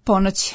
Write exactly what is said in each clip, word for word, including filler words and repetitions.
ponoć.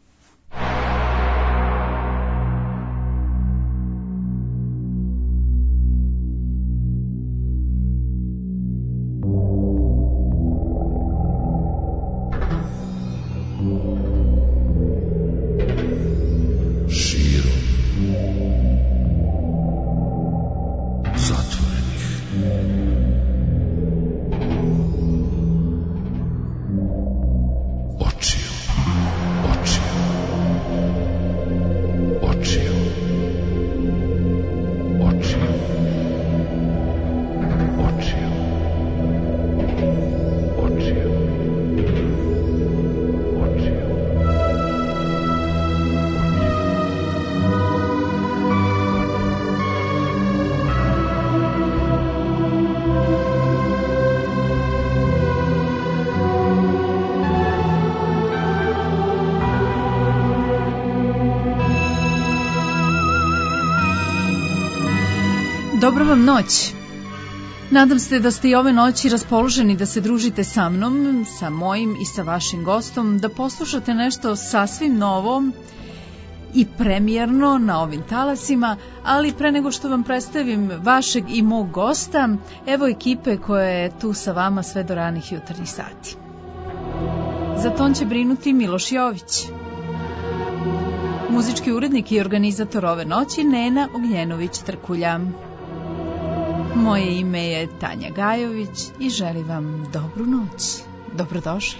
Dobro vam noć. Nadam se da ste i ove noći raspoloženi da se družite sa mnom, sa mojim i sa vašim gostom, da poslušate nešto sasvim novo i premijerno na ovim talasima, ali pre nego što vam predstavim vašeg i mog gosta, evo ekipe koja je tu sa vama sve do ranih jutarnjih sati. Za ton će brinuti Miloš Jović. Muzički urednik i organizator ove noći Nena Ognjenović-Trkulja. Moje ime je Tanja Gajović i želim vam dobru noć. Dobrodošli.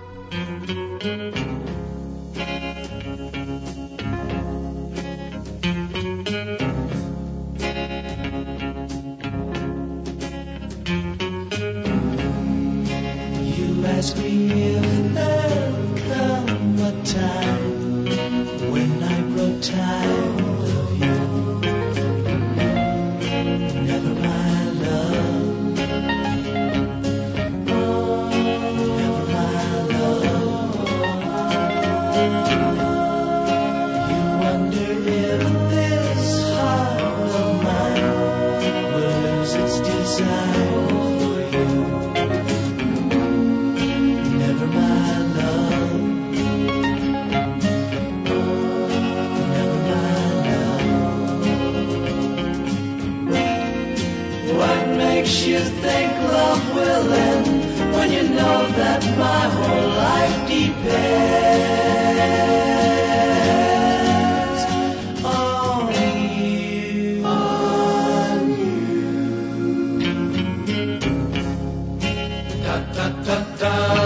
You ask me if there'll come a time when I grow tired of you. Never my love, never my love. You wonder if this heart of mine will lose its desire for you. Never my love, never my love. What makes you think love will end when you know that my whole life depends on you, on you? Da da da da.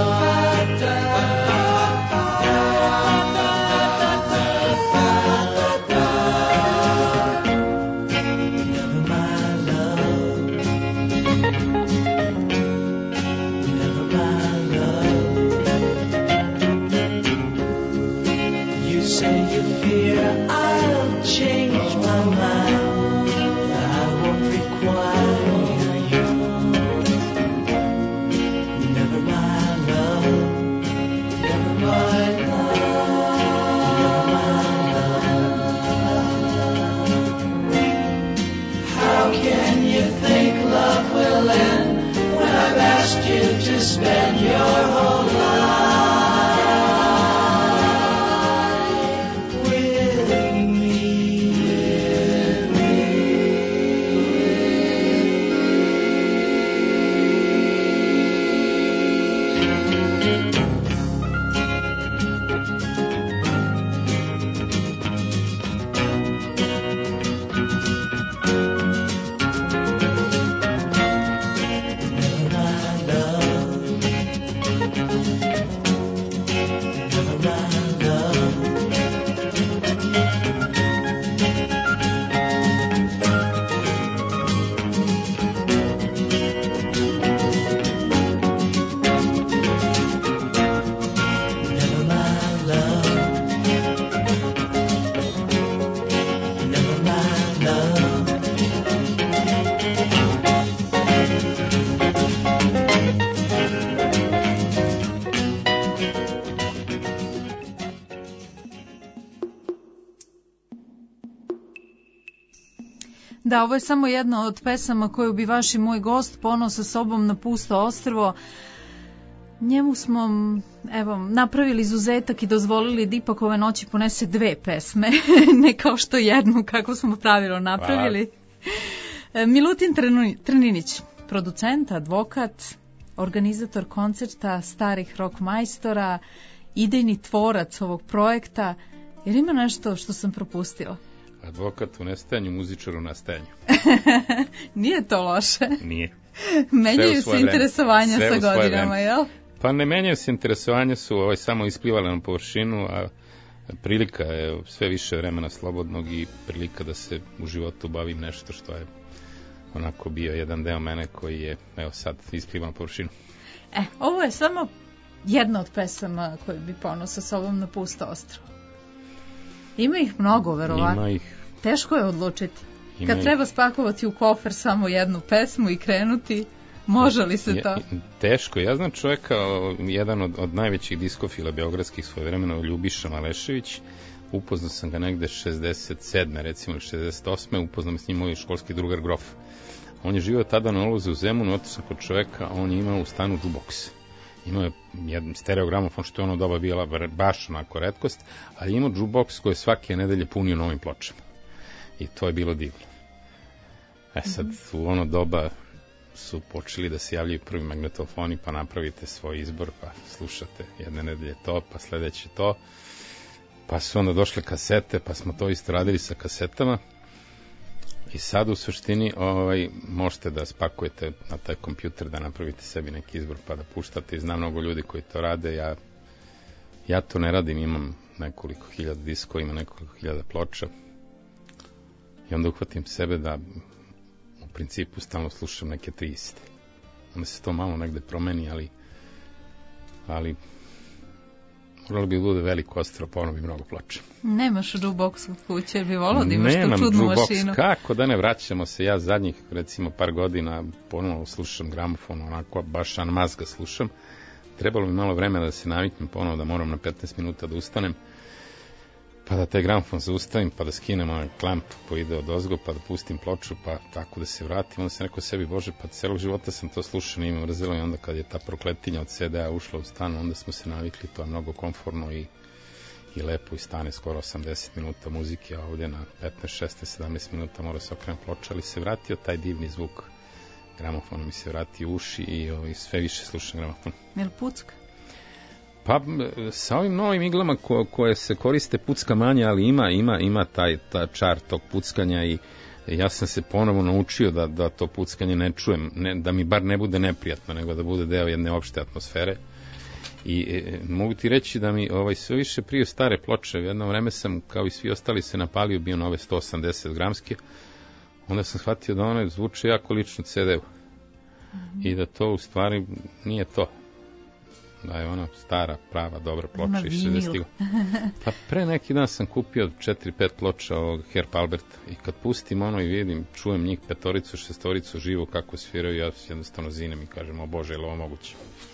Spend your whole life with me, with me. Da, ovo je samo jedna od pesama koju bi vaš i moj gost poneo sa sobom na pusto ostrvo. Njemu smo, evo, napravili izuzetak i dozvolili da ipak ove noći ponese dve pesme, ne kao što jednu, kako smo pravilo napravili. Hvala. Milutin Trninić, producent, advokat, organizator koncerta starih rock majstora, idejni tvorac ovog projekta. Jer ima nešto što sam propustila? Advokat u nestajanju, muzičar u nastajanju. Nije to loše. Nije. Menjaju se interesovanja sa godinama, jel? Pa ne menjaju se interesovanja, su ovaj, samo isplivale na površinu, a prilika je sve više vremena slobodnog i prilika da se u životu bavim nešto što je onako bio jedan deo mene koji je, evo sad, isplivao na površinu. E, ovo je samo jedna od pesama koje bi ponosio sa sobom na Pusto ostrvo. Ima ih mnogo, verovatno. Ima ih. Teško je odlučiti. Ima Kad ih. treba spakovati u kofer samo jednu pesmu i krenuti, može li se to? Je, teško. Ja znam čovjeka, jedan od, od najvećih diskofila beogradskih svojevremeno, Ljubiša Malešević. Upoznao sam ga negde šezdeset sedme recimo ili šezdeset osme Upoznao me s njim moj školski drugar Grof. On je živio tada na Oluze u Zemunu, otišao sam kod čovjeka, on je imao u stanu jukebox. Imao je jedan stereogramofon, što je ono doba bila baš onako retkost, ali imao jukebox koji svake nedelje punio novim pločama. I to je bilo divno. E sad, u ono doba su počeli da se javljaju prvi magnetofoni, pa napravite svoj izbor, pa slušate jedne nedelje to, pa sledeće to. Pa su onda došle kasete, pa smo to isto radili sa kasetama. I sad u suštini ovaj, možete da spakujete na taj kompjuter, da napravite sebi neki izbor pa da puštate. I znam mnogo ljudi koji to rade. Ja, ja to ne radim, imam nekoliko hiljada diskova, imam nekoliko hiljada ploča. I onda uhvatim sebe da u principu stalno slušam neke tri iste. Onda se to malo negde promeni, ali ali moralo bi bude veliko ostrvo, pa ono bi mnogo ploča. Nemaš jukebox u kući, jer bi volao da imaš tu čudnu jukebox. mašinu. Kako da ne, vraćamo se, ja zadnjih recimo par godina ponovno slušam gramofon, onako baš an mazga slušam. Trebalo mi malo vremena da se naviknem ponovo, da moram na petnaest minuta da ustanem, pa da taj gramofon zaustavim, pa da skinem onaj klamp koji ide od ozgo, pa da pustim ploču, pa tako da se vratim. Onda sam rekao sebi, bože, pa celog života sam to slušao, nije me mrzelo, i onda kad je ta prokletinja od ce de a ušla u stan, onda smo se navikli, to je mnogo komforno i, i lepo, i stane skoro osamdeset minuta muzike, a ovdje na petnaest, šesnaest, sedamnaest minuta mora se okrenuti ploča, ali se vratio taj divni zvuk gramofona, mi se vratio u uši i, i sve više slušam gramofon. Jel pucka? Pa sa ovim novim iglama ko, koje se koriste pucka manje, ali ima ima ima taj ta čar tog puckanja, i ja sam se ponovo naučio da da to puckanje ne čujem, ne, da mi bar ne bude neprijatno, nego da bude deo jedne opšte atmosfere. I e, mogu ti reći da mi ovaj sve više prije stare ploče. Jedno vreme sam, kao i svi ostali, se napalio bio na ove sto osamdeset gramske. Onda sam shvatio da one zvuče jako lično ce de u. Mm-hmm. I da to u stvari nije to. Da je ona stara, prava, dobra ploča iz šezdesetih. Pa pre neki dan sam kupio četiri pet ploča ovog Herb Alberta, i kad pustim ono i vidim, čujem njih petoricu, šestoricu živo kako sviraju, ja jednostavno zinem i kažem, o Bože, je li ovo moguće?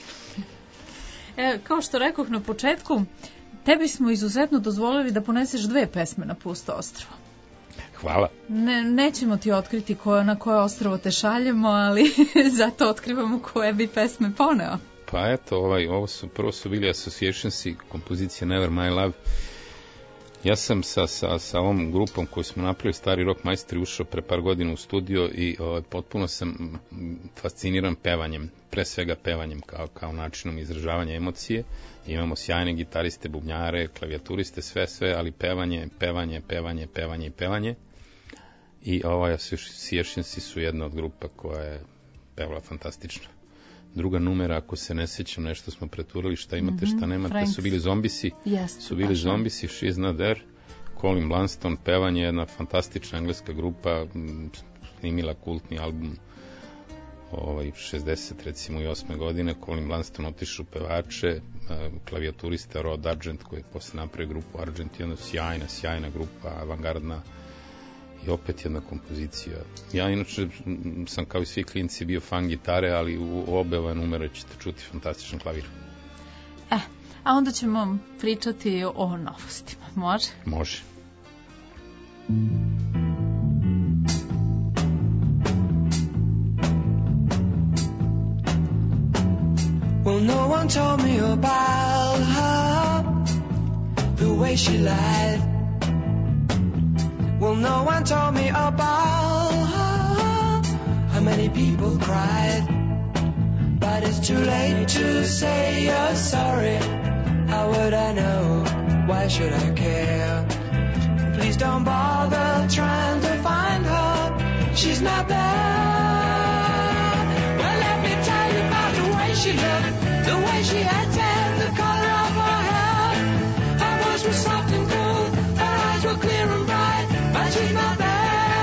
E, kao što rekoh na početku, tebi smo izuzetno dozvolili da poneseš dve pesme na Pusto ostrvo. Hvala. Ne, nećemo ti otkriti koje, na koje ostrvo te šaljemo, ali zato otkrivamo koje bi pesme poneo. Pa eto, ovaj, ovo su, prvo su bili Associations i kompozicija Never My Love. Ja sam sa, sa, sa ovom grupom koju smo napravili, Stari rock majstori, ušao pre par godina u studio i ovaj, potpuno sam fasciniran pevanjem, pre svega pevanjem kao, kao načinom izražavanja emocije. Imamo sjajne gitariste, bubnjare, klavijaturiste, sve, sve, ali pevanje, pevanje, pevanje, pevanje i pevanje. I ovaj Associations su jedna od grupa koja je pevala fantastično. Druga numera, ako se ne sećam, nešto smo preturali, šta imate, šta nemate, Franks. Su bili Zombisi, yes, su bili Zombisi, She's Not There, Colin Blunstone, pevanje, jedna fantastična engleska grupa, snimila kultni album ovaj, šezdeset recimo i osme godine, Colin Blunstone otišao pevače, klavijaturista Rod Argent, koji je posle napravio grupu Argent, jedna sjajna, sjajna grupa, avangardna, i opet jedna kompozicija. Ja inače sam kao i svi klinci bio fan gitare, ali u obe ove numere ćete čuti fantastičan klavir. E, a onda ćemo pričati o novostima, može? Može. Well, no one told me about her, the way she lied. Well, no one told me about her, how many people cried. But it's too late to say you're sorry. How would I know? Why should I care? Please don't bother trying to find her. She's not there. Well, let me tell you about the way she looked, the way she acted, the color of her hair. Her voice was soft and cool, her eyes were clear and bright, but she's not there.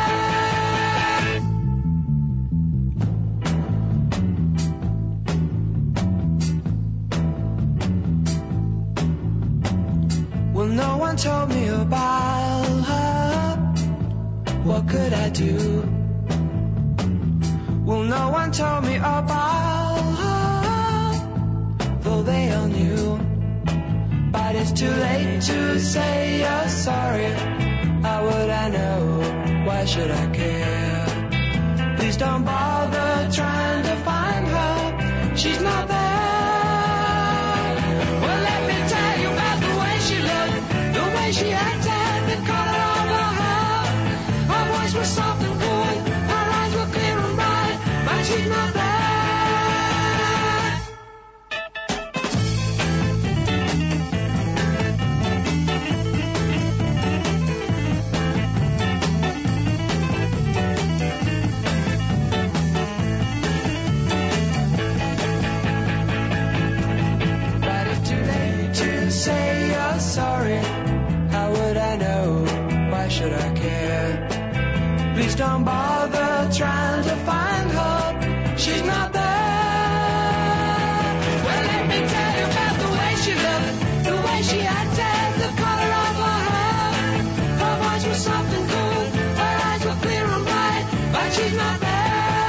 Well, no one told me about her. What could I do? Well, no one told me about her, though they all knew. But it's too late to say you're sorry. How would I know? Why should I care? Please don't bother trying to find her. She's not there. Well, let me tell you about the way she looked, the way she acted, the color of her hair. Her voice was soft and cool, her eyes were clear and bright, but she's not there. But it's too late to say you're sorry. How would I know? Why should I care? Please don't bother trying to find her. She's not there. Well, let me tell you about the way she looked, the way she acted, the color of her hair. Her voice was soft and cool, her eyes were clear and bright, but she's not there.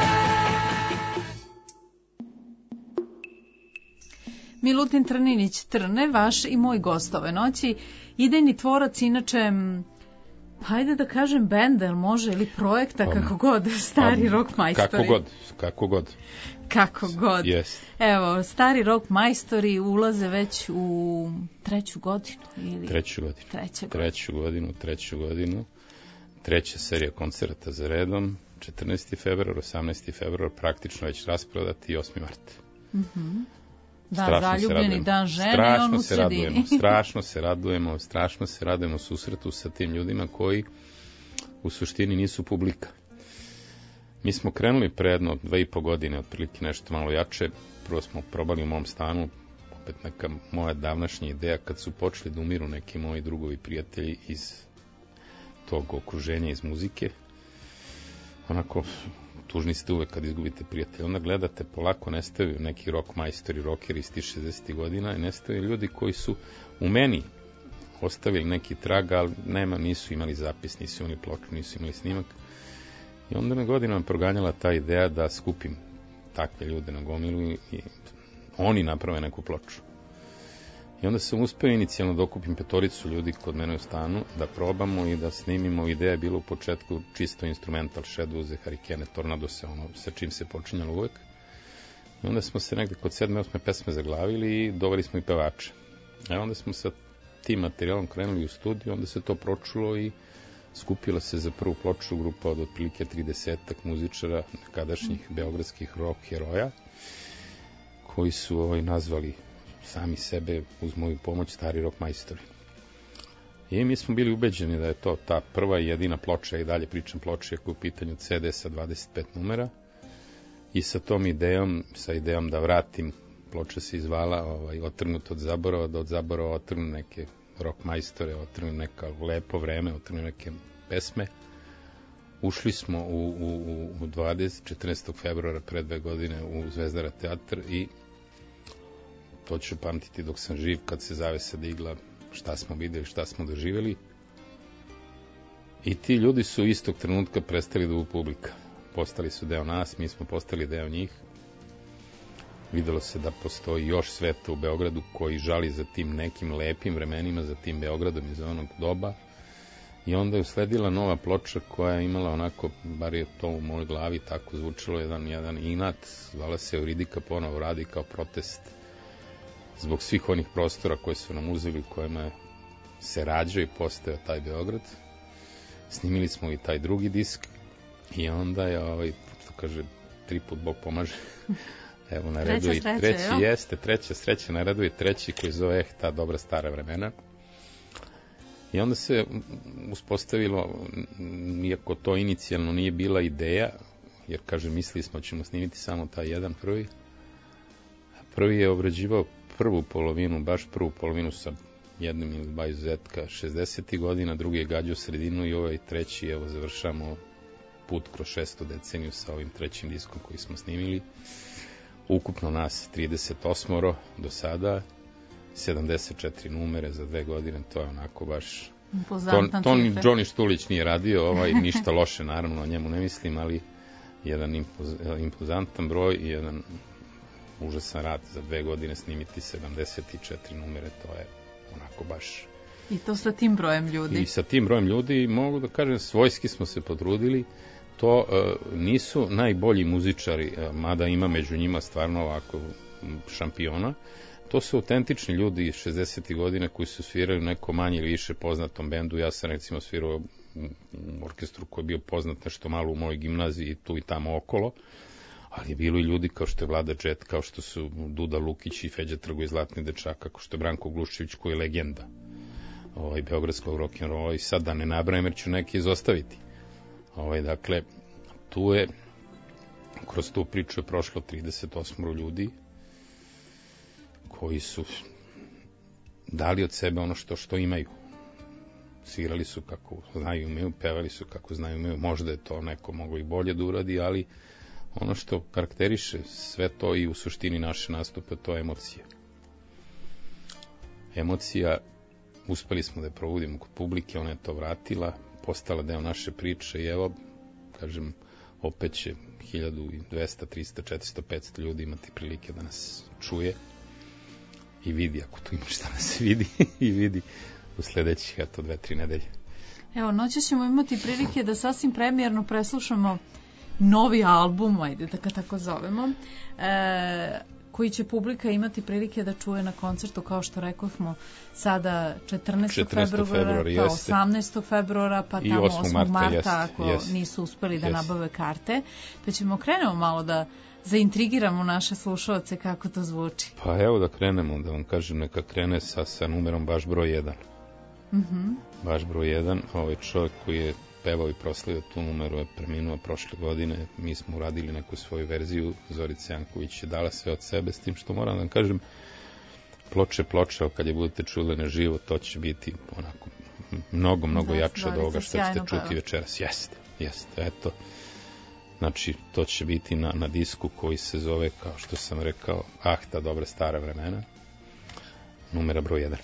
Milutin Trninić Trne, vaš i moj gost ove noći, idejni tvorac, inače, m, hajde da kažem benda, ili može, ili projekta, Um, kako god, stari um, rock majstori. Kako god, kako god. Kako god. Yes. Evo, stari rock majstori ulaze već u treću godinu. Ili... Treću godinu. Treća godina. Treću godinu, treću godinu. Treća serija koncerta za redom, četrnaesti februar, osamnaesti februar, praktično već rasprodati i osmi mart. Mhm. Da, Strašno se zaljubljeni radujemo. dan žene, strašno on u se sredini. radujemo, strašno se radujemo, strašno se radujemo susretu sa tim ljudima koji u suštini nisu publika. Mi smo krenuli pre jedno dve i po godine, otprilike nešto malo jače. Prvo smo probali u mom stanu, opet neka moja davnašnja ideja, kad su počeli da umiru neki moji drugovi prijatelji iz tog okruženja, iz muzike. Onako, tužni ste uvek kad izgubite prijatelja. Onda gledate, polako nestaju neki rock majstori, rockeri iz tih šezdesetih godina i nestaju ljudi koji su u meni ostavili neki trag, ali nema, nisu imali zapis, nisu imali ploču, nisu imali snimak. I onda me godinama proganjala ta ideja da skupim takve ljude na gomilu i oni naprave neku ploču. I onda sam uspeo inicijalno da okupim petoricu ljudi kod mene u stanu, da probamo i da snimimo. Ideja je bila u početku čisto instrumental, Shadows, Hurricane, Tornados, ono sa čim se počinjalo uvek. I onda smo se negde kod sedme, osme pesme zaglavili i doveli smo i pevače. A onda smo sa tim materijalom krenuli u studiju, onda se to pročulo i skupila se za prvu ploču grupa od otprilike tridesetak muzičara, nekadašnjih beogradskih rock heroja, koji su ovaj, nazvali sami sebe uz moju pomoć stari rock majstori. I mi smo bili ubeđeni da je to ta prva i jedina ploča, i dalje pričam ploče, ako je u pitanju ce de sa dvadeset pet numera. I sa tom idejom, sa idejom da vratim, ploča se izvala ovaj, Otrgnut od zaborava, da od zaborava otrgnu neke rock majstore, otrgnu neka lepo vreme, otrgnu neke pesme. Ušli smo u, u, u dvadeset, četrnaestog februara pre dve godine u Zvezdara teatr i to ću pamtiti dok sam živ, kad se zavesa digla, šta smo videli, šta smo doživjeli. I ti ljudi su istog trenutka prestali da budu publika. Postali su deo nas, mi smo postali deo njih. Videlo se da postoji još sveta u Beogradu koji žali za tim nekim lepim vremenima, za tim Beogradom iz onog doba. I onda je usledila nova ploča koja je imala onako, bar je to u mojoj glavi tako zvučalo, jedan, jedan inat, zvala se Euridika ponovo radi kao protest zbog svih onih prostora koje su nam uzeli, kojima se rađao i postao taj Beograd. Snimili smo i taj drugi disk i onda je, ovaj, što kaže, tri put Bog pomaže. Evo, na redu i treći, jo? Jeste, treća sreća, na redu i treći koji zove Eh, ta dobra stara vremena. I onda se uspostavilo, iako to inicijalno nije bila ideja, jer, kažem, mislili smo ćemo snimiti samo taj jedan prvi. Prvi je obrađivao prvu polovinu, baš prvu polovinu sa jednim ili dva izuzetka šezdesetih godina, drugi je gađao sredinu i ovaj treći, evo, završamo put kroz šestu deceniju sa ovim trećim diskom koji smo snimili. Ukupno nas trideset osam do sada, sedamdeset četiri numere za dve godine, to je onako baš... To, to ni Johnny Štulić nije radio, ovaj, ništa loše, naravno, o njemu ne mislim, ali jedan impoz, impozantan broj i jedan užasan rad za dve godine snimiti sedamdeset četiri numere, to je onako baš... I to sa tim brojem ljudi. I sa tim brojem ljudi, mogu da kažem, svojski smo se potrudili. To uh, nisu najbolji muzičari, uh, mada ima među njima stvarno ovako šampiona. To su autentični ljudi iz šezdesetih godina koji su svirali u nekom manje ili više poznatom bendu. Ja sam recimo svirao u orkestru koji je bio poznat nešto malo u mojoj gimnaziji, tu i tamo okolo. Ali je bilo i ljudi kao što je Vlada Džet, kao što su Duda Lukić i Feđa Trgo iz Zlatnih dečaka, kao što je Branko Gluščević koji je legenda ovaj, beogradskog rock'n'rolla. I sad da ne nabrajem jer ću neki izostaviti. Ovaj, dakle, tu je, kroz tu priču je prošlo trideset osam ljudi koji su dali od sebe ono što, što imaju. Svirali su kako znaju imaju, pevali su kako znaju imaju. Možda je to neko moglo i bolje da uradi, ali ono što karakteriše sve to i u suštini naše nastupe, to je emocija. Emocija, uspeli smo da je provodimo kod publike, ona je to vratila, postala deo naše priče i evo, kažem, opet će hiljadu dvesta, trista, četiristo, petsto ljudi imati prilike da nas čuje i vidi, ako tu ima šta da se vidi, i vidi u sledećih, eto, dve, tri nedelje. Evo, noće ćemo imati prilike da sasvim premijerno preslušamo novi album, ajde da ga tako zovemo, e, koji će publika imati prilike da čuje na koncertu, kao što rekosmo, sada četrnaestog februara, pa osamnaestog februara, pa tamo osmog marta, jest, ako jest, nisu uspeli da jest. nabave karte. Pa ćemo krenemo malo da zaintrigiramo naše slušalce kako to zvuči. Pa evo da krenemo, da vam kažem, neka krene sa, sa numerom baš broj jedan. Mm-hmm. Baš broj jedan, ovaj čovjek koji je pevao i proslavio tu numeru je preminuo prošle godine, mi smo uradili neku svoju verziju, Zorica Janković je dala sve od sebe, s tim što moram da vam kažem, ploče ploče, kad je budete čuli na živo, to će biti onako mnogo, mnogo da, jače od ovoga što ćete čuti peva. Večeras. Jeste, jeste, eto. Znači, to će biti na, na disku koji se zove, kao što sam rekao, Ah, ta dobra stara vremena, numera broj jedan.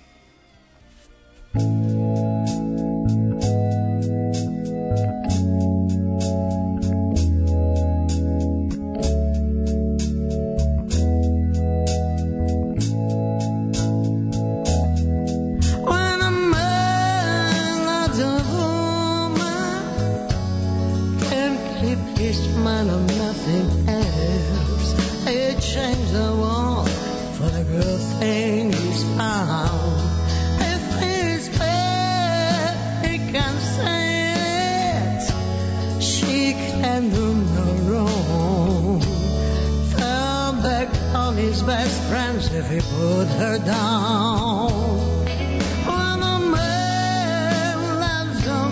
If he put her down, when a man loves a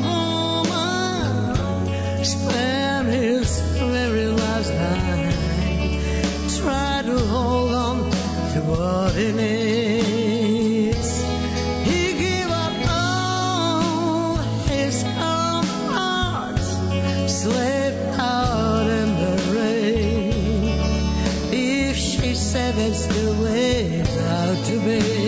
woman, spend his very last night, try to hold on to what he needs. He give up all his comforts, sleep out in the rain. If she said it's the way out to be.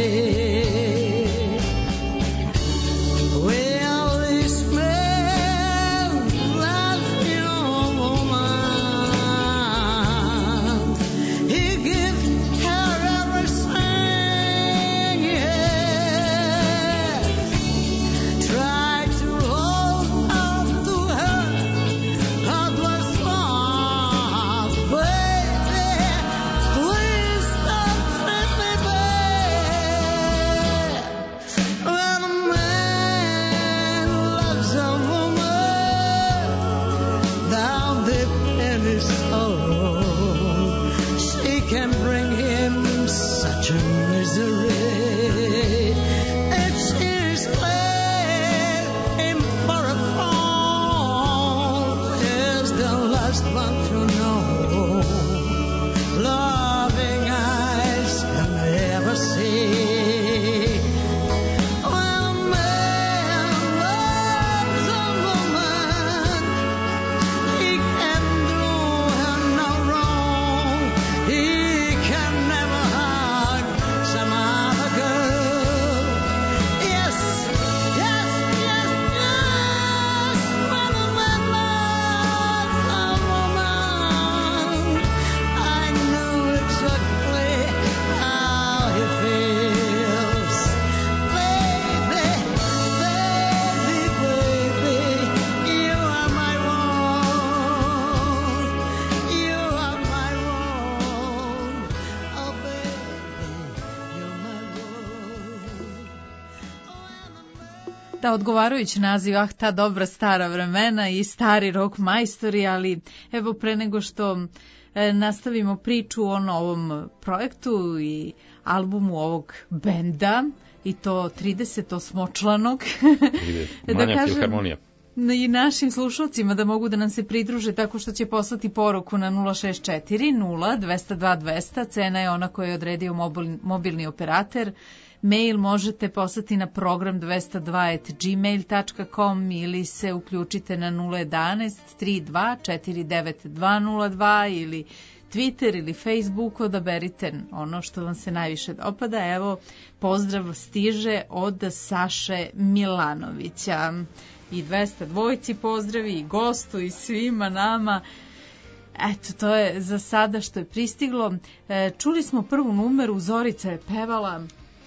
Da, odgovarajući naziv, ah, ta dobra stara vremena i stari rock majstori, ali evo pre nego što e, nastavimo priču o novom projektu i albumu ovog benda, i to trideset osmočlanog, da kažem, filharmonija. I našim slušalcima da mogu da nam se pridruže tako što će poslati poruku na nula šest četiri nula dvesta dva dvesta, cena je ona koju je odredio mobil, mobilni operator. Mail možete poslati na program dvesta dva at gmail dot com ili se uključite na nula jedanaest tri dva četiri devet dva nula dva ili Twitter ili Facebook, odaberite ono što vam se najviše dopada. Evo, pozdrav stiže od Saše Milanovića. I dvesta dvojci pozdravi, i gostu, i svima nama. Eto, to je za sada što je pristiglo. E, čuli smo prvu numeru, Zorica je pevala.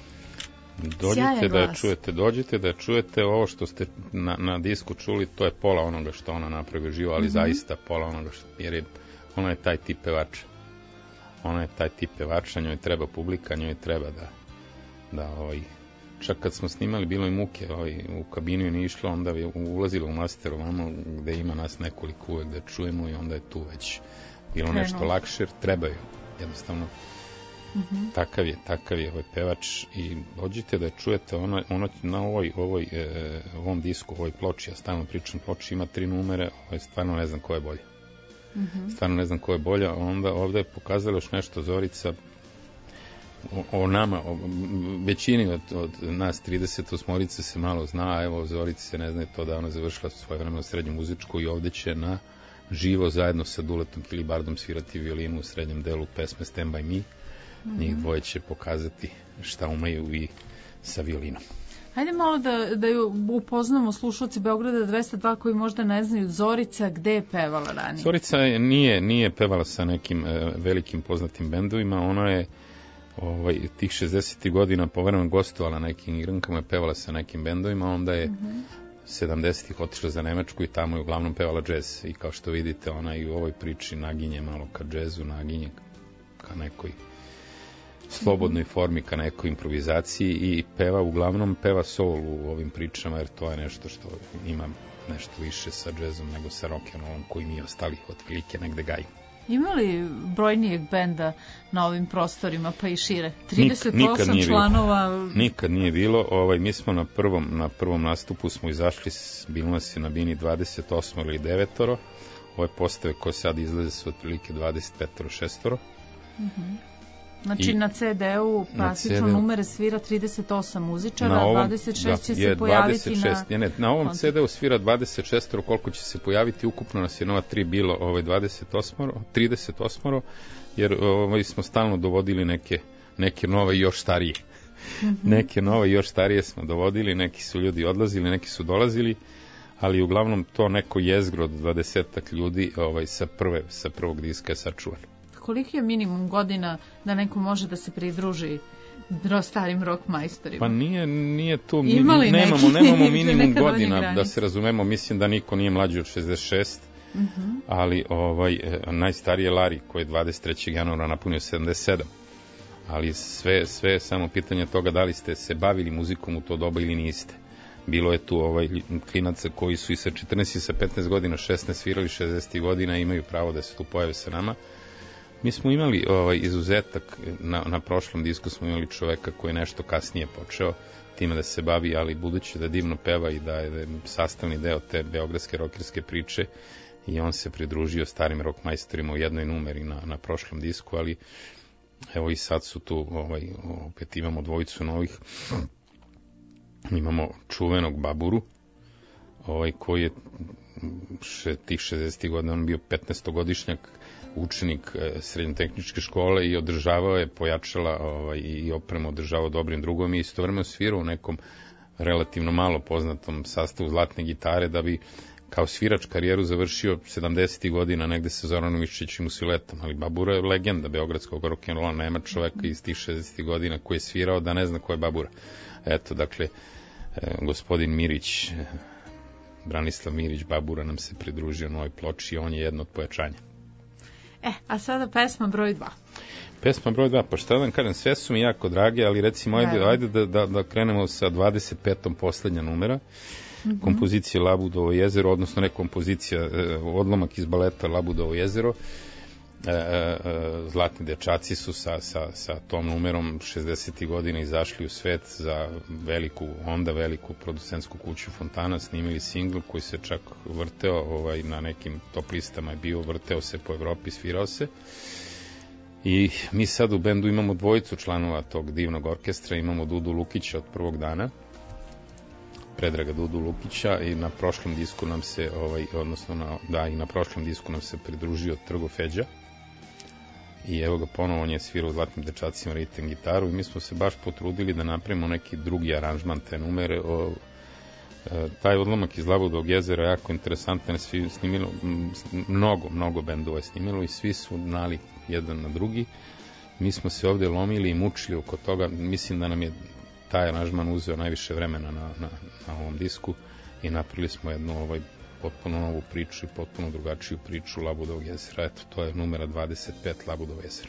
Dođite da je čujete, dođite da je čujete. Ovo što ste na, na disku čuli, to je pola onoga što ona napravi živo, ali mm-hmm. zaista pola onoga što, jer je, ona je taj tip pevača. Ona je taj tip pevača, njoj treba publika, njoj treba da, da ovaj, čak kad smo snimali, bilo i muke, ovaj, u kabinu je nije išlo, onda je ulazila u masteru, ono gde ima nas nekoliko uvek da čujemo, i onda je tu već bilo Krenuo. nešto lakše, jer trebaju, jednostavno. Mm-hmm. Takav je, takav je ovaj pevač, i dođite da je čujete. Ona, ona na ovoj, ovoj, e, ovom disku, ovoj ploči, ja stalno pričam ploči, ima tri numere, ovaj, stvarno ne znam ko je bolje. Mm-hmm. Stvarno ne znam ko je bolja. Onda ovde je pokazala još nešto Zorica o, o nama, o većini od, od nas trideset osmorice se malo zna, a evo Zorica se ne zna to da ona završila svoje vremena srednju muzičku i ovde će na živo zajedno sa Duletom Filibardom svirati violinu u srednjem delu pesme Stand By Me. Mm-hmm. Njih dvoje će pokazati šta umeju i sa violinom. Hajde malo da, da ju upoznamo slušalci Beograda dvesta dva koji možda ne znaju. Zorica gde je pevala ranije? Zorica nije, nije pevala sa nekim e, velikim poznatim bendovima. Ona je ovaj, tih šezdesetih godina povremeno gostovala na nekim igrankama, je pevala sa nekim bendovima, onda je mm-hmm. sedamdesetih otišla za Nemačku i tamo je uglavnom pevala džez. I kao što vidite, ona i u ovoj priči naginje malo ka džezu, naginje ka nekoj slobodnoj formi, ka nekoj improvizaciji, i peva, uglavnom peva soul u ovim pričama, jer to je nešto što ima nešto više sa džezom nego sa rock'n'rollom koji mi ostali otprilike negde gajimo. Ima li brojnijeg benda na ovim prostorima, pa i šire? trideset osam Nik, članova? Bilo. Nikad nije bilo. Ovaj, mi smo na prvom, na prvom nastupu smo izašli, bilo nas je na bini dvadeset osam ili devetoro. Ove postave koje sad izlaze su otprilike dvadeset pet šestoro. Mhm. Znači I na ce de-u klasično numere svira trideset osam muzičara, ovom, dvadeset šest će da, se pojaviti šest, na... Je, ne, na ovom ce de-u svira dvadeset šest, koliko će se pojaviti, ukupno nas je nova tri bilo ovaj dvadeset osam, trideset osam, jer ovaj, smo stalno dovodili neke, neke nove i još starije. Mm-hmm. Neke nove i još starije smo dovodili, neki su ljudi odlazili, neki su dolazili, ali uglavnom to neko jezgro od dvadesetak ljudi ovaj, sa, prve, sa prvog diska je sačuvano. Koliki je minimum godina da neko može da se pridruži starim rock majstorima? Pa nije, nije tu, mi, nemamo, nemamo minimum godina, da se razumemo, mislim da niko nije mlađi od šezdeset šest, uh-huh. ali ovaj, najstariji je Lari koji je dvadeset trećeg januara napunio sedamdeset sedam, ali sve, sve je samo pitanje toga da li ste se bavili muzikom u to doba ili niste. Bilo je tu ovaj, klinaca koji su i sa četrnaest i sa petnaest godina, šesnaest svirali šezdesetih godina i imaju pravo da se tu pojave sa nama. Mi smo imali ovaj, izuzetak, na, na prošlom disku smo imali čoveka koji je nešto kasnije počeo time da se bavi, ali budući da divno peva i da je sastavni deo te beogradske rokerske priče, i on se pridružio starim rock majstorima u jednoj numeri na, na prošlom disku, ali evo i sad su tu, ovaj, opet imamo dvojicu novih, imamo čuvenog Baburu, ovaj, koji je še, tih šezdesetih godina, on bio petnaestogodišnjak, učenik srednjotehničke škole i održavao je, pojačala ovaj, i opremu održavao dobrim drugom i istovremeno svirao u nekom relativno malo poznatom sastavu zlatne gitare, da bi kao svirač karijeru završio sedamdesetih godina negde sa Zoranom Miščićem u Siletom, ali Babura je legenda beogradskog rock'n'rolla, nema čoveka iz tih šezdesetih godina koji je svirao da ne zna ko je Babura. Eto, dakle, eh, gospodin Mirić, eh, Branislav Mirić Babura nam se pridružio na ovoj ploči i on je jedno od pojačanja. E, a sada pesma broj dva. Pesma broj dva, pa šta da vam kažem, sve su mi jako drage, ali recimo, ajde, ajde da, da, da krenemo sa dvadeset petom poslednja numera, mm-hmm. kompozicija Labudovo jezero, odnosno ne kompozicija, eh, odlomak iz baleta Labudovo jezero. E, e, Zlatni dečaci su sa, sa, sa tom numerom šezdesetih godina izašli u svet za veliku, onda veliku producentsku kuću Fontana, snimili singl koji se čak vrteo ovaj, na nekim top listama je bio, vrteo se po Evropi, svirao se. I mi sad u bendu imamo dvojicu članova tog divnog orkestra, imamo Dudu Lukića od prvog dana, Predraga Dudu Lukića, i na prošlom disku nam se, ovaj, odnosno na, da, i na prošlom disku nam se pridružio Trgo Feđa. I evo ga ponovo, on je svirao u Zlatnim dečacima ritem gitaru i mi smo se baš potrudili da napravimo neki drugi aranžman te numere. O, e, taj odlomak iz Labudovog jezera je jako interesantan, svi snimilo, mnogo, mnogo bendova je snimilo i svi su nali jedan na drugi. Mi smo se ovde lomili i mučili oko toga, mislim da nam je taj aranžman uzeo najviše vremena na, na, na ovom disku i napravili smo jednu ovaj, potpuno novu priču i potpuno drugačiju priču Labudovog jezera. Eto, to je numera dvadeset pet Labudovo jezero.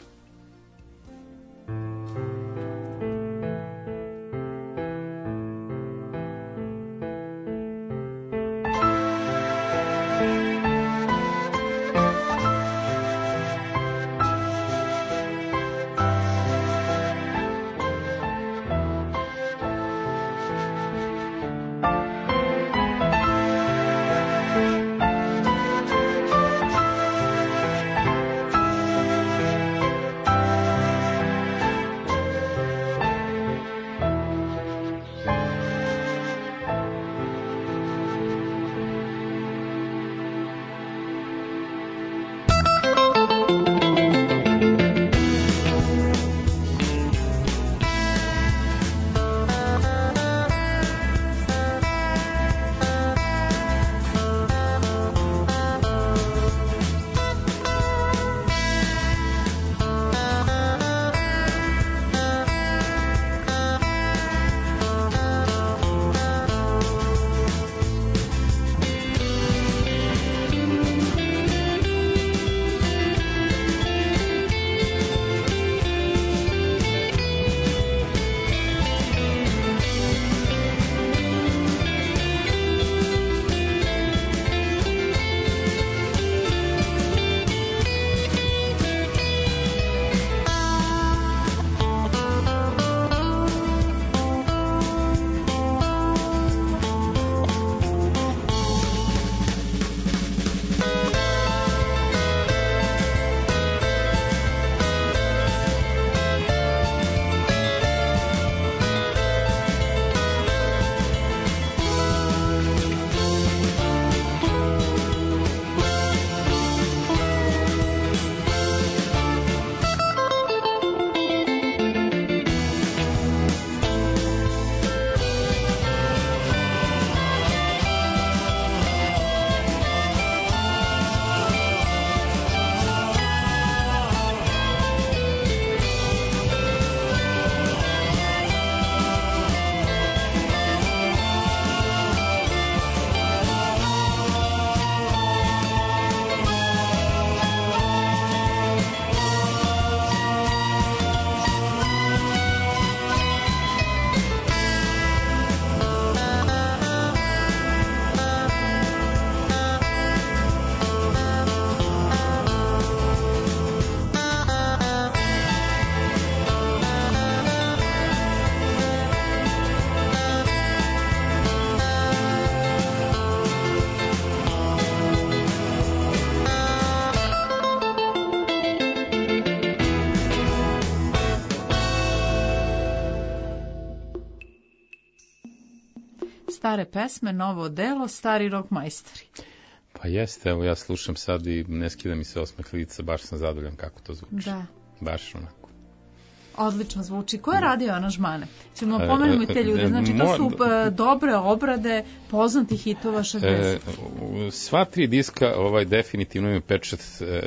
Stare pesme, novo delo, stari rock majstori. Pa jeste, evo ja slušam sad i ne skida mi se osmeh lica, baš sam zadovoljan kako to zvuči. Da. Baš onako. Odlično zvuči. Ko je radio aranžmane? Ćemo pomenemo i te ljude. Znači, to su dobre obrade poznatih hitova šezdesetih. Sva tri diska ovaj, definitivno imaju pečat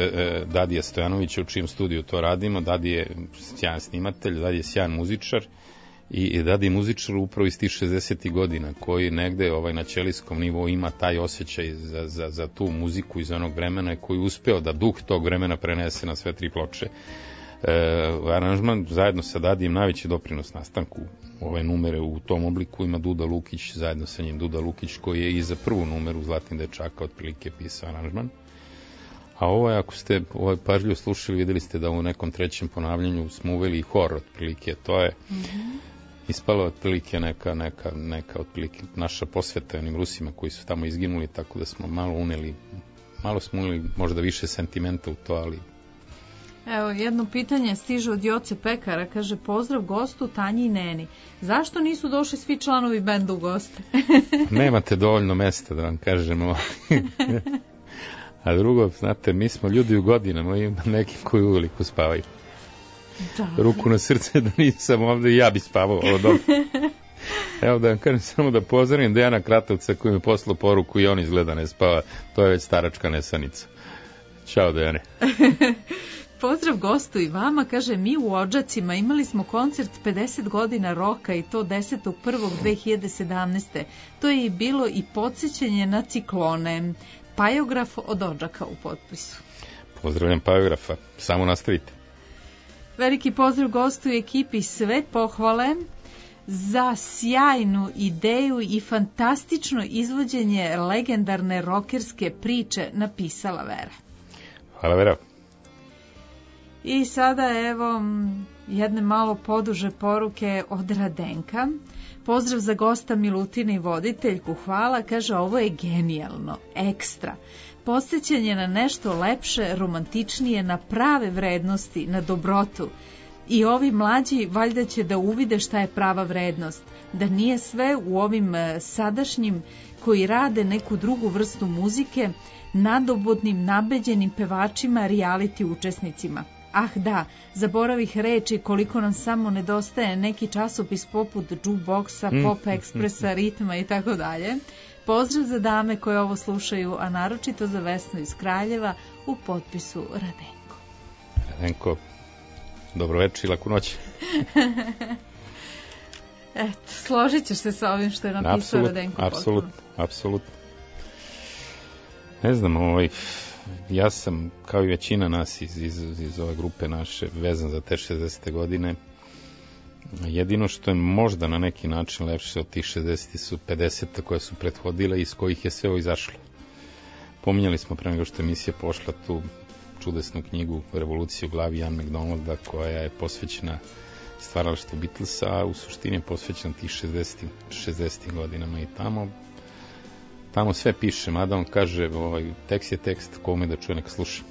Dadija Stojanovića, u čijem studiju to radimo. Dadi je sjajan snimatelj, Dadi je sjajan muzičar i Dadi je muzičar upravo iz tih šezdesetih godina, koji negde ovaj, na ćelijskom nivou ima taj osjećaj za, za, za tu muziku iz onog vremena i koji je uspeo da duh tog vremena prenese na sve tri ploče. E, aranžman zajedno sa Dadijem najveći doprinos nastanku ove numere u tom obliku ima Duda Lukić, zajedno sa njim Duda Lukić koji je i za prvu numeru Zlatni dečaka otprilike pisao aranžman. A ovo je, ako ste ovaj pažljivo slušali, videli ste da u nekom trećem ponavljanju smo uveli i hor otprilike, to je mm-hmm. ispalo otprilike neka, neka, neka otprilike naša posveta onim Rusima koji su tamo izginuli, tako da smo malo uneli, malo smo uneli možda više sentimenta u to, ali... Evo, jedno pitanje stiže od Joce Pekara, kaže, pozdrav gostu Tanji i Neni. Zašto nisu došli svi članovi benda u goste? Nemate dovoljno mesta, da vam kažemo. A drugo, znate, mi smo ljudi u godinama, ima neki koji uveliko spavaju. Da. Ruku na srce da nisam ovde i ja bi spavao ovo dobro. Evo da vam kažem samo da pozdravim Dejana Kratovca koji mi je poslao poruku i on izgleda ne spava. To je već staračka nesanica. Ćao Dejane. Pozdrav gostu i vama, kaže, mi u Odžacima imali smo koncert pedeset godina roka i to desetog prvog dve hiljade sedamnaeste. To je i bilo i podsjećanje na ciklone. Pajograf od Odžaka u potpisu. Pozdravljam Pajografa, samo nastavite. Veliki pozdrav gostu i ekipi, sve pohvale za sjajnu ideju i fantastično izvođenje legendarne rokerske priče, napisala Vera. Hvala Vera. I sada evo jedne malo poduže poruke od Radenka. Pozdrav za gosta Milutina i voditeljku, hvala, kaže, ovo je genijalno, ekstra. Podsjećanje na nešto lepše, romantičnije, na prave vrednosti, na dobrotu. I ovi mlađi valjda će da uvide šta je prava vrednost, da nije sve u ovim sadašnjim koji rade neku drugu vrstu muzike, nadobudnim, nabeđenim pevačima, reality učesnicima. Ah da, zaboravih reči koliko nam samo nedostaje neki časopis poput Jukeboxa, mm. Pop Expressa, Ritma i tako dalje. Pozdrav za dame koje ovo slušaju, a naročito za Vesnu iz Kraljeva u potpisu Radenko. Radenko, dobro večer i laku noć. Eto, složit ćeš se sa ovim što je napisao absolut, Radenko. Apsolutno, apsolutno. Ne znam, ovaj... ja sam, kao i većina nas iz, iz, iz ove grupe naše, vezan za te šezdesete godine. Jedino što je možda na neki način lepše od tih šezdesetih su pedesete koje su prethodile, iz kojih je sve ovo izašlo. Pominjali smo pre nego što emisija pošla tu čudesnu knjigu Revolucija u glavi Ian McDonalda, koja je posvećena stvaralaštvu Beatlesa, a u suštini je posvećena tih šezdesetih godinama i tamo Tamo sve piše, mada on kaže, ovaj, tekst je tekst, kome da čuje, neka sluša.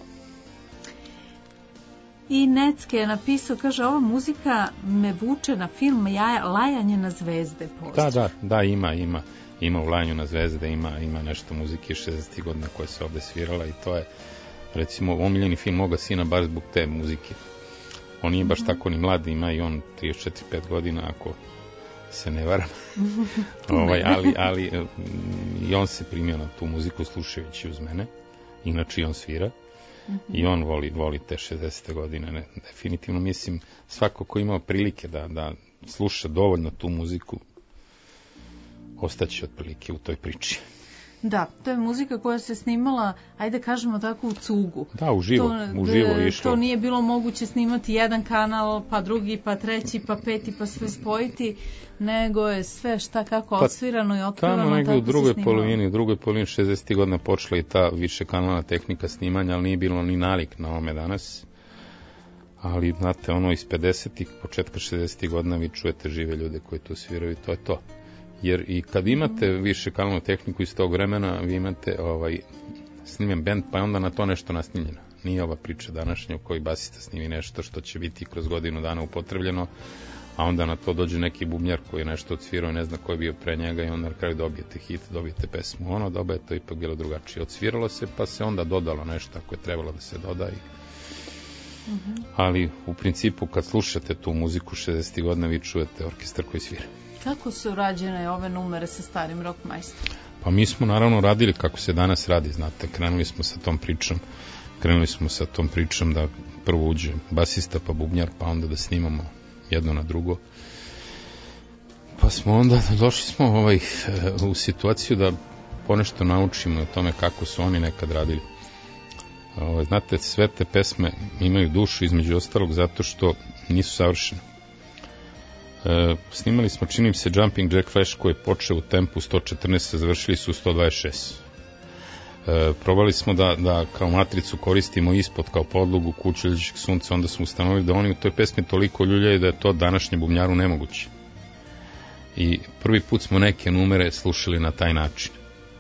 I Necke je napisao, kaže, ova muzika me vuče na film Jaja, Lajanje na zvezde. Da, da, da, ima, ima. Ima u Lajanju na zvezde, ima, ima nešto muzike šezdesetih godina koja se ovde svirala i to je, recimo, omiljeni film moga sina baš zbog te muzike. On nije baš mm-hmm. tako ni mlad, ima i on trideset četiri pet godina, ako se ne varam. ovaj, ali, ali i on se primio na tu muziku slušajući uz mene. Inače i on svira. Mm-hmm. I on voli, voli te šezdesete godine. Ne, definitivno mislim, svako ko imao prilike da, da sluša dovoljno tu muziku, ostaće otprilike u toj priči. Da, to je muzika koja se snimala, ajde kažemo tako, u cugu. Da, uživo, to, uživo je išlo. To nije bilo moguće snimati jedan kanal, pa drugi, pa treći, pa peti, pa sve spojiti, nego je sve šta kako pa, odsvirano i otpevano, tamo negdje u drugoj polovini, u drugoj polovini šezdesetih godina počela i ta više kanalna tehnika snimanja, ali nije bilo ni nalik na ome danas. Ali, znate, ono iz pedesetih, početka šezdesetih godina vi čujete žive ljude koji tu sviraju i to je to. Jer i kad imate više kanalnu tehniku iz tog vremena, vi imate ovaj, snimljen bend, pa je onda na to nešto nasnimljeno. Nije ova priča današnja u kojoj basista snimi nešto što će biti kroz godinu dana upotrebljeno, a onda na to dođe neki bubnjar koji je nešto odsvirao i ne zna ko je bio pre njega i onda na kraju dobijete hit, dobijete pesmu. Ono doba je to ipak bilo drugačije. Odsviralo se, pa se onda dodalo nešto ako je trebalo da se doda. I... Mm-hmm. Ali u principu kad slušate tu muziku šezdesetih godina, vi čujete orkestar koji svira. Kako su rađene ove numere sa starim rock majstorom? Pa mi smo naravno radili kako se danas radi, znate, krenuli smo sa tom pričom, krenuli smo sa tom pričom da prvo uđe basista pa bubnjar, pa onda da snimamo jedno na drugo. Pa smo onda, došli smo ovaj, u situaciju da ponešto naučimo o tome kako su oni nekad radili. Ovo, znate, sve te pesme imaju dušu, između ostalog, zato što nisu savršene. E, snimali smo, činim se, Jumping Jack Flash koji je počeo u tempu sto četrnaest, završili su sto dvadeset šest. E, probali smo da, da kao matricu koristimo ispod kao podlogu Kuću ljulješćeg sunca, onda smo ustanovili da oni u toj pesmi toliko ljuljaju da je to današnje bubnjaru nemoguće. I prvi put smo neke numere slušali na taj način.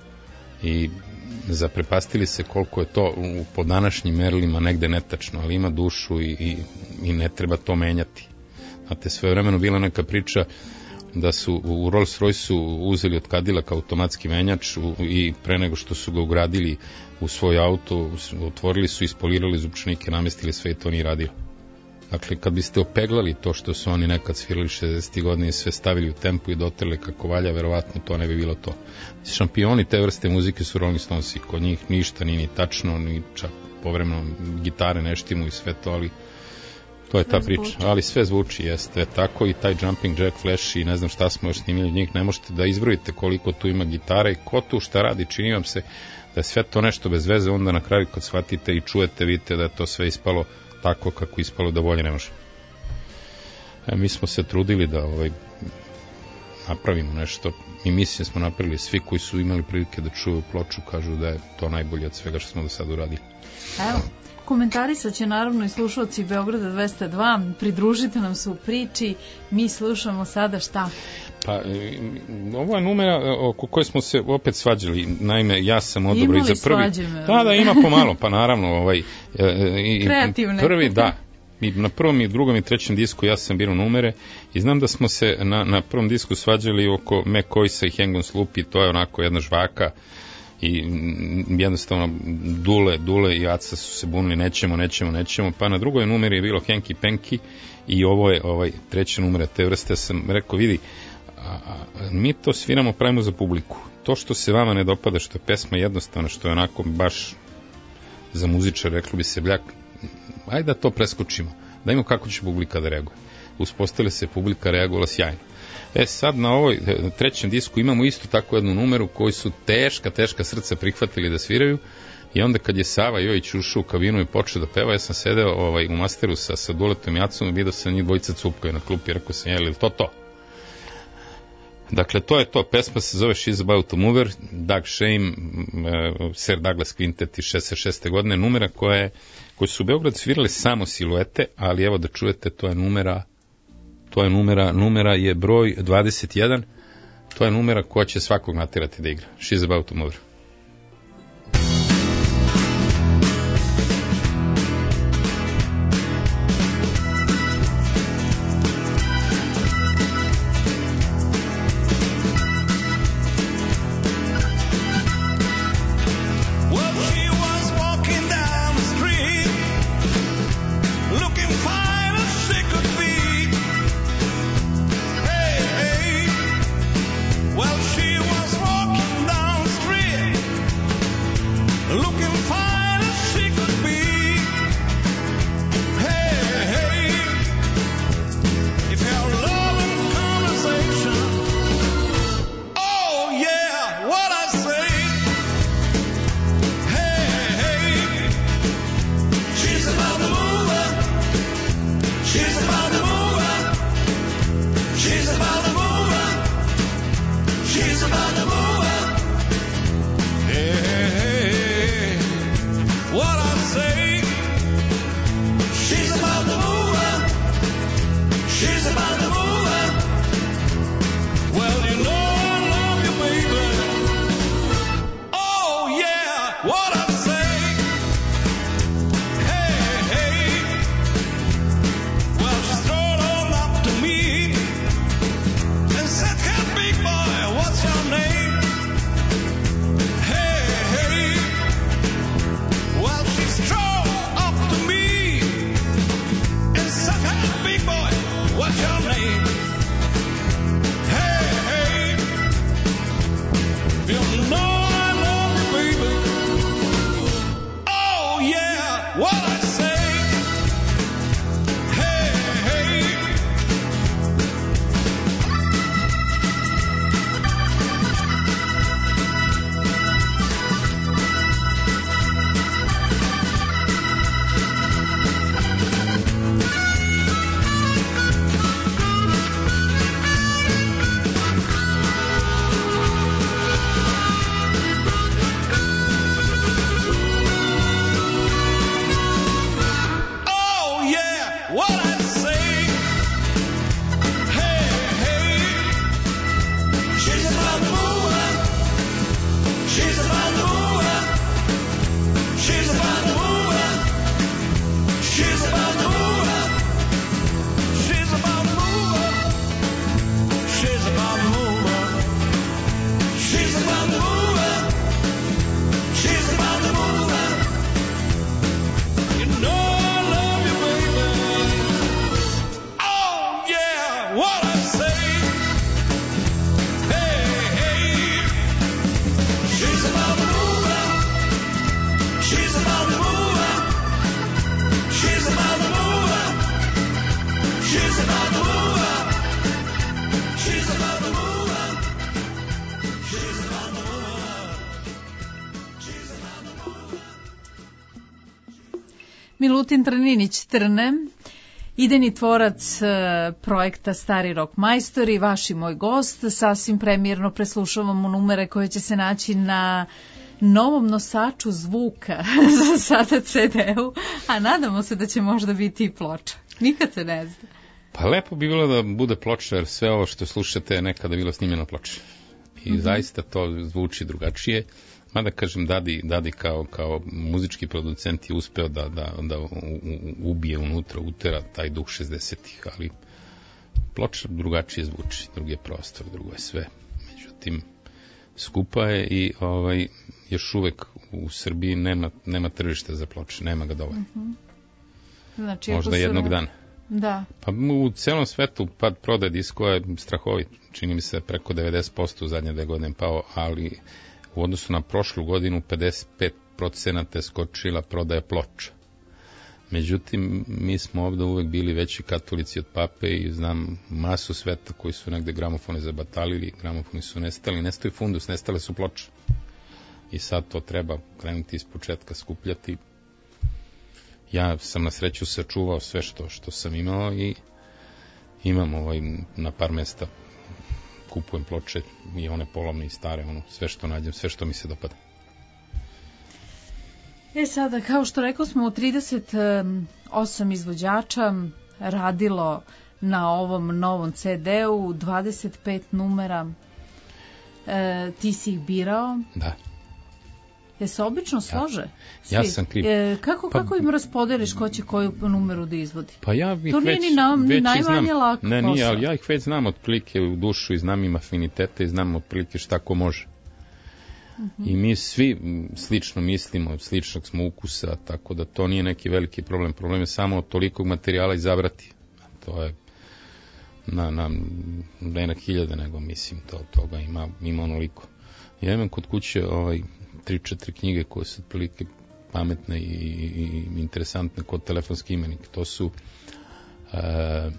I zaprepastili se koliko je to u, po današnjim merilima negde netačno, ali ima dušu i, i, i ne treba to menjati. Znate, sve vremeno bila neka priča da su u Rolls Royce-u uzeli od Cadillaca automatski menjač u, i pre nego što su ga ugradili u svoj auto, otvorili su, ispolirali zupčnike, namestili sve i to nije radio. Dakle, kad biste opeglali to što su oni nekad svirali šezdesetih godina i sve stavili u tempu i doterali kako valja, verovatno to ne bi bilo to. Šampioni te vrste muzike su Rolling Stonesi, kod njih ništa nije ni tačno, ni čak povremeno gitare neštimu i sve to, ali to je ta priča, ali sve zvuči, jeste tako, i taj Jumping Jack Flash i ne znam šta smo još snimili od njih, ne možete da izbrojite koliko tu ima gitara i ko tu šta radi, čini vam se da je sve to nešto bez veze, onda na kraju kad shvatite i čujete, vidite da je to sve ispalo tako kako ispalo, da bolje ne može. E, mi smo se trudili da ovaj, napravimo nešto, i mislim smo napravili, svi koji su imali prilike da čuju ploču kažu da je to najbolje od svega što smo do sada uradili. Evo, komentarisat će naravno i slušalci Beograda dvesta dva, pridružite nam se u priči, mi slušamo sada šta? Pa, ovo je numera oko koje smo se opet svađali, naime, ja sam odobro i za prvi... Imali svađe? Da, da, ima pomalo, pa naravno, ovaj... I, kreativne. Prvi, da, i na prvom i drugom i trećem disku ja sam birao numere i znam da smo se na, na prvom disku svađali oko McCoysa i Hang on Sloopy, to je onako jedna žvaka, i jednostavno Dule, Dule i Aca su se bunili, nećemo, nećemo, nećemo, pa na drugoj numeri je bilo Henky Panky i ovo je ovaj treća numera te vrste. Sam rekao, vidi, a, a, mi to sviramo, pravimo za publiku. To što se vama ne dopada, što je pesma jednostavna, što je onako baš za muzičar, reklo bi se, bljak, ajde da to preskočimo, da imamo kako će publika da reaguje. Uspostavili se, publika reagovala sjajno. E sad na ovoj trećem disku imamo isto tako jednu numeru koju su teška, teška srca prihvatili da sviraju, i onda kad je Sava Jojić ušao u kabinu i počeo da peva, ja sam sedeo ovaj, u masteru sa, sa Duletom i Acom i vidio sam njih dvojica cupkaju na klupi, rekao sam, je li to to? Dakle, to je to, pesma se zove She's About to Move Her, Doug Shame, uh, Sir Douglas Quintet iz šezdeset šeste godine, numera koja je, koju su u Beogradu svirali samo siluete, ali evo da čujete, to je numera To je numera, numera je broj dvadeset jedan, to je numera koja će svakog natirati da igra. She's About to Move Her. Well, she was walking down the street. Milutin Trninić Trne, idejni tvorac e, projekta Stari rok majstori, vaš i moj gost. Sasvim premijerno preslušavamo numere koje će se naći na novom nosaču zvuka za sada ce de-u, a nadamo se da će možda biti i ploča. Nikad se ne zna. Pa lepo bi bilo da bude ploča, jer sve ovo što slušate je nekada bilo snimljeno ploče. I mm-hmm. zaista to zvuči drugačije. Mada kažem, Dadi, Dadi kao, kao muzički producent je uspeo da, da, da u, u, ubije unutra, utera taj duh šezdesetih, ali ploča drugačije zvuči, drugi je prostor, drugo je sve. Međutim, skupa je i ovaj, još uvek u Srbiji nema, nema tržišta za ploče, nema ga dovoljno. Mm-hmm. Znači, možda jednog dana. Da. Pa u celom svetu pad prodaje diskova je strahovit. Čini mi se preko devedeset posto u zadnje dve godine pao, ali u odnosu na prošlu godinu pedeset pet procenata je skočila prodaja ploča. Međutim, mi smo ovde uvek bili veći katolici od pape i znam masu sveta koji su negde gramofone zabatalili, gramofoni su nestali, nestaju fundus, nestale su ploče. I sad to treba krenuti iz početka skupljati. Ja sam na sreću sačuvao sve što, što sam imao i imam ovaj, na par mesta kupujem ploče i one polovne i stare, ono, sve što nađem, sve što mi se dopada. E sada, kao što rekao smo, trideset osam izvođača radilo na ovom novom ce de-u, dvadeset pet numera, e, ti si ih birao. Da. Je se obično slože? Ja, ja sam kriv. E, kako, pa, kako im raspodeliš ko će koju numeru da izvodi? Pa ja ih to već, nije ni, na, ni već najmanje znam. lako ne, posao. Nije, ali ja ih već znam otprilike u dušu i znam im afinitete i znam otprilike šta ko može. Uh-huh. I mi svi slično mislimo, sličnog smo ukusa, tako da to nije neki veliki problem. Problem je samo od tolikog materijala izabrati. To je na, na, ne na hiljade, nego mislim to, toga ima, ima onoliko. Ja imam kod kuće ovaj, tri, četiri knjige koje su otprilike pametne i, i, i interesantne kod telefonski imenik. To su e,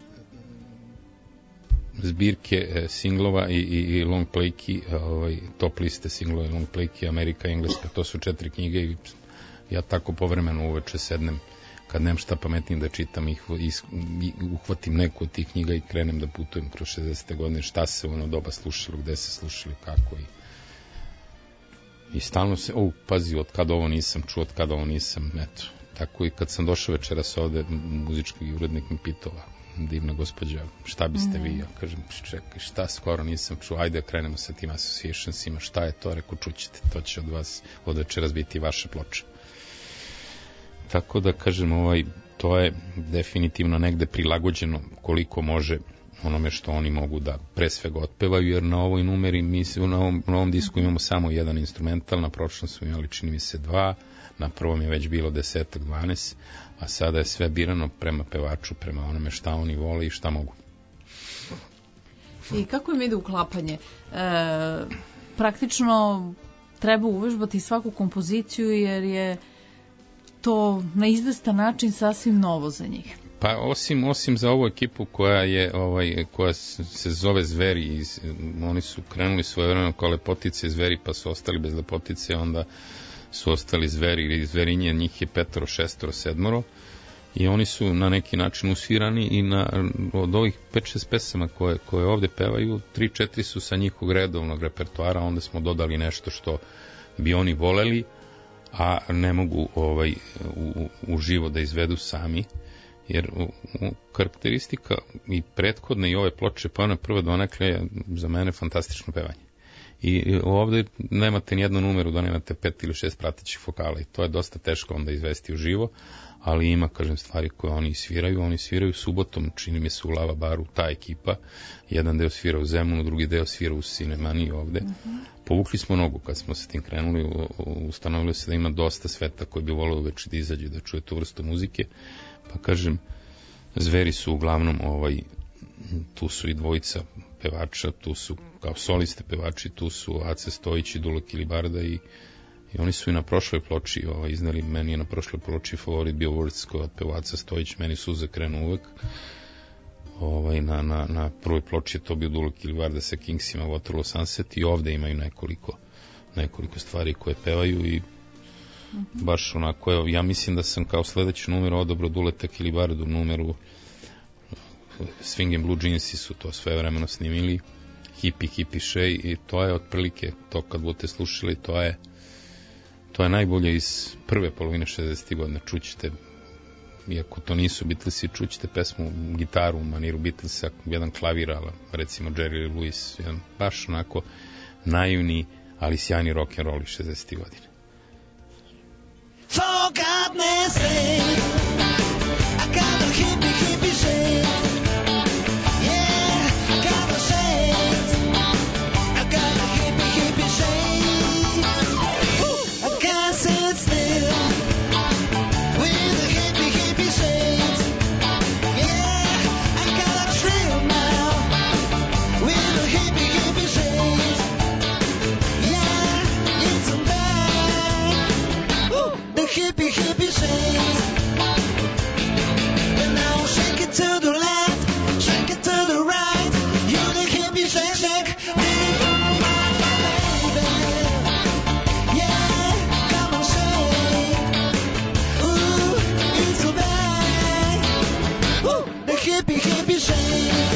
zbirke e, singlova i, i, i long playki, ovaj, top liste singlova i long playki, Amerika i Engleska. To su četiri knjige i ja tako povremeno uveče sednem kad nemam šta pametnije da čitam ih, is, uhvatim neku od tih knjiga i krenem da putujem kroz šezdesete godine, šta se ono doba slušalo, gde se slušali, kako i I stalno se, o, pazi, od kada ovo nisam čuo, od kada ovo nisam, eto. Tako i kad sam došao večeras ovde, muzički urednik mi pitao, divna gospođa, šta biste mm. vi? Ja kažem, čekaj, šta skoro nisam čuo, ajde krenemo sa tim associationsima, šta je to? Reku, čućete, to će od vas od večeras biti vaša ploča. Tako da, kažem, ovaj, to je definitivno negde prilagođeno koliko može onome što oni mogu da pre svega otpevaju, jer na ovoj numeri, mi na ovom, na ovom disku imamo samo jedan instrumental, na prošlom smo imali, čini mi se, dva, na prvom je već bilo desetak, dvanaest, a sada je sve birano prema pevaču, prema onome šta oni vole i šta mogu. I kako im ide uklapanje? E, praktično treba uvežbati svaku kompoziciju, jer je to na izvestan način sasvim novo za njih. Pa osim osim za ovu ekipu koja je ovaj koja se zove Zveri, iz, oni su krenuli svojevremeno kao Lepotice Zveri, pa su ostali bez Lepotice, onda su ostali Zveri ili Zverinje, njih je petoro, šestoro, sedmoro i oni su na neki način usvirani i na, od ovih pet šest pesama koje, koje ovde pevaju, tri četiri su sa njihovog redovnog repertoara, onda smo dodali nešto što bi oni voleli, a ne mogu ovaj u, u živo da izvedu sami. Jer u, u, karakteristika i prethodne i ove ploče, pa ona prva donekle je za mene fantastično pevanje. I, i ovde nemate nijednu numeru da nemate pet ili šest pratećih vokala i to je dosta teško onda izvesti u živo, ali ima, kažem, stvari koje oni sviraju. Oni sviraju subotom, čini mi se u Lava baru, ta ekipa. Jedan deo svira u Zemunu, drugi deo svira u Sinemaniji ovde. Uh-huh. Povukli smo nogu kad smo se tim krenuli, ustanovili se da ima dosta sveta koji bi voleo već da izađe da čuje tu vrstu muzike. Pa kažem, Zveri su uglavnom, ovaj, tu su i dvojica pevača, tu su kao soliste pevači, tu su Ace Stojić i Dula Kilibarda i, i oni su i na prošloj ploči ovaj, iznali, meni je na prošloj ploči favorit bio Words koji otpeva Ace Stojić, meni suze krenu uvek. Ovaj, na, na, na prvoj ploči je to bio Dula Kilibarda sa Kingsima, Waterloo Sunset i ovde imaju nekoliko, nekoliko stvari koje pevaju i baš onako, evo, ja mislim da sam kao sledeći numer odobro Duleta Kilibardu numeru, Swing and Blue Jeansi su to sve vremeno snimili, Hippie Hippie Shay, i to je otprilike to, kad budete slušali, to je to je najbolje iz prve polovine šezdesetih godina. Čućete, iako to nisu Beatlesi, čućete pesmu, gitaru u maniru Beatlesa, jedan klavir, ali recimo Jerry Lee Lewis, jedan baš onako naivni, ali sjajni rock and roll iz šezdesetih godina. For goodness sake, I got a hippie hippie shake. Yeah, I got a shake. I got a hippie hippie shake. I can't sit still with a hippie hippie shake. Yeah, I got a thrill now with a hippie hippie shake. Yeah, it's a bad. Ooh, the hippie hippie shake. And now shake it to the left, shake it to the right. You the hippie shake shake. Baby. Yeah, come on shake. Ooh, it's so bad. Ooh, the hippie hippie shake.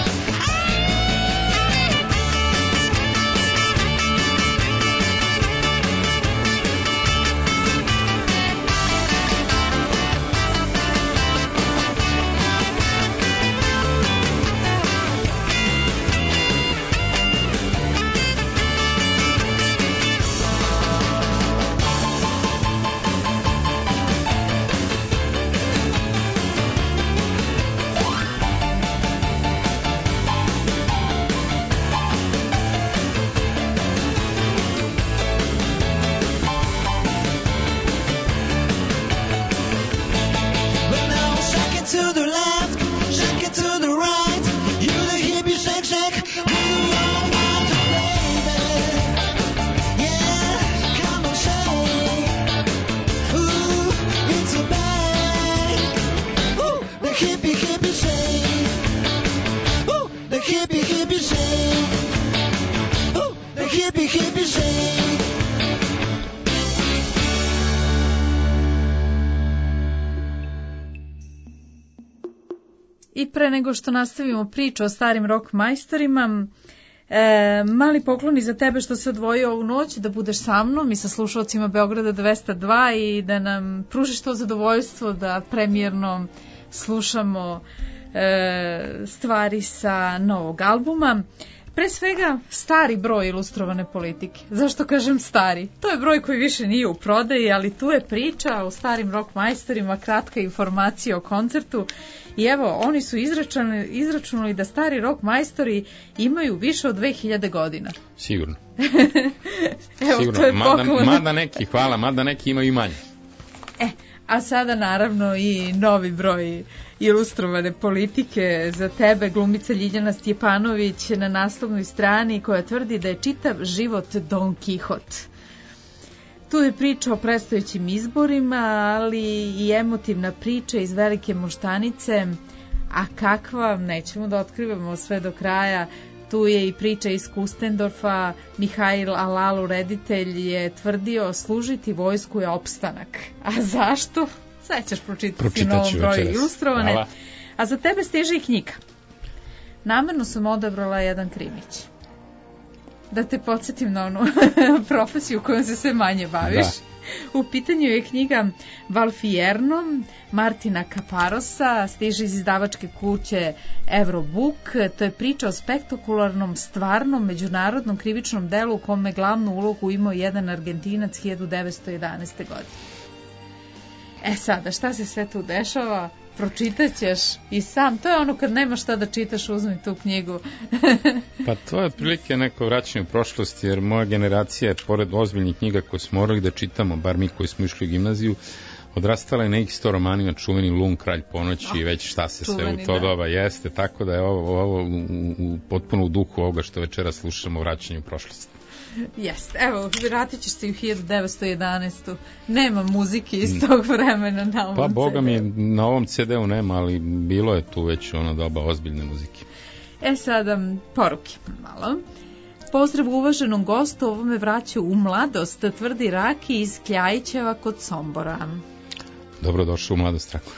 But now shake it to the left, shake it to the right. You the hippie shake shake. Move on, on to baby. Yeah, come on shake. Ooh, it's so bad. Ooh, the hippie hippie shake. Ooh, the hippie hippie shake. Ooh, the hippie hippie shake. I pre nego što nastavimo priču o starim rock majstorima, e, mali pokloni za tebe što se odvojio ovu noć da budeš sa mnom i sa slušalcima Beograda dvesta dva i da nam pružiš to zadovoljstvo da premijerno slušamo e, stvari sa novog albuma. Pre svega, stari broj Ilustrovane politike. Zašto kažem stari? To je broj koji više nije u prodaji, ali tu je priča o starim rock majstorima, kratka informacija o koncertu. I evo, oni su izračunali, izračunali da stari rock majstori imaju više od dve hiljade godina. Sigurno. Evo, Sigurno. to je Mada, poklon. mada neki, hvala, mada neki imaju i manje. E, a sada naravno i novi broj Ilustrovane politike za tebe, glumica Ljiljana Stjepanović na naslovnoj strani koja tvrdi da je čitav život Don Kihot. Tu je priča o predstojećim izborima, ali i emotivna priča iz Velike Moštanice, a kakva, nećemo da otkrivamo sve do kraja. Tu je i priča iz Kustendorfa. Mihail Alalu, reditelj, je tvrdio služiti vojsku je opstanak. A zašto? Sad ćeš pročitati u novom broju Ilustrovane. Hvala. A za tebe stiže i knjiga. Namerno sam odabrala jedan krimić. Da te podsjetim na onu profesiju kojom se sve manje baviš. Da. U pitanju je knjiga Valfierno Martina Kaparosa, stiže iz izdavačke kuće Eurobook. To je priča o spektakularnom, stvarnom, međunarodnom krivičnom delu u kome glavnu ulogu imao jedan Argentinac hiljadu devetsto jedanaeste. godine. E sada, šta se sve tu dešava? Pročitat ćeš i sam. To je ono kad nema šta da čitaš, uzmi tu knjigu. Pa to je otprilike neko vraćanje u prošlost, jer moja generacija je, pored ozbiljnih knjiga koje smo morali da čitamo, bar mi koji smo išli u gimnaziju, odrastala je nekih sto romanima, čuveni Lun, Kralj ponoći i već šta se čuveni, sve u to da. doba jeste, tako da je ovo, ovo u, u, potpuno u duhu ovoga što večera slušamo, vraćanje u prošlost. Jeste, evo, vratit ćeš se u hiljadu devetsto jedanaestu. Nema muzike iz tog vremena na ovom Pa, boga mi, ce de u. na ovom ce de u nema, ali bilo je tu već ono doba ozbiljne muzike. E sada, poruke malo. Pozdrav uvaženom gostu, ovo me vraća u mladost, tvrdi Raki iz Kljajićeva kod Sombora. Dobrodošao u mladost, Rako.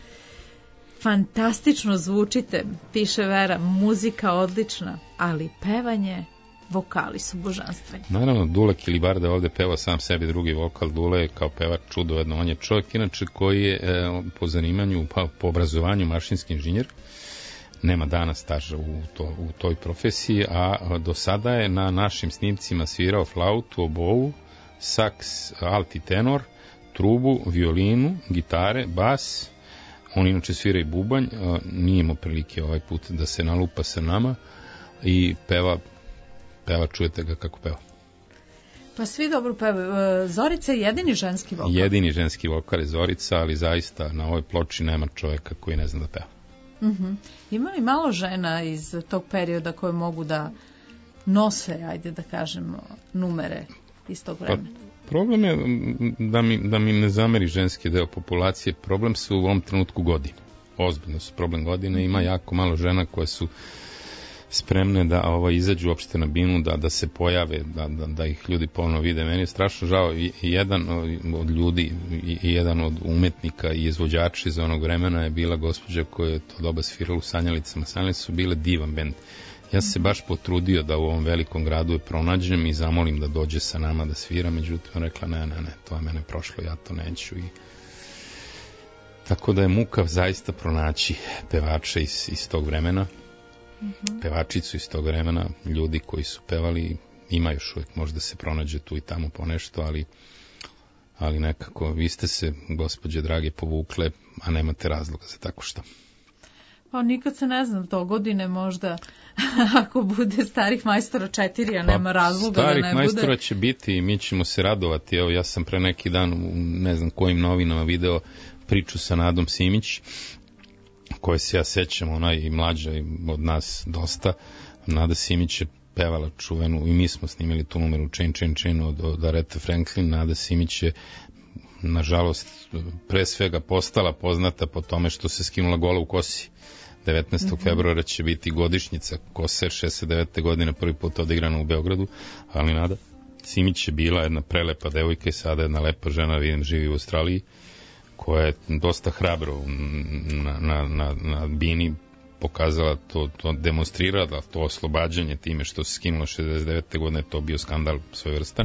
Fantastično zvučite, piše Vera, muzika odlična, ali pevanje, vokali su božanstveni. Naravno, Dule Kilibarda je ovde pevao sam sebi drugi vokal. Dule je kao pevač čudo jedno. On je čovjek inače koji je e, po zanimanju, pa, po obrazovanju mašinski inženjer. Nema dana staža u, to, u toj profesiji, a do sada je na našim snimcima svirao flautu, obovu, saks, alti tenor, trubu, violinu, gitare, bas. On inače svira i bubanj, nije imao prilike ovaj put da se nalupa sa nama i peva, peva, čujete ga kako peva. Pa svi dobro pevaju. Zorica je jedini ženski vokal. Jedini ženski vokal je Zorica, ali zaista na ovoj ploči nema čovjeka koji ne zna da peva. Uh-huh. Ima li malo žena iz tog perioda koje mogu da nose, ajde da kažemo, numere iz tog vremena? Pa, problem je da mi, da mi ne zameri ženski deo populacije, problem su u ovom trenutku godine. Ozbiljno su problem godine, ima jako malo žena koje su spremne da ovaj, izađu uopšte na binu, da, da se pojave, da, da, da ih ljudi ponovno vide. Meni je strašno žao i, i jedan od ljudi i, i jedan od umetnika i izvođača iz onog vremena je bila gospođa koja je to doba svirala u Sanjalicama. Sanjalice su bile divan bend. Ja sam se baš potrudio da u ovom velikom gradu je pronađem i zamolim da dođe sa nama da svira, međutim rekla ne, ne, ne, to je mene prošlo, ja to neću. I tako da je muka zaista pronaći pevače iz, iz tog vremena. Uh-huh. Pevačicu iz tog vremena, ljudi koji su pevali, ima još uvijek, možda se pronađe tu i tamo po nešto, ali, ali nekako vi ste se, gospođe drage, povukle, a nemate razloga za tako što. Pa nikad se ne znam, to godine možda, ako bude starih majstora četiri, a nema razloga da ne bude. Starih majstora će biti i mi ćemo se radovati. Evo, ja sam pre neki dan u ne znam kojim novinama video priču sa Nadom Simić, koje se ja sećam, ona i mlađa od nas dosta. Nada Simić je pevala čuvenu i mi smo snimili tu numeru Chain, Chain, Chain od, od Aretha Franklin. Nada Simić je nažalost pre svega postala poznata po tome što se skinula gola u kosi. devetnaestog Mm-hmm. februara će biti godišnjica Kose, šezdeset devete godine prvi put odigrana u Beogradu, ali Nada Simić je bila jedna prelepa devojka i sada jedna lepa žena, vidim, živi u Australiji, koja je dosta hrabro na, na, na, na bini pokazala to, to demonstrirala to oslobađanje time što se skinulo šezdeset devete godine, to bio skandal svojevrstan.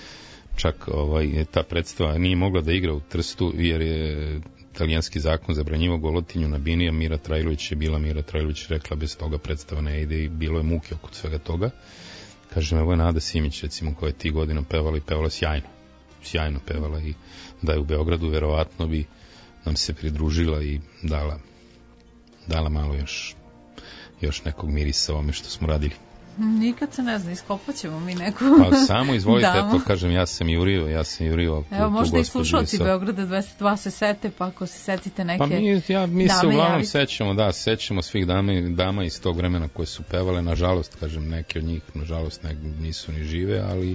Čak ovaj, ta predstava nije mogla da igra u Trstu jer je italijanski zakon zabranjivao golotinju na bini, a Mira Trajlović je bila, Mira Trajlović rekla bez toga predstava ne ide i bilo je muke oko svega toga. Kažem, evo je Nada Simić, recimo, koja je ti godina pevala i pevala sjajno. Sjajno pevala i da je u Beogradu, verovatno bi nam se pridružila i dala, dala malo još, još nekog mirisa ovome što smo radili. Nikad se ne zna, iskopat ćemo mi neku. Pa samo izvolite, to kažem, ja sam jurio, ja sam jurio. Tu, evo, možda i slušalci Beograda dvesta dva se sete, pa ako se setite neke pa mi, ja, mi se uglavnom javiti. sećamo, da, sećamo svih dama, dama iz tog vremena koje su pevale, nažalost, kažem, neke od njih, nažalost, ne, nisu ni žive, ali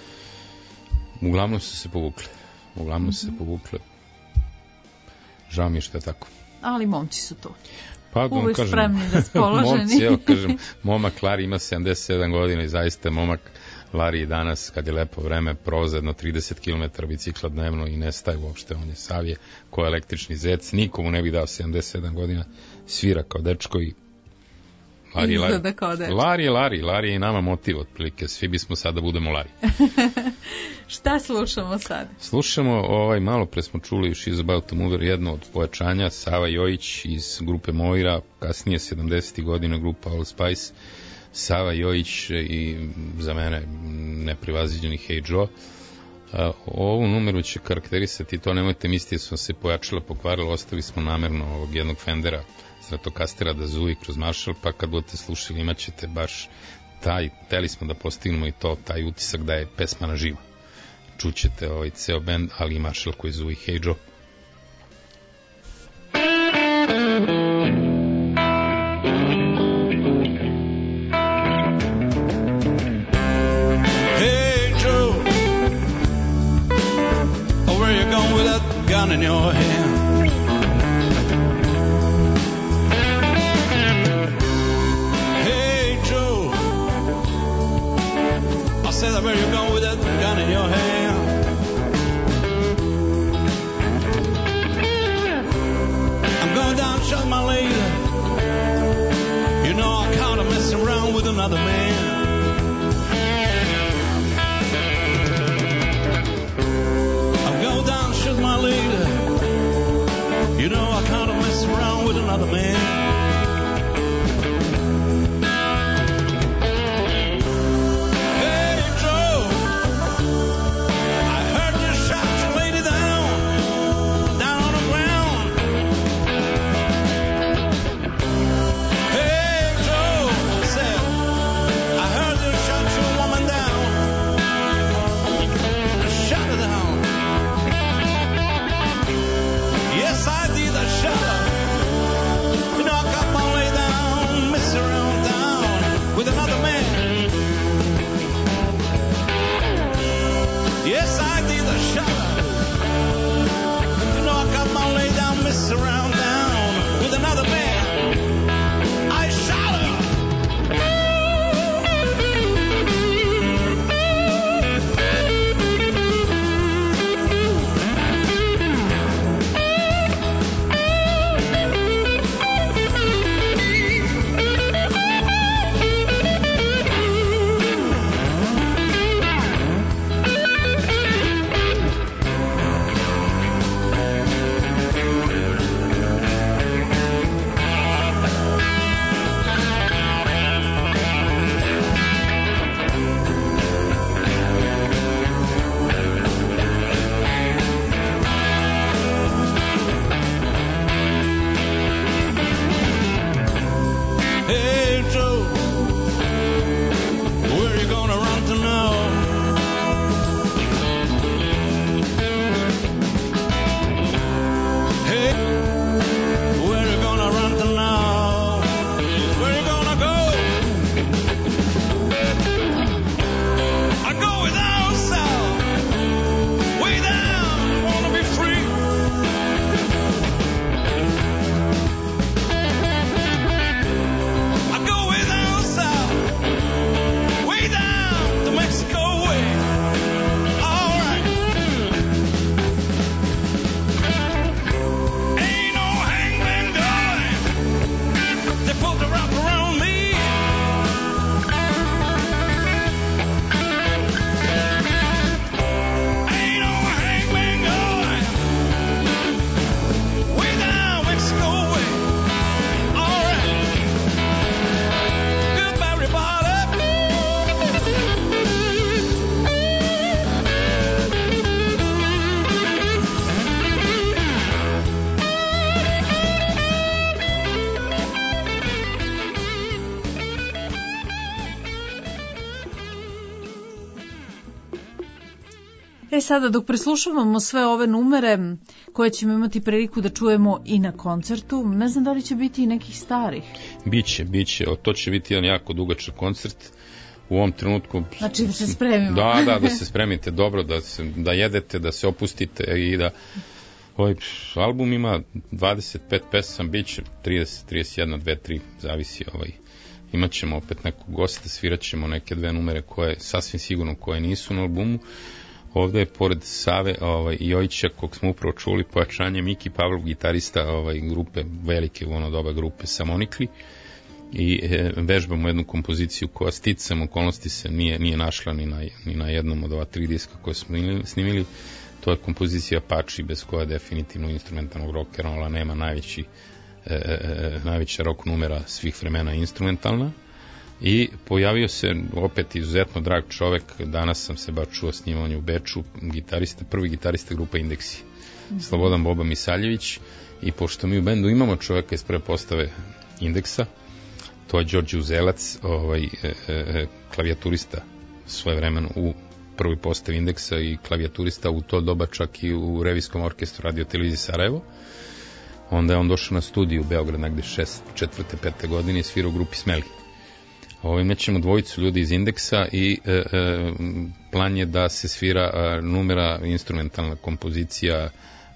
uglavnom su se povukle. Uglavnom mm-hmm. su se povukle. Žao mi je što je tako. Ali momci su tu. Pa, uvijek kažem, spremni, raspoloženi. Momci, evo kažem, momak Lari ima sedamdeset sedam godina i zaista momak Lari danas, kad je lepo vreme, proza jedno trideset kilometara bicikla dnevno i ne staje uopšte, on je savje ko električni zec, nikomu ne bi dao sedamdeset sedam godina, svira kao dečko i Lari je Lari. Lari je Lari, Lari je i nama motiv otprilike, svi bismo sad da budemo Lari. Šta slušamo sad? Slušamo, ovaj, malo pre smo čuli She's About to Move, jedno od pojačanja, Sava Jojić iz grupe Moira, kasnije sedamdesetih godina grupa All Spice, Sava Jojić i za mene neprevaziđeni Hey Joe. A, ovu numeru će karakterisati, to nemojte misliti da smo se pojačala, pokvarila, ostali smo namerno ovog jednog Fendera Stratocastera da zuvi kroz Marshall, pa kad budete slušali imat ćete baš taj, teli smo da postignemo i to, taj utisak da je pesma na živo. Čućete ovaj ceo band, ali i Marshall koji zuvi Hey Joe. Hey Joe, oh, where you going with that gun in your hand? said, where you going with that gun in your hand? I'm going down, shut my lady. You know I can't mess around with another man. I'm going down, shut my lady. You know I can't mess around with another man. Around down with another man. I shot her. E sada, dok preslušavamo sve ove numere koje ćemo imati priliku da čujemo i na koncertu, ne znam da li će biti i nekih starih. Biće, biće. To će biti jedan jako dugačak koncert. U ovom trenutku... Znači da se spremimo. Da, da, da se spremite dobro, da, se, da jedete, da se opustite i da... Ovaj album ima dvadeset pet pesama, bit će trideset, trideset jedan, dve, tri, zavisi. Ovaj. Imat ćemo opet nekog gosta, svirat ćemo neke dve numere koje, sasvim sigurno, koje nisu na albumu. Ovde je pored Save ovaj, Jojića, kog smo upravo čuli, pojačanje Miki Pavlov, gitarista ovaj, grupe, velike u ono doba grupe Samonikli, i e, vežbamo jednu kompoziciju koja sticam okolnosti se nije, nije našla ni na, ni na jednom od ova tri diska koje smo snimili. To je kompozicija Apache, bez koja definitivno instrumentalnog rock and rolla nema, najveći, e, e, najveća rock numera svih vremena instrumentalna. I pojavio se opet izuzetno drag čovek, danas sam se baš čuo s njim, on je u Beču, gitarista, prvi gitarista grupe Indeksi, mm-hmm. Slobodan Boba Misaljević, i pošto mi u bendu imamo čoveka iz prve postave Indeksa, to je Đorđe Uzelac, ovaj, e, e, klavijaturista svoje vremeno u prvoj postavi Indeksa i klavijaturista u to doba čak i u revijskom orkestru Radio Televizije Sarajevo. Onda je on došao na studiju u Beograd negde šest, četvrte, pete godine i svirao u grupi Smeli. Ovo imaćemo dvojicu ljudi iz Indeksa i e, e, plan je da se svira e, numera, instrumentalna kompozicija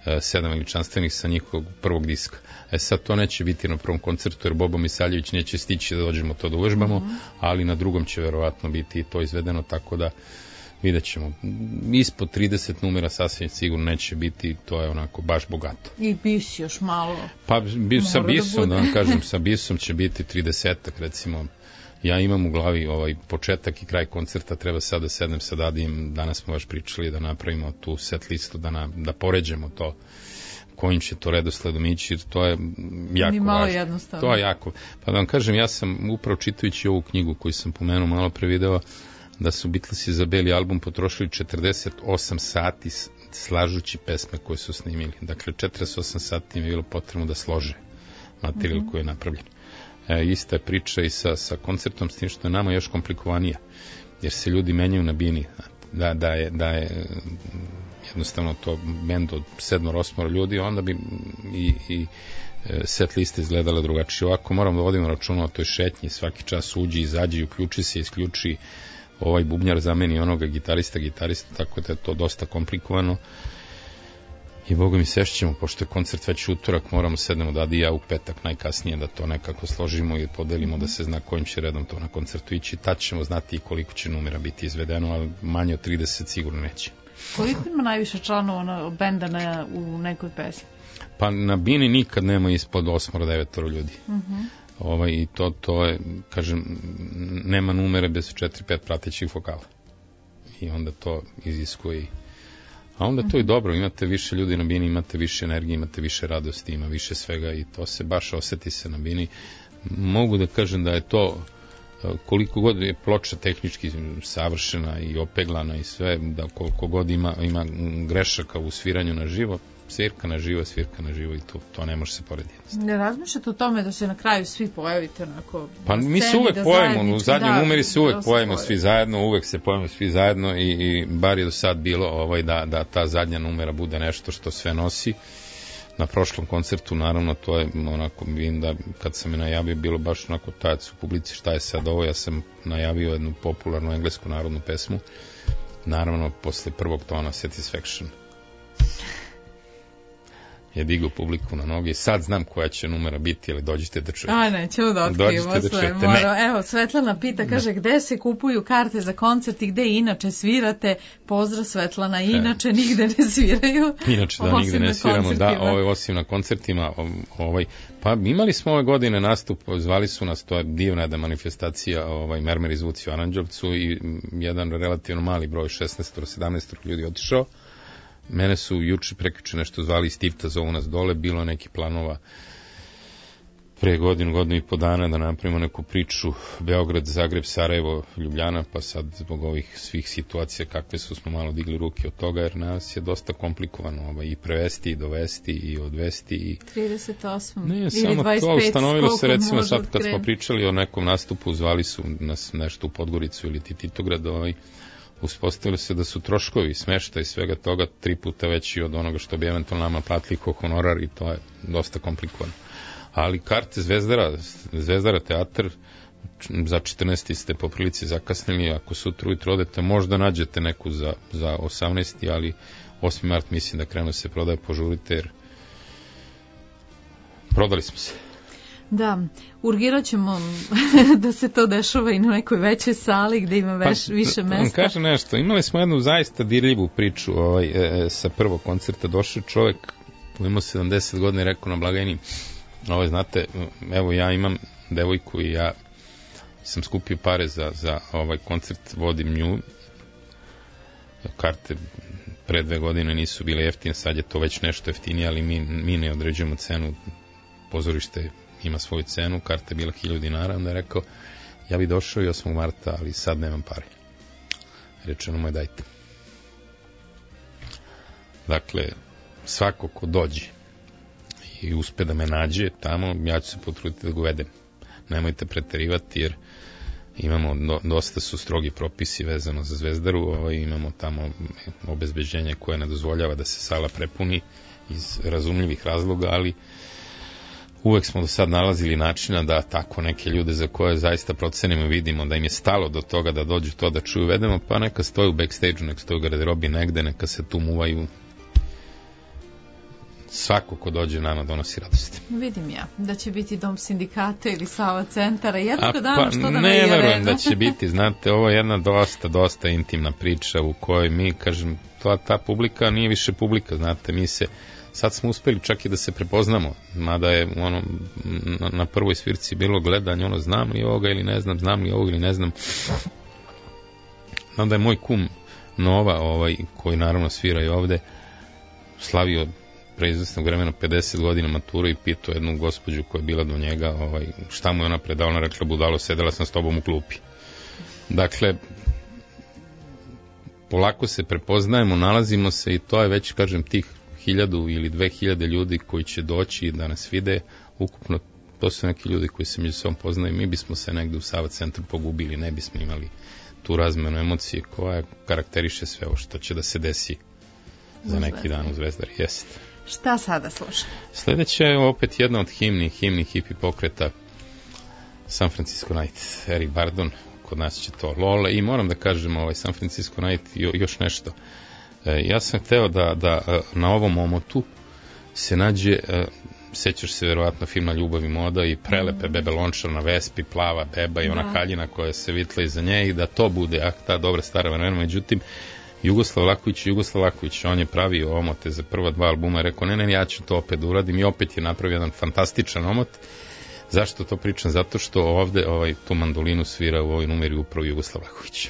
sedam veličanstvenih sa njihovog prvog diska. E sad to neće biti na prvom koncertu, jer Bobo Misaljević neće stići da dođemo to da uvežbamo, mm-hmm. ali na drugom će verovatno biti i to izvedeno, tako da vidjet ćemo. Ispod trideset numera sasvim sigurno neće biti, to je onako baš bogato. I bis još malo. Pa bi, sa bisom, da, da vam kažem, sa bisom će biti tridesetak, recimo. Ja imam u glavi ovaj početak i kraj koncerta, treba sad da sednem sa Dadijem, danas smo baš pričali da napravimo tu set listu, da, na, da poređemo to, kojim će to redosledom ići, to je jako malo važno. Jednostavno. To je jako. Pa da vam kažem, ja sam upravo čitajući ovu knjigu koju sam pomenuo malo pre video, da su Beatlesi za beli album potrošili četrdeset osam sati slažući pesme koje su snimili. Dakle, četrdeset osam sati im je bilo potrebno da slože materijal mm-hmm. koji je napravljen. E, ista je priča i sa, sa koncertom, s tim što je nama još komplikovanija, jer se ljudi menjaju na bini, da, da, je, da je jednostavno to bend od sedmoro osmoro ljudi, onda bi i, i set liste izgledala drugačije. Ovako moram da vodimo računa o toj šetnji, svaki čas uđi, izađi, uključi se, isključi, ovaj bubnjar zameni onoga gitarista, gitarista, tako da je to dosta komplikovano. I Boga mi sešćemo, pošto je koncert već utorak, moramo sednemo Dadi i ja u petak najkasnije da to nekako složimo i podelimo da se zna kojim će redom to na koncertu ići. Tad ćemo znati i koliko će numera biti izvedeno, ali manje od trideset sigurno neće. Koliko ima najviše članova na, benda na, u nekoj pesmi? Pa na bini nikad nema ispod osmoro devetoro ljudi. Uh-huh. Ovaj, I to, to je, kažem, nema numere bez četiri pet pratećih vokala. I onda to iziskuje i a onda to i dobro, imate više ljudi na bini, imate više energije, imate više radosti, ima više svega i to se baš oseti se na bini. Mogu da kažem da je to, koliko god je ploča tehnički savršena i opeglana i sve, da koliko god ima, ima grešaka u sviranju na živo, svirka na živo, svirka na živo i to, to ne može se porediti. Ne razmišljate o tome da se na kraju svi pojavite onako pa mi se uvek da pojavimo, u zadnjem da, umeri se uvek pojavimo svi zajedno, uvek se pojavimo svi zajedno i, i bar je do sad bilo ovaj, da, da ta zadnja numera bude nešto što sve nosi. Na prošlom koncertu, naravno, to je onako, vidim da kad sam je najavio, bilo baš onako tajac u publici, šta je sad ovo, ja sam najavio jednu popularnu englesku narodnu pesmu, naravno, posle prvog tona Satisfaction je digao publiku na noge i sad znam koja će numera biti, ali dođite da čujete. Aj, nećemo da otkrivimo da sve. Mora. Evo, Svetlana pita, kaže, ne. Gde se kupuju karte za koncert i gde inače svirate? Pozdrav Svetlana, inače e. nigde ne sviraju. Inače da, nigde ne sviramo, da, ovaj, osim na koncertima. Ovaj, pa imali smo ove godine nastup, zvali su nas, to je divna da manifestacija, ovaj, Mermeri zvuci u Aranđelovcu i jedan relativno mali broj, šesnaest do sedamnaest ljudi otišao. Mene su juče prekjuče nešto zvali iz Tifta, zovu nas dole, bilo neki planova pre godinu, godinu i po dana da napravimo neku priču Beograd, Zagreb, Sarajevo, Ljubljana, pa sad zbog ovih svih situacija kakve su smo malo digli ruke od toga, jer nas je dosta komplikovano ovaj, i prevesti, i dovesti, i odvesti. I... trideset osam ne, ili samo dvadeset pet, to, ustanovilo se recimo sad kad krem. smo pričali o nekom nastupu, zvali su nas nešto u Podgoricu ili Titograd, ovaj, uspostavilo se da su troškovi smešta i svega toga tri puta veći od onoga što bi eventualno nama platili ko honorar i to je dosta komplikovano. Ali karte Zvezdara, Zvezdara teatr, za četrnaesti ste po prilici zakasnili, ako sutra ujutro odete, možda nađete neku za, za osamnaesti, ali osmi mart mislim da krenu se prodaje, požurite jer prodali smo se. Da, urgirat ćemo da se to dešava i na nekoj većoj sali gde ima veš, pa, više mesta. Pa, kažem nešto, imali smo jednu zaista dirljivu priču ovaj, e, sa prvog koncerta, došao čovjek koji ima sedamdeset godina i rekao na blagajni, ovaj, znate, evo ja imam devojku i ja sam skupio pare za, za ovaj koncert, vodim nju, karte pre dve godine nisu bile jeftine, sad je to već nešto jeftinije, ali mi, mi ne određujemo cenu, pozorište ima svoju cenu, karta je bila hiljadu dinara, onda je rekao, ja bi došao i osmog marta, ali sad nemam pare. Rečeno mu je dajte. Dakle, svako ko dođe i uspe da me nađe tamo, ja ću se potruditi da ga uvedem. Nemojte preterivati, jer imamo, do, dosta su strogi propisi vezano za Zvezdaru, ovaj, imamo tamo obezbeđenje koje ne dozvoljava da se sala prepuni iz razumljivih razloga, ali uvek smo do sad nalazili načina da tako neke ljude za koje zaista procenimo vidimo da im je stalo do toga da dođu to da čuju, vedemo, pa neka stoju u backstage-u, neka stoju u garderobi negde, neka se tu muvaju. svako ko dođe nama donosi radost. Vidim ja da će biti dom sindikata ili Sava centara, jednog A, dana pa, što da ne ne je verujem redu. da će biti, znate, ovo je jedna dosta, dosta intimna priča u kojoj mi, kažem, ta, ta publika nije više publika, znate, mi se, sad smo uspeli čak i da se prepoznamo, mada je ono, na, na prvoj svirci bilo gledanje, ono, znam li ovoga ili ne znam, znam li ovoga ili ne znam. Znam da je moj kum Nova, ovaj, koji naravno svira i ovde, slavio pre izvesnog vremena pedeset godina maturu i pitao jednu gospođu koja je bila do njega, ovaj, šta mu je ona predala, ona rekla, budalo, sedela sam s tobom u klupi. Dakle, polako se prepoznajemo, nalazimo se i to je već, kažem, tih hiljadu ili dve hiljade ljudi koji će doći da nas vide, ukupno to su neki ljudi koji se među sobom poznaju, mi bismo se negde u Sava centru pogubili, ne bismo imali tu razmenu emocije koja karakteriše sve ovo što će da se desi za neki dan u Zvezdari. Jeste. Šta sada slušam? Sledeća je opet jedna od himni, himni hipi pokreta San Francisco Night, Eric Burdon, kod nas će to Lole, i moram da kažem ovaj San Francisco Night jo, još nešto. E, ja sam hteo da, da na ovom omotu se nađe, e, sećaš se verovatno filma Ljubav i moda i prelepe bebe Lončar na Vespi, plava beba i ona da. Haljina koja se vitla iza nje i da to bude, ah, ta dobra stara vremena, međutim, Jugoslav Laković, Jugoslav Laković, on je pravio omote za prva dva albuma i rekao, ne, ne, ja ću to opet da uradim i opet je napravio jedan fantastičan omot. Zašto to pričam? Zato što ovde ovaj, tu mandolinu svira u ovoj numeri upravo Jugoslav Laković.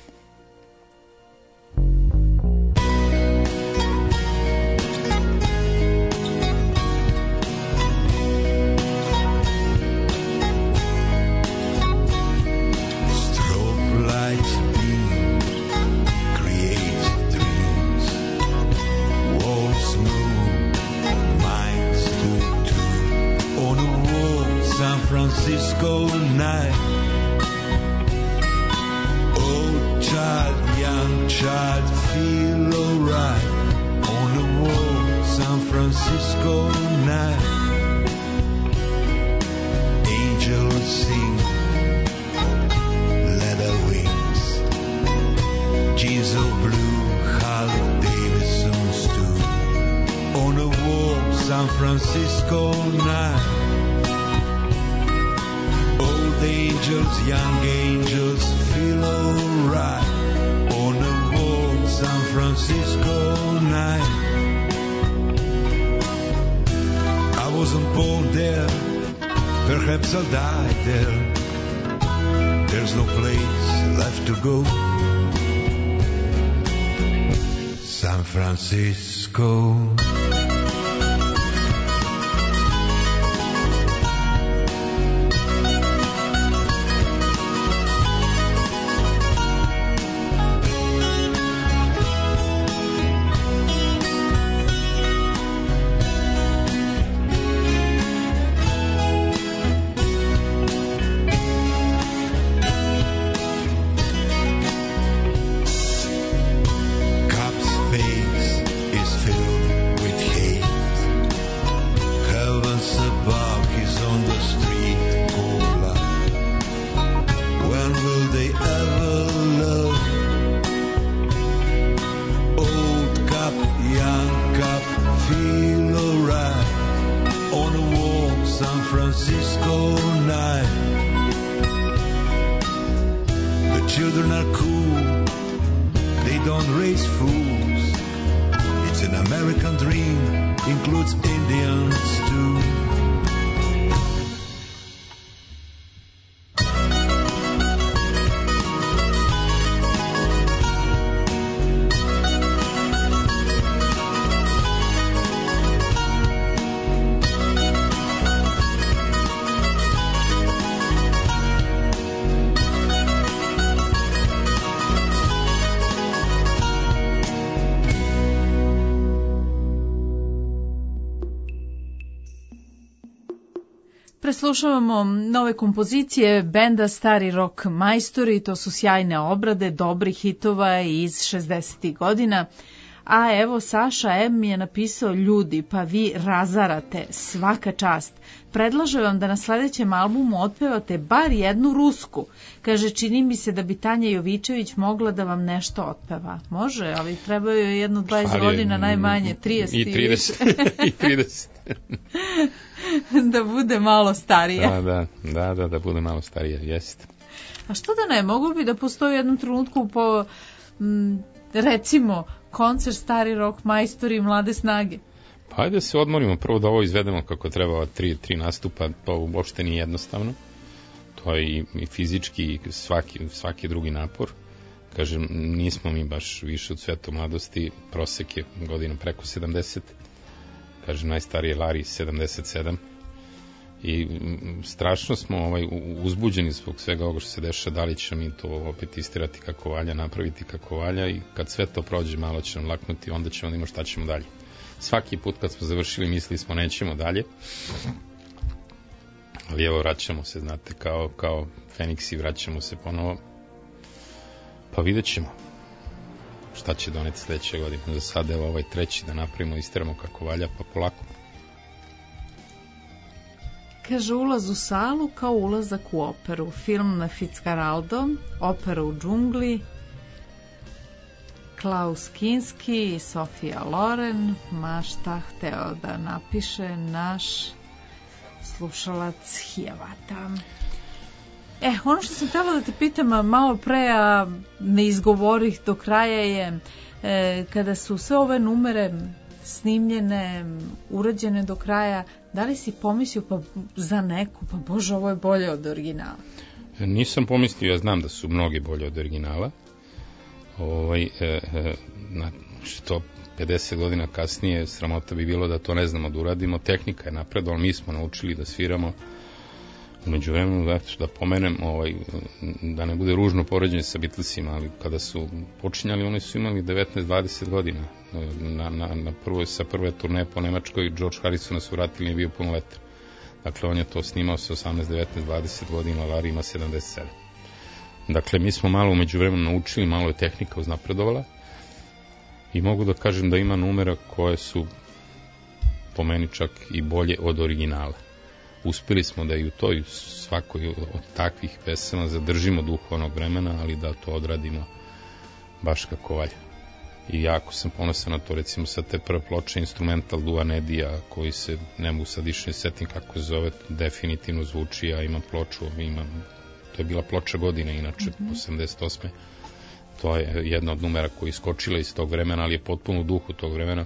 Francisco night. Old child, young child, feel alright on the wall, San Francisco night. Angels sing, leather wings, jeans of blue, Harley Davidson's too. On the wall, San Francisco night. Angels, young angels, feel alright on the wall, San Francisco night. I wasn't born there, perhaps I'll die there. There's no place left to go. San Francisco. Preslušavamo nove kompozicije benda Stari rock majstori, to su sjajne obrade dobrih hitova iz šezdesetih godina, A evo Saša M mi je napisao: ljudi, pa vi razarate, svaka čast. Predlažem vam da na sledećem albumu otpevate bar jednu rusku. Kaže, čini mi se da bi Tanja Jovičević mogla da vam nešto otpeva. Može, ali trebaju joj jedno dvadeset ali, godina najmanje, trideset i trideset. I trideset. Da bude malo starija. Da, da, da, da, da bude malo starija, jeste. A što da ne, mogu bi da postoji u jednom trenutku po, m, recimo, koncert Stari rock majstori i Mlade snage. Pa ajde da se odmorimo, prvo da ovo izvedemo kako treba, ova tri, tri nastupa, to uopšte nije jednostavno. To je i, i fizički i svaki, svaki drugi napor. Kažem, nismo mi baš više od Svetu mladosti, prosek je godina preko sedamdeset. Kažem, najstariji je Lari sedamdeset sedam. I strašno smo ovaj, uzbuđeni zbog svega ovoga što se dešava, da li će mi to opet istirati kako valja, napraviti kako valja i kad sve to prođe malo će nam laknuti, onda ćemo da imamo šta ćemo dalje. Svaki put kad smo završili mislili smo nećemo dalje, ali evo vraćamo se, znate, kao, kao Feniksi, vraćamo se ponovo, pa vidjet ćemo šta će doneti sledeće godine. Za sad evo ovaj treći da napravimo, istiramo kako valja, pa polako. Kaže, ulaz u salu kao ulazak u operu. Film na Fitzcarraldo, opera u džungli, Klaus Kinski i Sofia Loren. Ma šta hteo da napiše naš slušalac Hijavata. E, ono što sam htjela da te pitam malo pre, a ne izgovorih do kraja je, e, kada su sve ove numere snimljene, urađene do kraja, da li si pomislio pa za neku, pa bože, ovo je bolje od originala? Nisam pomislio, ja znam da su mnogi bolje od originala. Ovaj, e, e, na što pedeset godina kasnije sramota bi bilo da to ne znamo da uradimo. Tehnika je napredovala, mi smo naučili da sviramo. Umeđu vremenu, da, da pomenem, ovaj, da ne bude ružno poređenje sa Beatlesima, ali kada su počinjali, oni su imali devetnaest dvadeset godina. Na, na, na prvoj, sa prve turneje po Nemačkoj, George Harrison su vratili, nije bio punoletan. Dakle, on je to snimao sa osamnaest, devetnaest, dvadeset godina, Larry ima sedamdeset sedam. Dakle, mi smo malo umeđu vremenu naučili, malo je tehnika uznapredovala i mogu da kažem da ima numera koje su po meni čak i bolje od originala. Uspeli smo da i u toj svakoj od takvih pesama zadržimo duh onog vremena, ali da to odradimo baš kako valja. I jako sam ponosan na to, recimo sa te prve ploče Instrumental Dua Nedija, koji se, ne mogu sad više setim kako se zove, definitivno zvuči, ja imam ploču, imam, to je bila ploča godine, inače, mm-hmm. osamdeset osme. To je jedna od numera koja je iskočila iz tog vremena, ali je potpuno u duhu tog vremena.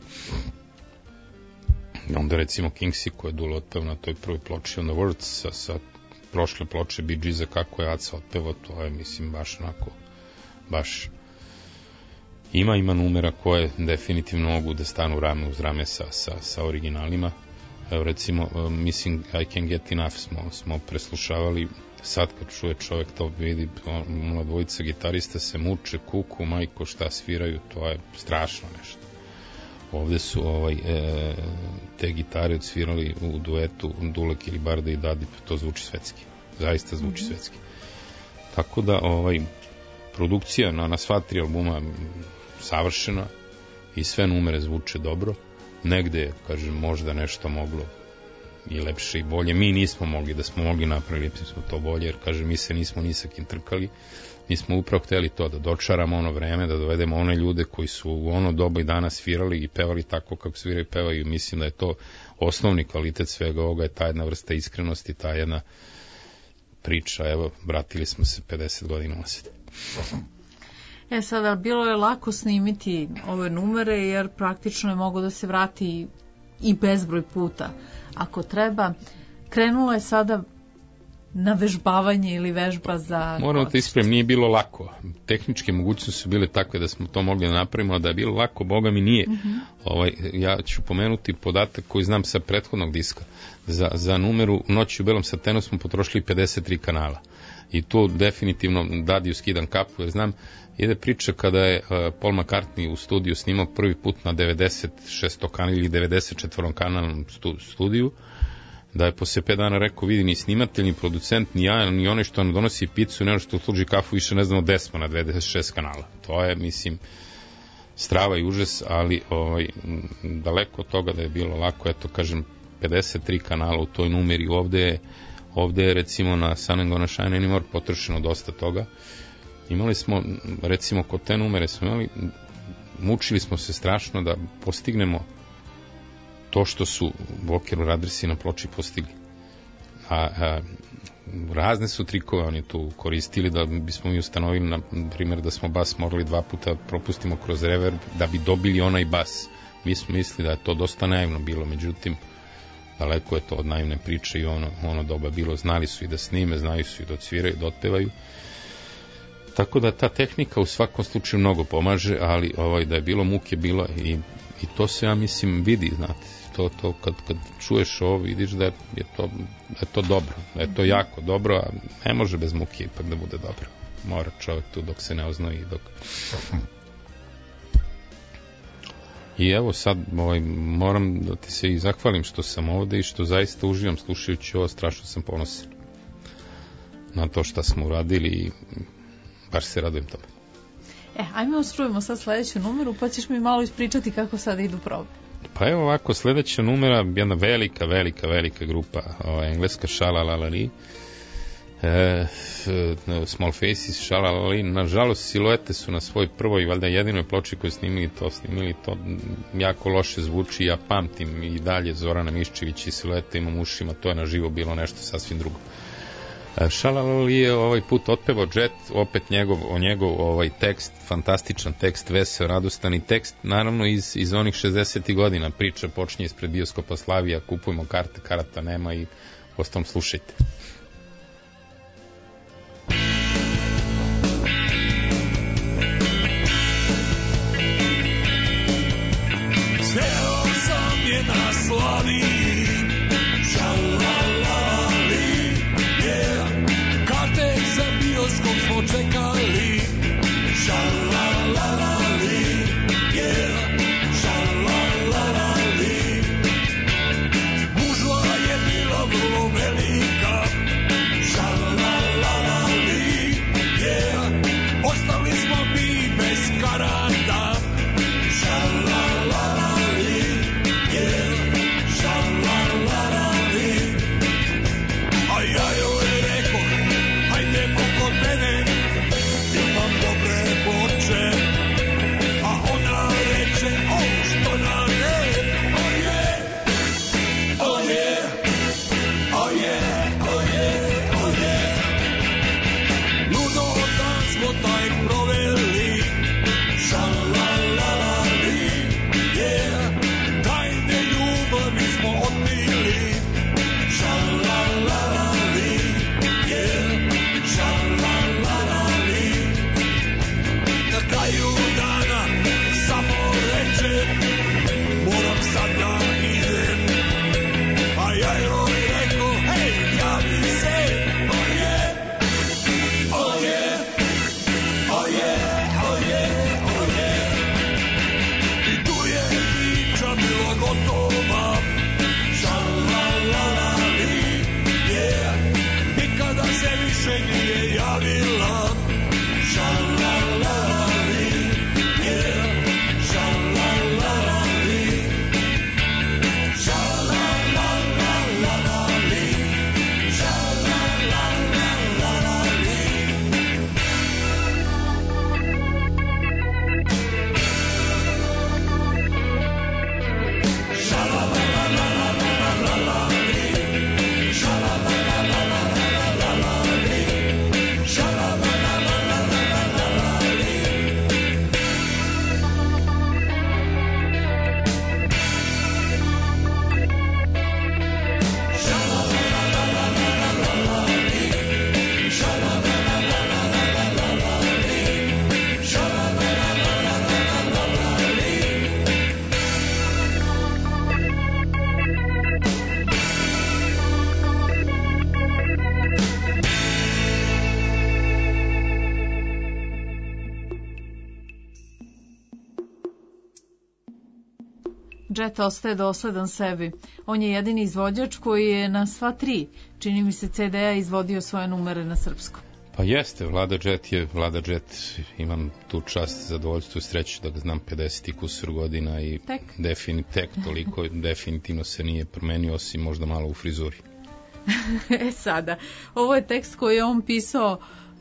Onda recimo Kingsi koja je Dula otpeo na toj prvoj ploči On the Words sa, sa prošle ploče Bee Geesa kako je Aca otpevao, to je mislim baš onako, baš ima ima numera koje definitivno mogu da stanu rame uz rame sa, sa, sa originalima. Evo recimo uh, Missing I Can Get Enough smo, smo preslušavali, sad kad čuje čovjek to vidi, ona dvojica gitarista se muče, kuku, majko šta sviraju, to je strašno nešto. Ovde su ovaj, e, te gitare odsvirali u duetu Dule Kilibarda i Dadi, to zvuči svetski. Zaista zvuči mm-hmm. svetski. Tako da ovaj, produkcija na, na sva tri albuma savršena i sve numere zvuče dobro. Negde je, kažem, možda nešto moglo i lepše i bolje. Mi nismo mogli, da smo mogli napraviti smo to bolje, jer, kažem, mi se nismo ni sa kim trkali. Mi smo upravo hteli to, da dočaramo ono vreme, da dovedemo one ljude koji su u ono doba i danas svirali i pevali tako kako sviraju i pevaju. Mislim da je to osnovni kvalitet svega ovoga, je ta jedna vrsta iskrenosti, ta jedna priča. Evo, vratili smo se pedeset godina unazad. E sada, bilo je lako snimiti ove numere, jer praktično je mogo da se vrati i bezbroj puta. Ako treba, krenulo je sada na vežbavanje ili vežba za... Moramo da ispravim, nije bilo lako. Tehničke mogućnosti su bile takve da smo to mogli da napravimo, a da je bilo lako, boga mi nije. Uh-huh. Ovaj, ja ću pomenuti podatak koji znam sa prethodnog diska. Za, za numeru Noći u belom satenu smo potrošili pedeset tri kanala. I tu definitivno Dadiju skidam kapu, jer znam, ide priča kada je uh, Paul McCartney u studiju snimao prvi put na devedeset šest kanal ili devedeset četiri kanalnom stu, studiju, da je posle pet dana rekao, vidi, ni snimatelj, ni producent, ni ja, ni onaj što nam donosi picu, ne što služi kafu, više ne znamo gde smo na devedeset šest kanala. To je, mislim, strava i užas, ali ovaj, daleko od toga da je bilo lako, eto kažem, pedeset tri kanala u toj numeri, ovde je, ovde je recimo na Sun and Gonna Shine Anymore potrošeno dosta toga. Imali smo, recimo, kod te numere smo imali, mučili smo se strašno da postignemo to što su Walker Brothersi na ploči postigli. A, a razne su trikove oni tu koristili da bismo mi ustanovili, na primjer, da smo bas morali dva puta propustimo kroz reverb da bi dobili onaj bas. Mi smo mislili da je to dosta naivno bilo, međutim daleko je to od naivne priče i ono, ono doba bilo, znali su i da snime, znaju su i da odsviraju, da otpevaju. Tako da ta tehnika u svakom slučaju mnogo pomaže, ali ovaj, da je bilo muke, bilo i, i to se, ja mislim, vidi, znate, to, to kad, kad čuješ ovo, vidiš da je, to, da je to dobro, da je to jako dobro, a ne može bez muke ipak da bude dobro. Mora čovjek tu dok se ne oznoji, dok... I evo sad ovaj, moram da ti se i zahvalim što sam ovde i što zaista uživam slušajući ovo, strašno sam ponosan na to što smo uradili i baš se radujem tome. E, ajme ostrujemo sad sledeću numeru, pa ćeš mi malo ispričati kako sada idu probe. Pa evo ovako, sledeća numera, jedna velika, velika, velika grupa, ova, engleska Šalalalali, e, Small Faces, Šalalalali, nažalost Siluete su na svoj prvoj, valjda jedinoj ploči koju snimili to, snimili to, jako loše zvuči, ja pamtim i dalje Zorana Miščević i Siluete imam ušima, to je na živo bilo nešto sasvim drugo. Šalalali je ovaj put otpevao Jet, opet njegov, o njegov ovaj tekst, fantastičan tekst, veseo, radostani tekst, naravno iz, iz onih šezdesetih godina, priča počinje ispred bioskopa Slavija, kupujemo karte, karata nema i ostalom slušajte. Seo sam je na Slaviji, šalalali, yeah. Karte za bioskop smo čekali, šalalali, yeah. Šalalali. Gužva je bila vrlo velika, šalalali, yeah. Ostali smo mi bez karata, šalalali, yeah. Šalalali. A ja joj rekao, hajdemo kod mene, imam dobre ploče. A ona reče, o što da ne, o je, o je, o je, o je, o je. Ludo dan smo taj proveli, šalalali, yeah. Tajne ljubavi smo otmili, šalalali, yeah. Šalalali. Na kraju dana samo reče, moram sad da idem. A ja joj rekao, hej, javi se, o je, o je, o je, o je, o je. I tu je priča bila gotova, šalalali, yeah. Nikada se više nije javila, šalalali, yeah. Šalalali, šalalalali, šalalalali. Jet ostaje dosledan sebi. On je jedini izvođač koji je na sva tri, čini mi se, ce de a izvodio svoje numere na srpskom. Pa jeste, Vlada Džet je, Vlada Džet, imam tu čast, zadovoljstvo i sreću da ga znam pedeset i kusur godina i tek, defini, tek toliko, definitivno se nije promenio, osim možda malo u frizuri. E sada, ovo je tekst koji je on pisao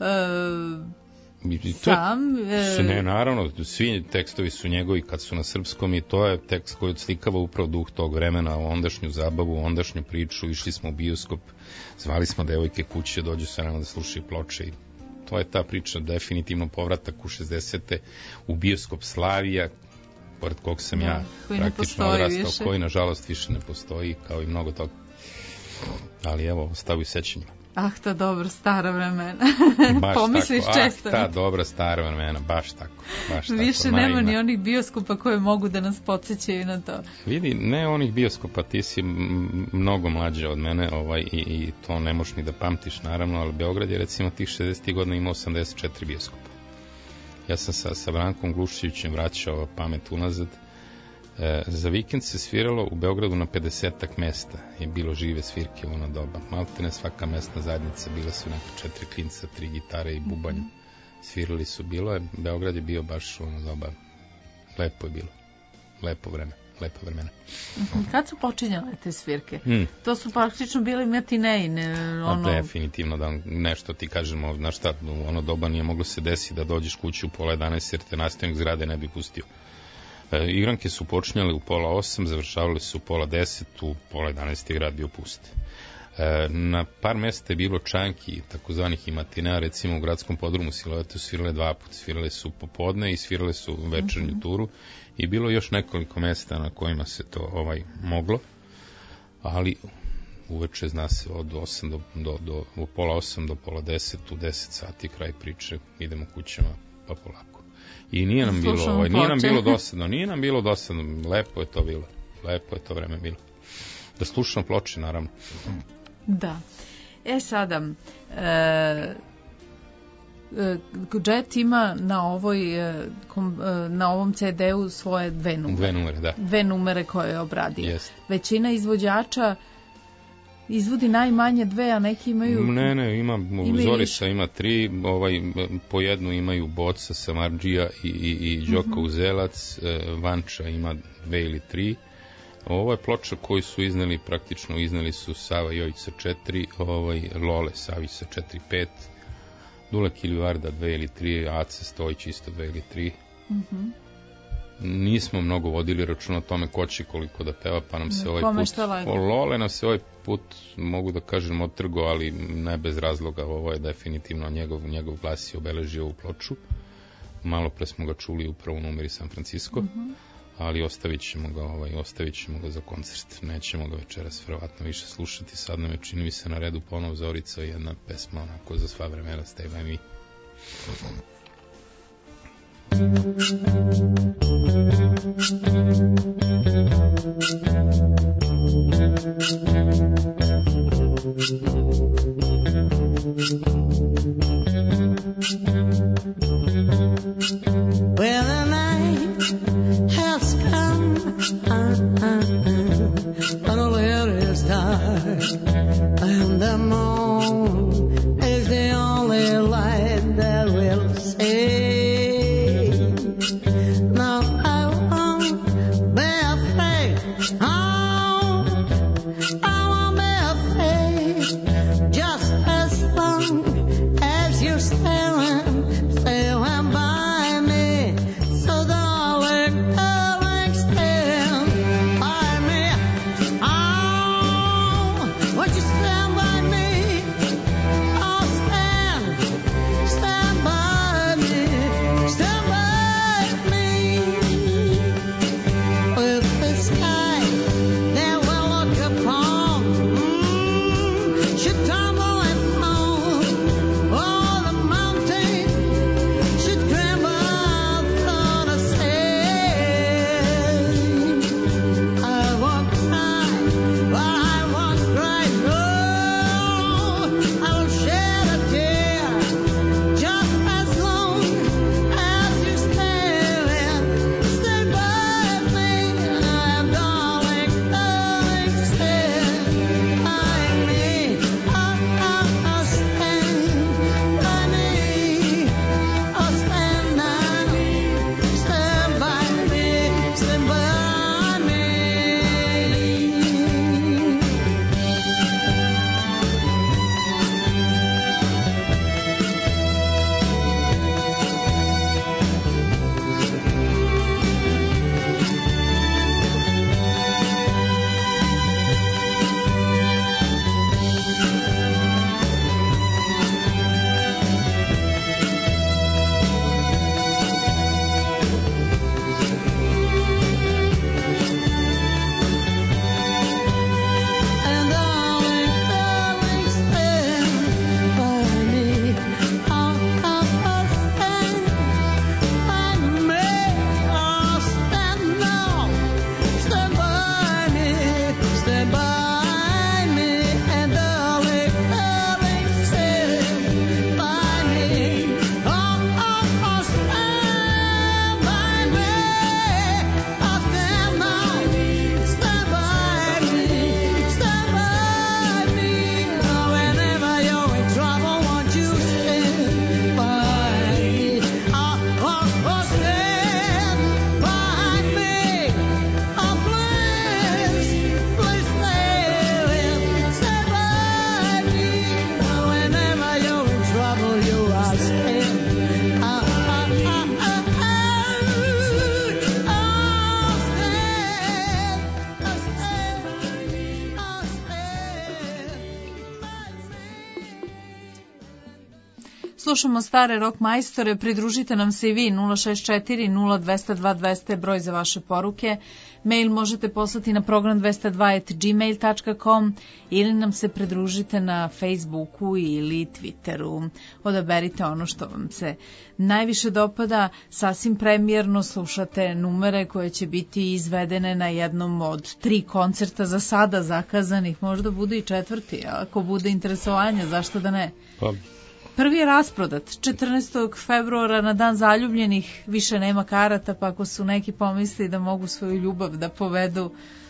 uh, I to sam. Je, ne, naravno, svi tekstovi su njegovi kad su na srpskom i to je tekst koji odslikava upravo duh tog vremena, ondašnju zabavu, ondašnju priču, išli smo u bioskop, zvali smo devojke kuće, dođu sa nama da slušaju ploče i to je ta priča, definitivno povratak u šezdesete u bioskop Slavija, pored kog sam ja koji praktično odrastao, koji nažalost više ne postoji, kao i mnogo toga. Ali evo, ostavu i sećanjima. Ah, ta dobra stara vremena. Baš Pomisliš tako. često. Ah, ta dobra stara vremena, baš tako. Baš Više tako, nema naivna. ni onih bioskopa koje mogu da nas podsjećaju na to. Vidi, ne onih bioskopa, ti si m- mnogo mlađa od mene ovaj, i, i to ne možeš ni da pamtiš, naravno, ali Beograd je recimo tih šezdesetih godina imao osamdeset četiri bioskopa. Ja sam sa, sa Brankom Gluševićem vraćao pamet unazad. E, za vikend se sviralo u Beogradu na pedesetak mesta, je bilo žive svirke u ono doba. Maltene svaka mesna zajednica, bila su neka četiri klinca, tri gitare i bubanj. Svirali su, bilo je, Beograd je bio baš u ono doba. Lepo je bilo, lepo vreme, lepo vremena. Kad su počinjale te svirke? Hmm. To su praktično bili matineji, ne, ono... A definitivno, da nešto ti kažemo, znaš šta, u ono doba nije moglo se desiti da dođeš kući u pola jedanaest jer te nastavnik zgrade ne bi pustio. E, igranke su počinjale u pola osam, završavale su u pola deset, u pola jedanaest je grad bio pust. E, na par mesta je bilo čanki, takozvanih imatina, recimo u gradskom podrumu Silovetu svirale dva put, svirale su popodne i svirale su večernju mm-hmm. turu i bilo još nekoliko mesta na kojima se to ovaj moglo, ali uveče zna se od osam do, do, do, do pola osam do pola deset, u deset sati kraj priče, idemo kućama pa polako. I nije nam bilo, ovaj, nije nam bilo dosadno, nije nam bilo dosadno, lepo je to bilo, lepo je to vreme bilo. Da slušam ploče, naravno. Da. E sada, e, Džet ima na ovoj kom, na ovom ce de-u svoje dve numere. Dve numere, da. Dve numere koje je obradio. Jest. Većina izvođača izvodi najmanje dve, a neki imaju... Ne, ne, ima, Zorica ima tri, ovaj, po jednu imaju Boca, Samardžija i, i, i Đoka uh-huh. Uzelac, Vanča ima dve ili tri. Ovo je ploča koju su izneli, praktično izneli su Sava Jojić sa četiri, ovaj, Lole Savić sa četiri, pet, Dulek ili Varda dve ili tri, Aca Stojić isto dve ili tri. Uh-huh. Nismo mnogo vodili računa o tome ko će koliko da peva, pa nam se ovaj put... O, Lole nam se ovaj put, mogu da kažem, otrgo, ali ne bez razloga, ovo je definitivno njegov, njegov glas je obeležio ovu ploču. Malo pre smo ga čuli upravo u numeri San Francisco, uh-huh. ali ostavit ćemo ga, ovaj, ostavit ćemo ga za koncert. Nećemo ga večeras verovatno više slušati, sad nam je, čini mi se, na redu ponov Zorica i jedna pesma onako za sva vremena, Stay by me. Well, the night has come, uh, uh, uh, and the world is dark, and the moon is the only light that will save. Now I want Slušamo stare rock majstore, pridružite nam se i vi nula šest četiri nula dva zero dva dva zero broj za vaše poruke. Mail možete poslati na program dvesta dva at gmail dot com ili nam se pridružite na Facebooku ili Twitteru. Odaberite ono što vam se najviše dopada. Sasvim premijerno slušate numere koje će biti izvedene na jednom od tri koncerta za sada zakazanih. Možda bude i četvrti, a ako bude interesovanja, zašto da ne? Pa... Prvi je rasprodat. četrnaestog februara na dan zaljubljenih više nema karata, pa ako su neki pomisli da mogu svoju ljubav da povedu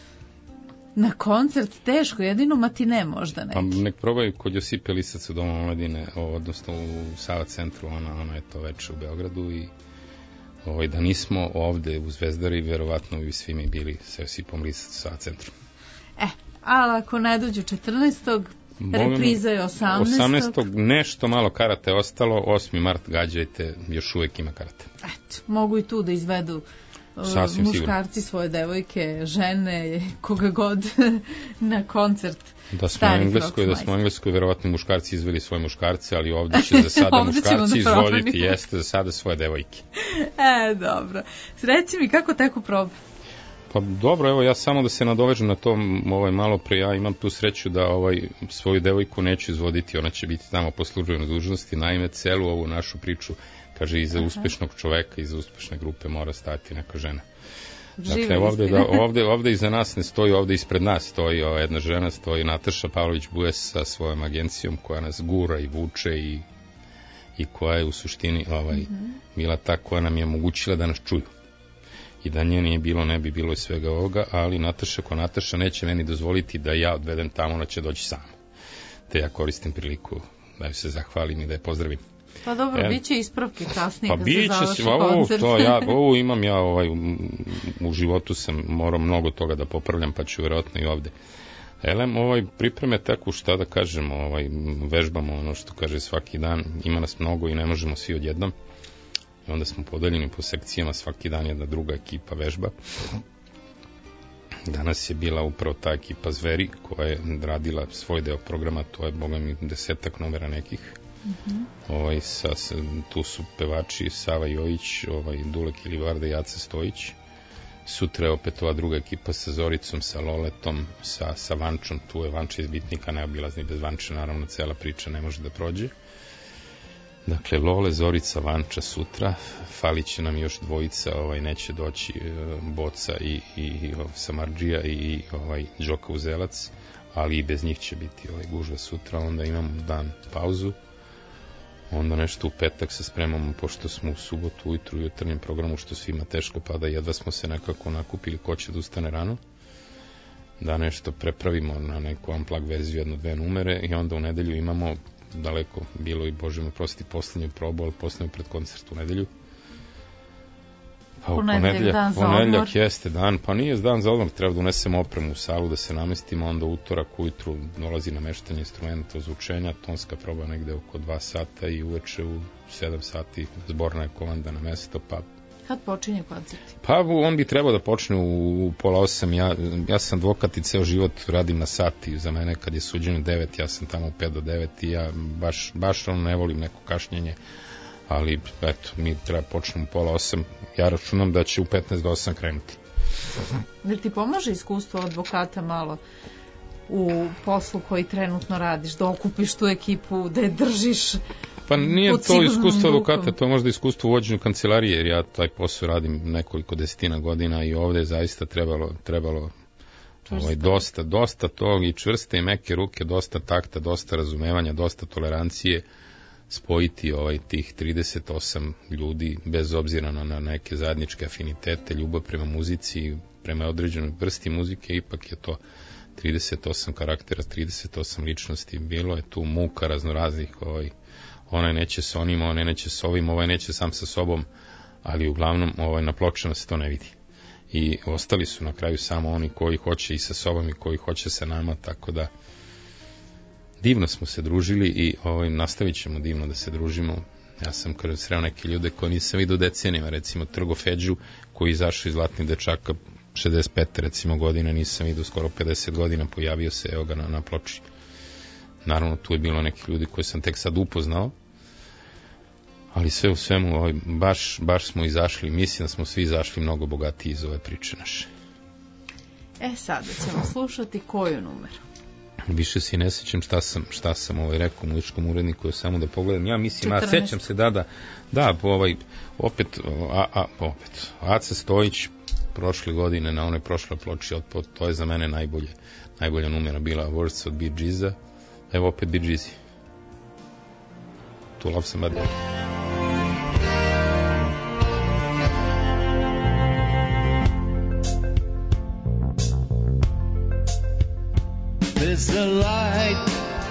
na koncert, teško, jedino matine možda neki. Pa nek probaju kod Josipe Lisac u Domu omladine, odnosno u Sava centru, ona, ona je to veče u Beogradu i ovaj, da nismo ovde u Zvezdari, verovatno bi svi mi bili sa Josipom Lisac u Sava centru. E, ali ako ne dođu četrnaestog repriza je osamnaestog osamnaestog nešto malo karate je ostalo, osmi mart gađajte, još uvek ima karate. Eto, mogu i tu da izvedu Sasvim muškarci sigurno. Svoje devojke, žene, koga god na koncert. Da smo u Engleskoj, da smo u Engleskoj, verovatno muškarci izveli svoje muškarce, ali ovde će za sada muškarci da izvoditi, jeste za sada svoje devojke. E, dobro. Reci mi, kako teku probe? Pa dobro, evo ja samo da se nadovežem na to ovaj, malo pre, ja imam tu sreću da ovaj, svoju devojku neću izvoditi, ona će biti tamo po službenoj dužnosti, naime celu ovu našu priču, kaže, iza Aha. uspešnog čoveka, iza uspešne grupe mora stati neka žena. Živi dakle, ovde, da, ovde, ovde iza nas ne stoji, ovde ispred nas stoji o, jedna žena, stoji Nataša Pavlović-Bujes sa svojom agencijom koja nas gura i vuče i, i koja je u suštini ovaj, mm-hmm. bila ta koja nam je omogućila da nas čuju. I da nje nije bilo, ne bi bilo i svega ovoga, ali Nataša ko Nataša neće meni dozvoliti da ja odvedem tamo, ona će doći sama. Te ja koristim priliku da ju se zahvalim i da je pozdravim. Pa dobro, e, bit će ispravke kasnije pa kad se završi koncert. To ja, ovo imam ja, ovaj, u, u životu sam morao mnogo toga da popravljam, pa ću vjerojatno i ovde. Elem, ovaj, pripreme tako, šta da kažemo, ovaj, vežbamo ono što kaže svaki dan, ima nas mnogo i ne možemo svi odjednom. I onda smo podeljeni po sekcijama, svaki dan jedna druga ekipa vežba. Danas je bila upravo ta ekipa Zveri koja je radila svoj deo programa, to je, boga mi, desetak numera nekih. Mm-hmm. Ovaj, sa, tu su pevači Sava Jojić, ovaj, Dule Kilivarda i Jaca Stojić. Sutra je opet ova druga ekipa sa Zoricom, sa Loletom, sa, sa Vančom, tu je Vanča iz Bitnika, neobilazni, bez Vanče naravno cela priča ne može da prođe. Dakle, Lole, Zorica, Vanča sutra, falit će nam još dvojica, ovaj, neće doći e, Boca i, i, i Samardžija i, i ovaj, Đoka Uzelac, ali i bez njih će biti ovaj, gužva sutra, onda imamo dan pauzu, onda nešto u petak se spremamo, pošto smo u subotu ujutru u jutarnjem programu, što svima teško pada, jedva smo se nekako nakupili ko će da ustane rano, da nešto prepravimo na neku unplug verziju, jedno, dve numere, i onda u nedelju imamo daleko bilo i Bože me prosti poslednju probu, ali poslednju pred koncert u nedelju. Pa u ponedeljak, ponedeljak jeste dan, pa nije dan za odmor, treba da unesemo opremu u salu, da se namestimo, onda utorak ujutru dolazi nameštanje instrumenta, ozvučenja, tonska proba negde oko dva sata i uveče u sedam sati zborna je komanda na mesto, pa kad počinje koncert? Pa on bi trebao da počne u, u pola osam, ja, ja sam advokat i ceo život radim na sati, za mene kad je suđenje devet, ja sam tamo u pet do devet i ja baš, baš ono ne volim neko kašnjenje, ali eto, mi treba počnemo u pola osam, ja računam da će u petnaest do osam krenuti. Da ti pomože iskustvo advokata malo u poslu koji trenutno radiš, da okupiš tu ekipu, da je držiš? Pa nije to iskustvo advokata, to je možda iskustvo u vođenju kancelarije, jer ja taj posao radim nekoliko desetina godina i ovde je zaista trebalo, trebalo ovaj, dosta, dosta tog i čvrste i meke ruke, dosta takta, dosta razumevanja, dosta tolerancije, spojiti ovaj, tih trideset osam ljudi, bez obzira na, na neke zajedničke afinitete, ljubav prema muzici, prema određenoj vrsti muzike, ipak je to trideset osam karaktera, trideset osam ličnosti, bilo je tu muka raznoraznih, ovaj, onaj neće s onim, onaj neće s ovim, ovaj neće sam sa sobom, ali uglavnom ovaj, na pločama se to ne vidi. I ostali su na kraju samo oni koji hoće i sa sobom i koji hoće sa nama, tako da divno smo se družili i ovaj, nastavit ćemo divno da se družimo. Ja sam kada sreo neke ljude koji nisam vidio decenijama, recimo Trgo Feđu, koji izašao iz Zlatnih dečaka šezdeset pet recimo godine, nisam vidio skoro pedeset godina, pojavio se, evo ga na, na ploči. Naravno, tu je bilo neki ljudi koji sam tek sad upoznao, ali sve u svemu, ovaj, baš, baš smo izašli, mislim da smo svi izašli mnogo bogatiji iz ove priče naše. E, sada ćemo slušati koju numeru? Više se ne sećam šta sam, šta sam ovaj rekao muzičkom uredniku, samo da pogledam. Ja mislim, a sećam se da, da, da, ovaj, opet, a, a, opet, Aca Stojić prošle godine na onoj prošloj ploči, od, to je za mene najbolje, najbolja numera bila Words od Bee Geesa. Evo opet Bee Geesi. To Love Somebody. There's a light,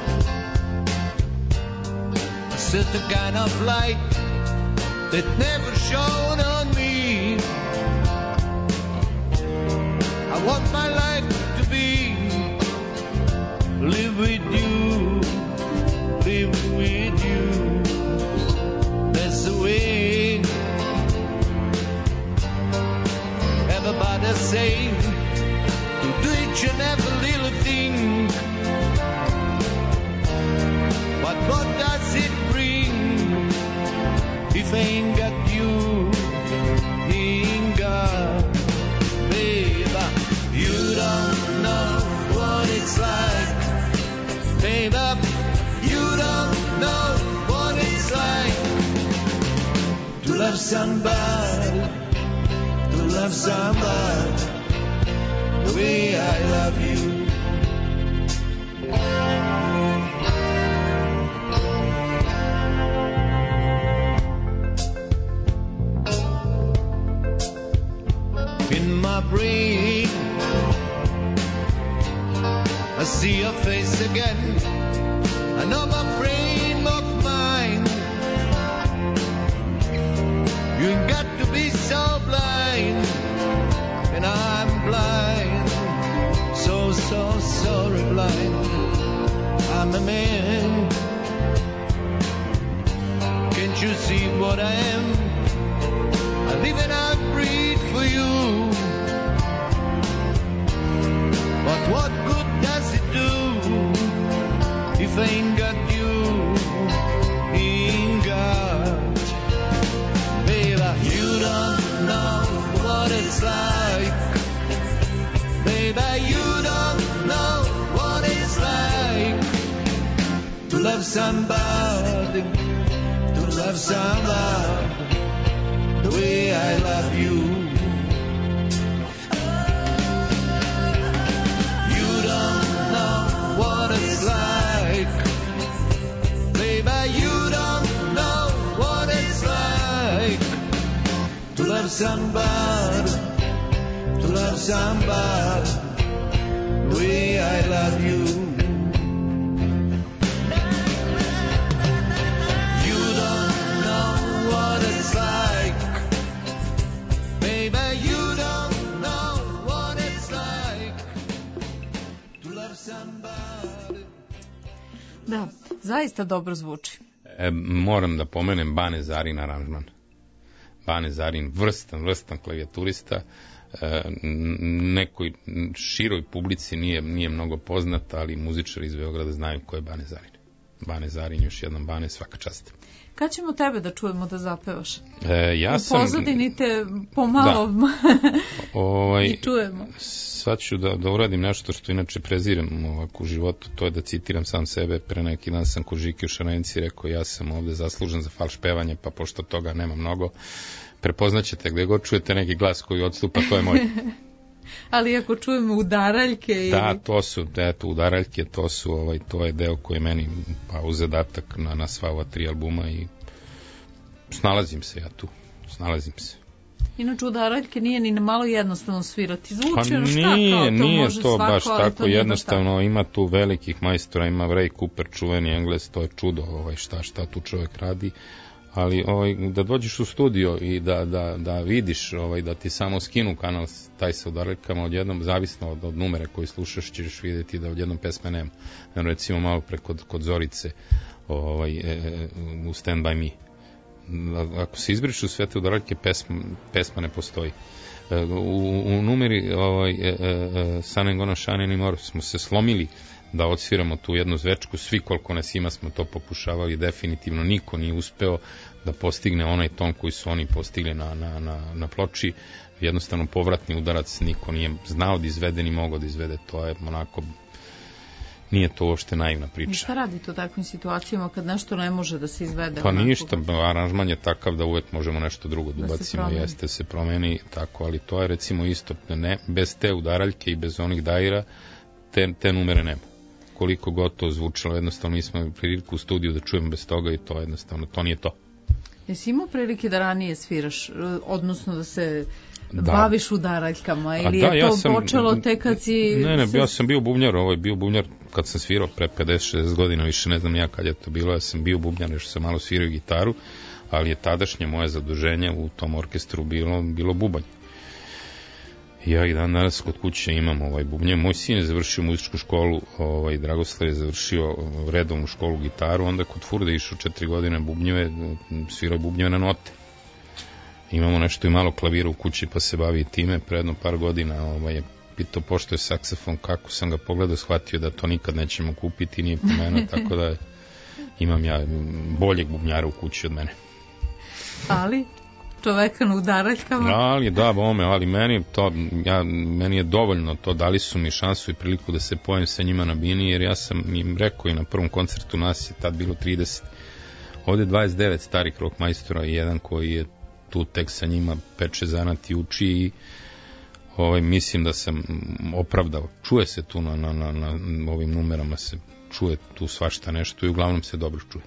a certain kind of light that never shone on me. I want my life to be, live with you, live with you. That's the way everybody say, to do each and every little thing. But what does it bring if I ain't got you, ain't got, baby? You don't know what it's like, baby. You don't know what it's like to love somebody, to love somebody the way I love you. In my brain, I see your face again. I know my frame of mind. You ain't got to be so blind, and I'm blind, so, so, sorry blind. I'm a man. Can't you see what I am? I live and I breathe for you. But what good does it do if I ain't got you, ain't got? Baby, you don't know what it's like. Baby, you don't know what it's like to love somebody, to love somebody the way I love you. You don't know what it's like, baby, you don't know what it's like to love somebody, to love somebody the way I love you. Da, zaista dobro zvuči. E, moram da pomenem Bane Zarin aranžman. Bane Zarin, vrstan, vrstan klavijaturista, e, nekoj široj publici nije, nije mnogo poznat, ali muzičari iz Beograda znaju ko je Bane Zarin. Bane Zarin, još jedan Bane, svaka čast. Kad ćemo tebe da čujemo da zapevaš? E, ja U sam... pozadini te pomalo da. ovaj, i čujemo. Sad ću da, da uradim nešto što inače preziram ovako u životu, to je da citiram sam sebe. Pre neki dan sam kod Žike u Šarenci rekao, ja sam ovde zaslužen za falš pevanje, pa pošto toga nema mnogo, prepoznaćete gde god čujete neki glas koji odstupa, to je moj. Ali ako čujemo udaraljke ili... Da, to su, eto, udaraljke, to su, ovaj, to je deo koji je meni pa u zadatak na, na sva ova tri albuma i snalazim se ja tu, snalazim se. Inače, udaraljke nije ni na malo jednostavno svirati. Zvuči pa ono šta, nije, kao to nije može to svako, baš tako to jednostavno, ima tu velikih majstora, ima Ray Cooper, čuveni Engles, to je čudo ovaj, šta, šta tu čovjek radi, ali ovaj, da dođeš u studio i da, da, da vidiš, ovaj, da ti samo skinu kanal taj sa udaraljkama, odjednom, zavisno od, od numere koji slušaš, ćeš vidjeti da odjednom pesme nema. Recimo malo pre kod, kod Zorice ovaj, e, u Stand By Me. Ako se izbrišu sve te udaraljke, pesma, pesma ne postoji. U, u numeri ovaj, e, e, Sun and Gonna Shine Anymore smo se slomili da odsviramo tu jednu zvečku, svi koliko nas ima smo to pokušavali, definitivno niko nije uspeo, da postigne onaj ton koji su oni postigli na, na, na, na ploči. Jednostavno povratni udarac niko nije znao da izvede ni mogao da izvede. To je onako, nije to uopšte naivna priča. I šta radite u takvim situacijama kad nešto ne može da se izvede? Pa onako? Ništa, aranžman je takav da uvek možemo nešto drugo da ubacimo, jeste se promeni tako, ali to je recimo isto, ne, bez te udaraljke i bez onih daira te, te numere nema. Koliko god to zvučalo, jednostavno nismo priliku u studiju da čujemo bez toga i to jednostavno, to nije to. Jesi imao prilike da ranije sviraš, odnosno da se da. baviš udaraljkama ili da, je ja to sam, počelo tek kad si... Ne, ne, se... ja sam bio bubnjar, ovo je bio bubnjar kad sam svirao pre pedeset šezdeset godina, više ne znam ja kad je to bilo, ja sam bio bubnjar, još sam malo svirao gitaru, ali je tadašnje moje zaduženje u tom orkestru bilo, bilo bubanj. Ja i dan danas kod kuće imam ovaj bubnje. Moj sin je završio muzičku školu, ovaj, Dragoslav je završio redovnu školu gitaru, onda kod Furde išao četiri godine bubnjeve, svirao bubnjeve na note. Imamo nešto i malo klavira u kući, pa se bavi i time. Predno par godina ovaj, je pitao pošto je saksofon, kako sam ga pogledao, shvatio da to nikad nećemo kupiti, nije pomenuo, tako da imam ja boljeg bubnjara u kući od mene. Ali... čoveka na udaraljkama. Ali, da, bome, ali meni, to, ja, meni je dovoljno to, dali su mi šansu i priliku da se pojem sa njima na bini, jer ja sam im rekao i na prvom koncertu, nas je tad bilo trideset, ovde dvadeset devet starih rock majstora i jedan koji je tu tek sa njima peče zanat i uči i ovaj, mislim da sam opravdao. Čuje se tu na, na, na, na ovim numerama, se čuje tu svašta nešto i uglavnom se dobro čuje.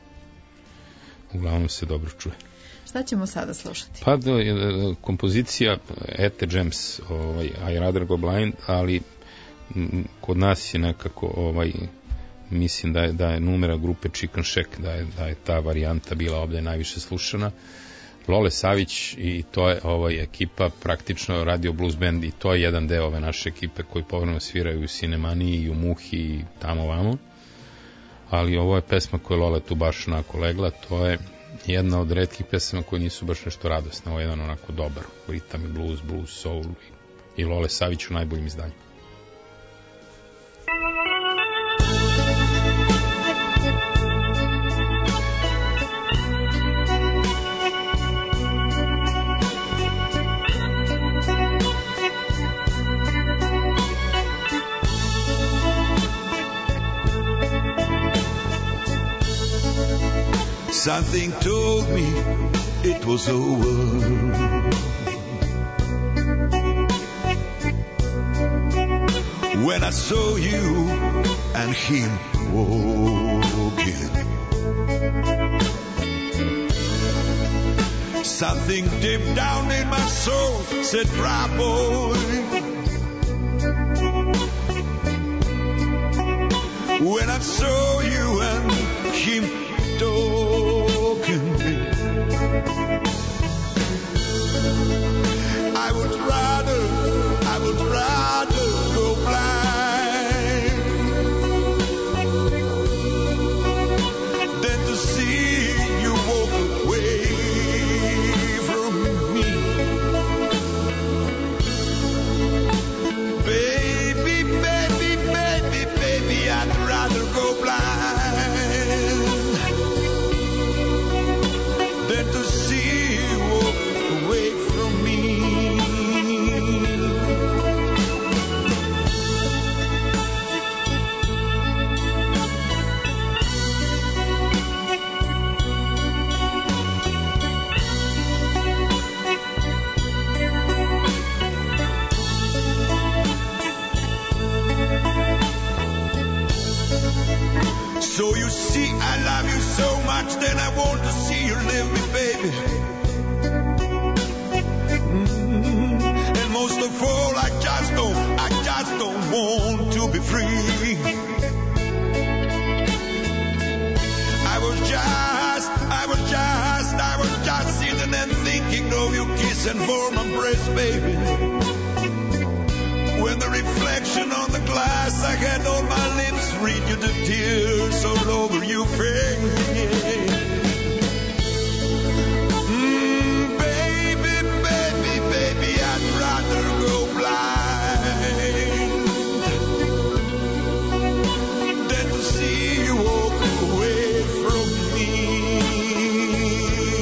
Uglavnom se dobro čuje. Šta ćemo sada slušati? Pa da, kompozicija Ete James, ovaj, I Rather Go Blind, ali m, kod nas je nekako, ovaj, mislim da je, da je numera grupe Chicken Shack, da je, da je ta varijanta bila ovde najviše slušana. Lole Savić i to je ovaj, ekipa, praktično radio blues band i to je jedan deo ove naše ekipe koji povremeno sviraju u Sinemaniji i u Muhi i tamo vamo. Ali ovo je pesma koja je Lole tu baš onako legla, to je jedna od retkih pesama koje nisu baš nešto radosne, ovo je jedan onako dobar ritam i blues, blues, soul i Lole Savić u najboljim izdanju. Something told me it was over. When I saw you and him walking, something deep down in my soul said, "Cry, boy." When I saw you and him talking, I would rather, I would rather go blind than to see you walk away from me. Baby, baby, baby, baby, I'd rather go blind than to see you walk away from me. So you see, I love you so much, then I want to see you leave me, baby. Mm-hmm. And most of all, I just don't, I just don't want to be free. I was just, I was just, I was just sitting and thinking of you kissing warm embrace, baby. When the reflection on the glass, I had on my lips, read you the tears all over your face. Mm, baby, baby, baby, I'd rather go blind than to see you walk away from me.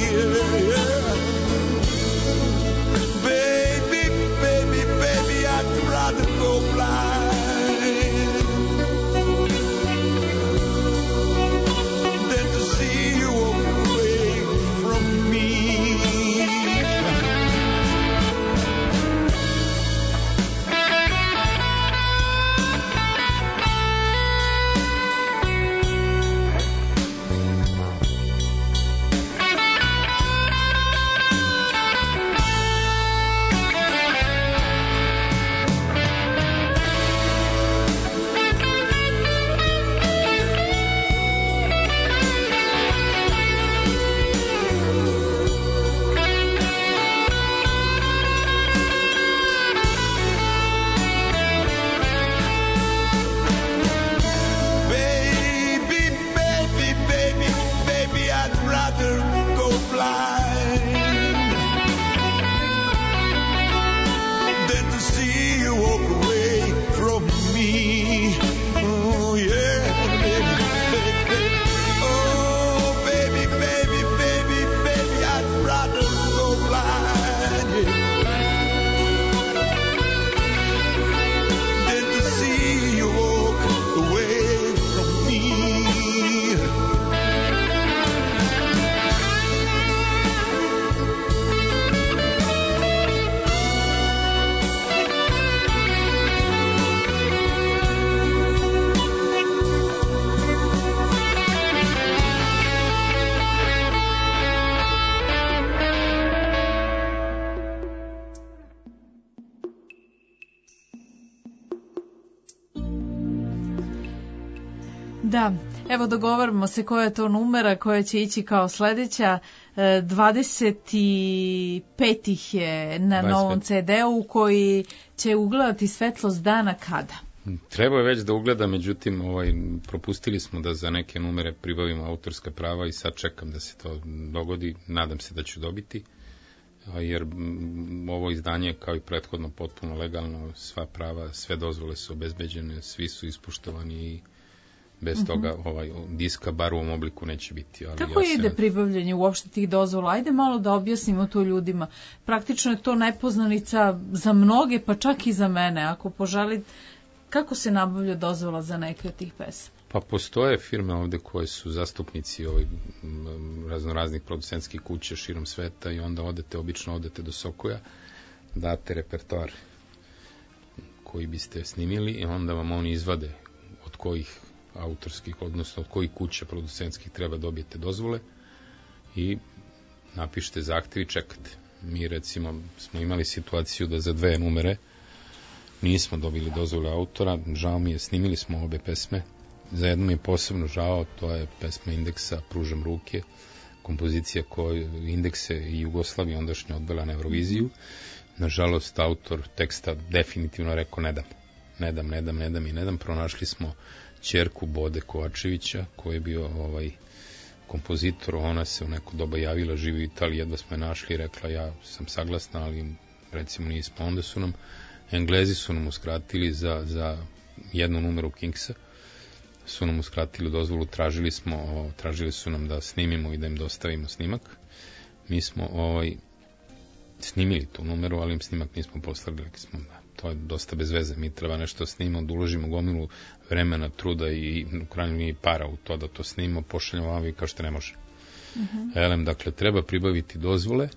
Da, evo dogovaramo se koja je to numera koja će ići kao sledeća. dvadeset pet ih je na dvadeset pet. novom ce de-u koji će ugledati svetlost dana kada? Treba je već da ugleda, međutim ovaj, propustili smo da za neke numere pribavimo autorska prava i sad čekam da se to dogodi, nadam se da ću dobiti, jer ovo izdanje kao i prethodno potpuno legalno, sva prava, sve dozvole su obezbeđene, svi su ispuštovani i bez toga ovaj, diska bar u ovom obliku neće biti. Ali Kako ja ide se... pribavljanje uopšte tih dozvola? Ajde malo da objasnimo to ljudima. Praktično je to nepoznanica za mnoge, pa čak i za mene. Ako poželi, kako se nabavlja dozvola za neke od tih pesama? Pa postoje firme ovde koje su zastupnici ovaj, raznoraznih producentskih kuća širom sveta i onda odete, obično odete do Sokoja, date repertoar koji biste snimili i onda vam oni izvade od kojih autorskih, odnosno od kojih kuća producentskih treba dobijete dozvole i napišete zahtev i čekate. Mi recimo smo imali situaciju da za dve numere nismo dobili dozvole autora, žao mi je, snimili smo obe pesme. Za jednu mi je posebno žao, to je pesma Indeksa Pružam ruke, kompozicija koju Indekse i Jugoslavije ondašnje odbila na Euroviziju. Nažalost, autor teksta definitivno rekao ne dam, ne dam, ne dam, ne dam i ne dam. Pronašli smo ćerku Bode Kovačevića, koji je bio ovaj kompozitor, ona se u neko doba javila, živi u Italiji, jedva smo je našli i rekla ja sam saglasna, ali recimo nismo. Onda su nam, Englezi su nam uskratili za, za jednu numeru Kingsa, su nam uskratili dozvolu, tražili smo, tražili su nam da snimimo i da im dostavimo snimak. Mi smo ovaj, snimili tu numeru, ali im snimak nismo poslali, smo, to je dosta bez veze, mi treba nešto snimamo, da uložimo gomilu vremena, truda i u krajnjoj liniji para u to da to snimamo, pošaljamo vam i kao što ne može. Uh-huh. Elem, dakle, treba pribaviti dozvole.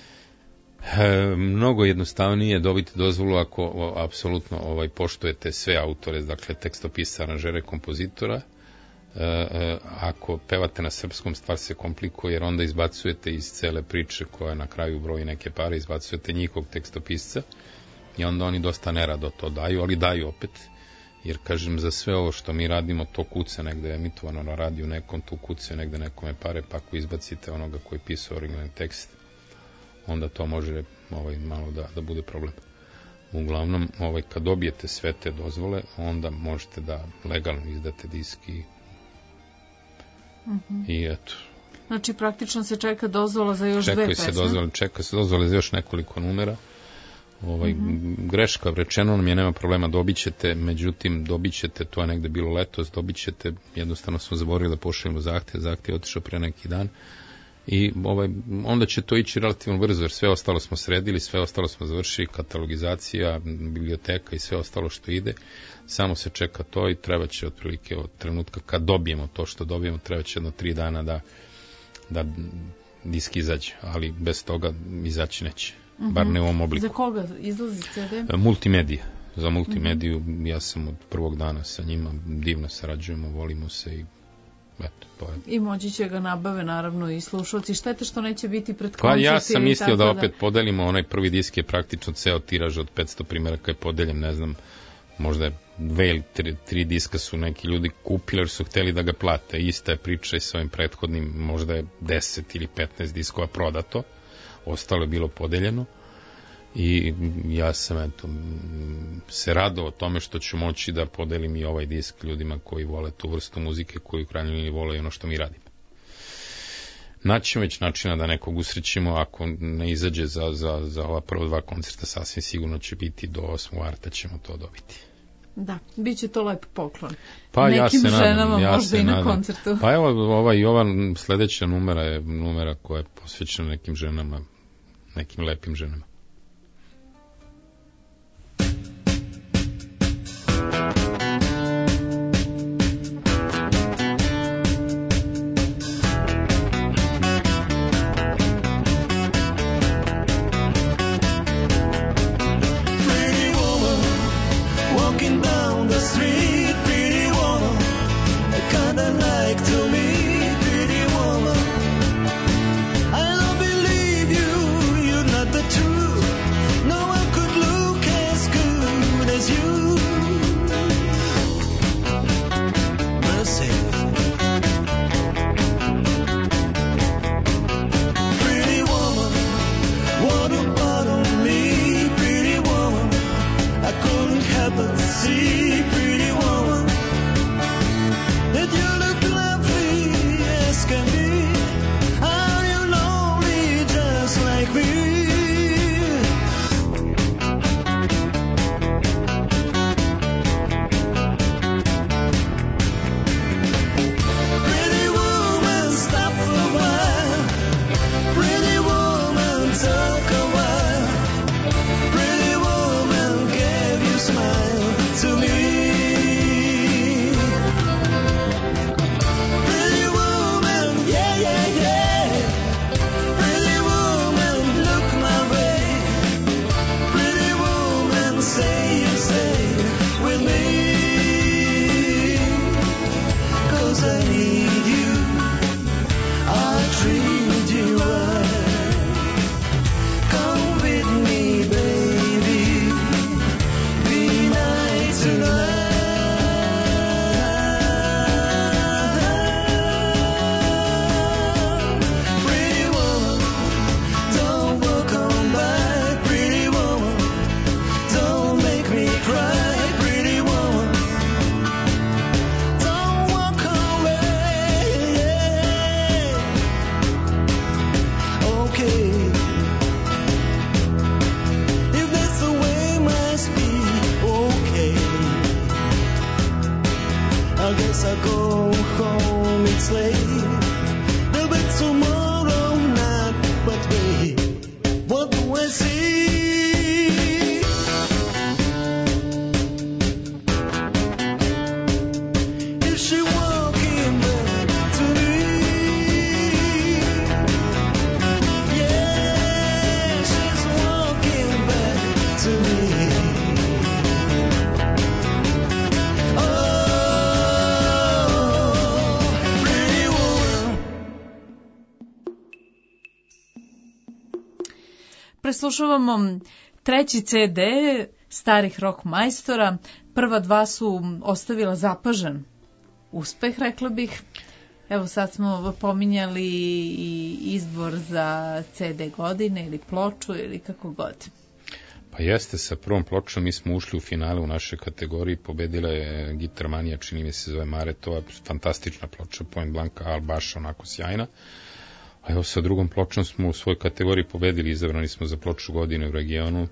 E, mnogo jednostavnije je dobiti dozvolu ako o, apsolutno ovaj, poštujete sve autore, dakle tekstopisa, aranžere, kompozitora. E, e, ako pevate na srpskom, stvar se komplikuje jer onda izbacujete iz cele priče koja na kraju broji neke pare, izbacujete njihovog tekstopisca i onda oni dosta nerado to daju, ali daju opet, jer kažem za sve ovo što mi radimo to kuca negde emitovano na radiju nekom, tu kuca negde nekome pare, pa ako izbacite onoga koji je pisao originalni tekst, onda to može ovaj, malo da, da bude problem. Uglavnom, ovaj, kad dobijete sve te dozvole, onda možete da legalno izdate disk i, uh-huh. i eto. Znači, praktično se čeka dozvola za još Čekaju dve se pesme? Dozvole, čeka se dozvole za još nekoliko numera. Ovaj, uh-huh. Greška, rečeno nam je, nema problema, dobit ćete, međutim, dobit ćete, to je negde bilo letos, dobit ćete, jednostavno smo zaboravili da pošaljemo zahtev, zahtev je otišao pre neki dan, i ovaj, onda će to ići relativno brzo, jer sve ostalo smo sredili, sve ostalo smo završili, katalogizacija, biblioteka i sve ostalo što ide, samo se čeka to i treba će otprilike od trenutka kad dobijemo to što dobijemo, treba će jedno tri dana da, da disk izađe, ali bez toga izaći neće, uh-huh. bar ne u ovom obliku. Za koga izlazi ce de? Multimedija. Za multimediju, uh-huh. ja sam od prvog dana sa njima, divno sarađujemo, volimo se i eto, to je. I moći će ga nabave naravno i slušalci. Štete što neće biti pred koncerti. Pa ja sam mislio da opet da... podelimo, onaj prvi disk je praktično ceo tiraž od petsto primjeraka je podeljen, ne znam, možda dve ili tri, tri diska su neki ljudi kupili jer su hteli da ga plate. Ista je priča i s ovim prethodnim, možda je deset ili petnaest diskova prodato, ostalo je bilo podeljeno. I ja sam eto, se radao o tome što ću moći da podelim i ovaj disk ljudima koji vole tu vrstu muzike, koji u krajnjoj liniji vole i ono što mi radimo. Naćemo već načina da nekog usrećimo, ako ne izađe za, za, za ova prva dva koncerta, sasvim sigurno će biti do osmog marta ćemo to dobiti. Da, bit će to lep poklon. Pa nekim ja se nadam, ženama ja možda se i na nadam. koncertu. Pa evo, ova i ova sledeća numera je numera koja je posvećena nekim ženama, nekim lepim ženama. True. but see, pretty woman, that you look lovely as can be. Are you lonely just like me? Pretty woman, stop for a while. Pretty woman, talk a while. Pretty woman, gave you smile to me. Pretty woman, yeah, yeah, yeah. Pretty woman, look my way. Pretty woman, say you stay with me. 'Cause I need you, I treat you right. Come with me, baby, be night tonight. Pretty woman, don't walk on by. Pretty woman, don't make me cry. Pretty woman, don't walk away. Okay, if that's the way it must be, okay. I guess I'll go home, it's late. There'll be tomorrow night, but wait, what do I see? Is she walking back to me? Yeah, she's walking back to me. Oh, pretty woman. Preslušavamo treći C D starih rock majstora. Prva dva su ostavila zapažen uspeh, rekla bih. Evo sad smo pominjali i izbor za C D godine ili ploču ili kako god. Pa jeste, sa prvom pločom mi smo ušli u finale u našoj kategoriji, pobedila je Gitarmanija, čini mi se zove Maretova, fantastična ploča, Point Blanka, al baš onako sjajna. A evo sa drugom pločom smo u svojoj kategoriji pobedili, izabrani smo za ploču godine u regionu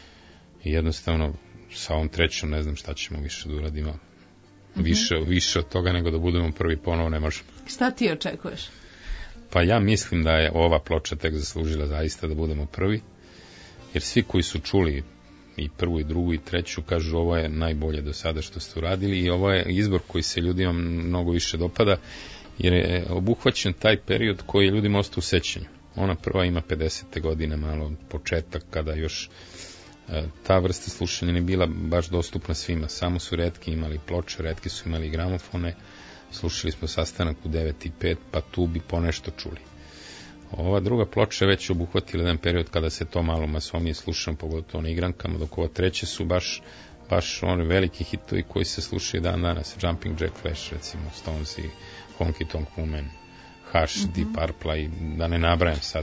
i jednostavno sa ovom trećom ne znam šta ćemo više da uradimo. Više, više od toga nego da budemo prvi ponovo ne možemo. Šta ti očekuješ? Pa ja mislim da je ova ploča tek zaslužila zaista da budemo prvi, jer svi koji su čuli i prvu i drugu i treću kažu ovo je najbolje do sada što ste uradili i ovo je izbor koji se ljudima mnogo više dopada, jer je obuhvaćen taj period koji je ljudima ostao u sećanju. Ona prva ima pedesete godine, malo početak kada još e, ta vrsta slušanja ne bila baš dostupna svima, samo su retki imali ploče, retki su imali gramofone, slušali smo sastanak u devet i pet, pa tu bi ponešto čuli. Ova druga ploča je već obuhvatila jedan period kada se to malo masovnije slušamo, pogotovo na igrankama, dok ova treće su baš, baš one veliki hitovi koji se slušaju dan danas, Jumping Jack Flash, recimo, Stones i Honky Tonk Woman, Hush, mm-hmm. Deep Purple, i da ne nabrajam sad.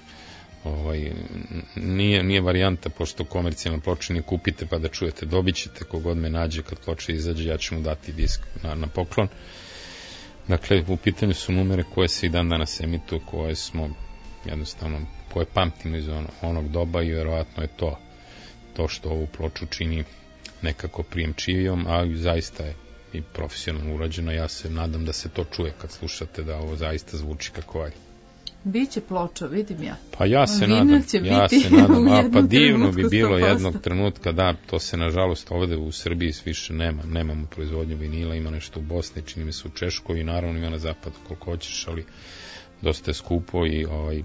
Ovaj, nije, nije varijanta, pošto komercijalna ploča ne kupite pa da čujete, dobit ćete kogod me nađe kad ploča izađe, ja ću mu dati disk na, na poklon. Dakle, u pitanju su numere koje se i dan danas emituju, koje smo jednostavno, koje pamtimo iz on, onog doba i verovatno je to to što ovu ploču čini nekako prijemčivijom, ali zaista je i profesionalno urađeno. Ja se nadam da se to čuje kad slušate, da ovo zaista zvuči kako valja. Biće ploča, vidim ja. Pa ja se Vinil nadam, će ja biti se nadam, u a jednom pa divno bi trenutku bilo sto posto. jednog trenutka, da, to se nažalost ovde u Srbiji više nema, nemamo proizvodnju vinila, ima nešto u Bosni, čini mi se u Češkoj i naravno ima na zapadu koliko hoćeš, ali dosta je skupo i ovaj,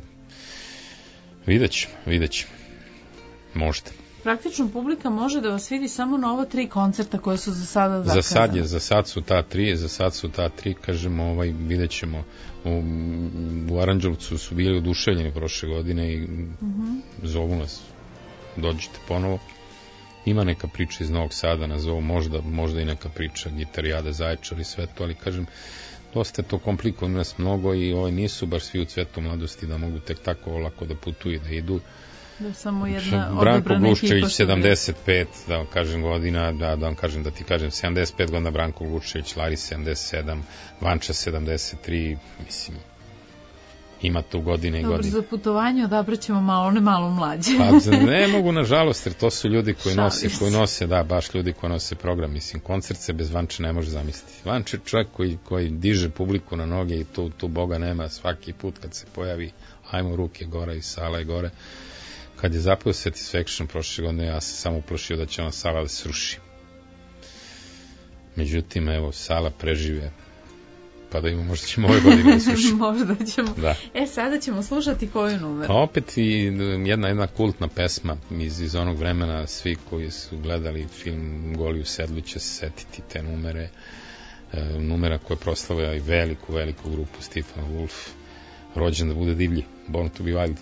vidjet ćemo, vidjet ćemo, možda. Praktično publika može da vas vidi samo na ova tri koncerta koje su za sada zakazane. Za sad je, za sad su ta tri, za sad su ta tri, kažemo, ovaj, vidjet ćemo. U, u Aranđelovcu su bili oduševljeni prošle godine i mm-hmm. zovu nas, dođite ponovo. Ima neka priča iz Novog Sada na zovu, možda, možda i neka priča Gitarijada, Zaječar i sve to, ali kažem, dosta je to komplikovano, nas mnogo i ovaj, nisu baš svi u cvetu mladosti da mogu tek tako olako da putuju, da idu. Da samo jedna Branko odabrana Gluščević ekipa. sedamdeset pet, da vam kažem godina, da, da vam kažem da ti kažem sedamdeset pet godina Branko Gluščević, Laris sedamdeset sedam, Vanča sedamdeset tri, mislim, ima tu godine i Dobro, godine. za putovanje odabraćemo malo, ne malo mlađe. Pa ne mogu, nažalost, jer to su ljudi koji Šalim nose, se. koji nose, da, baš ljudi koji nose program, mislim, koncert se bez Vanče ne može zamisliti. Vanče je čovjek koji, koji diže publiku na noge i tu, tu Boga nema svaki put kad se pojavi, ajmo ruke gore i sala je gore. Kad je zapeo Satisfaction prošle godine, ja sam samo uplašio da će ona sala da se sruši. Međutim, evo, sala prežive, pa da ima, možda ćemo ove godine da sruši. Možda ćemo. Da. E, sada ćemo slušati koju numeru? A opet i jedna, jedna kultna pesma iz, iz onog vremena, svi koji su gledali film Goli u sedlu će se setiti te numere, e, numera koje proslavlja i veliku, veliku grupu Stephen Wolf, Rođen da bude divlji, Born to be Wild.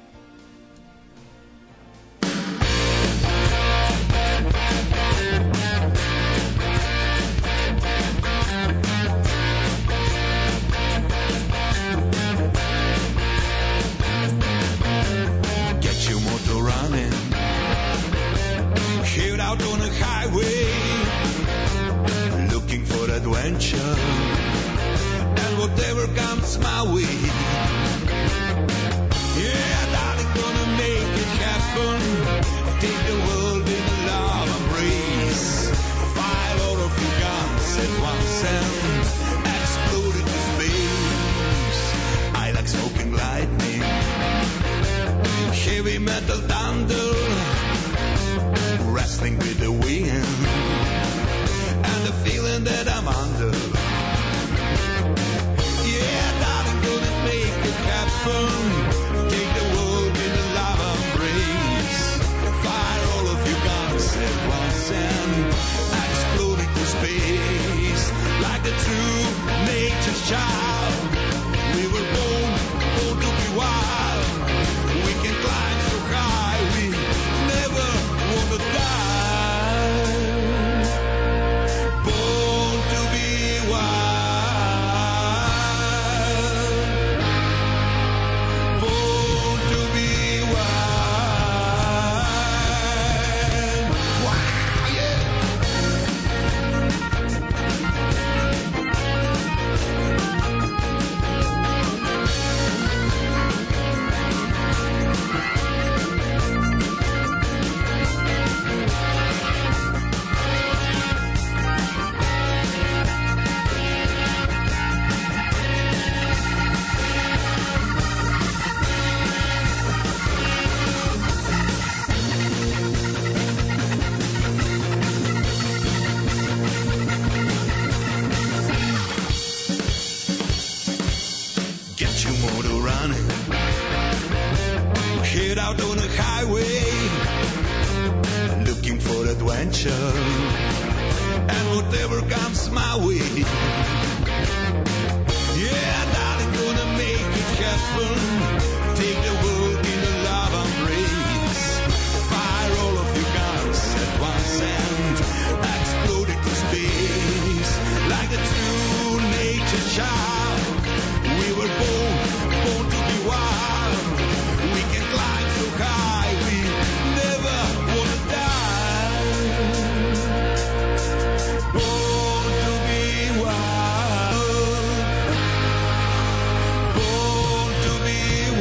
And whatever comes my way, yeah, darling, gonna make it happen. Take the world in a love embrace. Fire all of your guns at once and explode into space. I like smoking lightning, heavy metal thunder, wrestling with the wind, and the feeling that I'm under. Yeah, darling, gonna make it happen. Take the world in a love embrace. Fire all of your guns at once and explode into space. Like a true nature's child, we were born, born to be wild. We can climb so high, we never wanna die. Born to be wild. Born to be wild. Wow, yeah. Get your motor running. Head out on a highway, looking for adventure. And whatever comes my way, yeah, darling, gonna make it happen. Take the world in a love embrace. Fire all of your guns at once and explode into space. Like a true nature child, we were born, born to be wild. We can climb so high, we never wanna die. Born to be wild. Born to be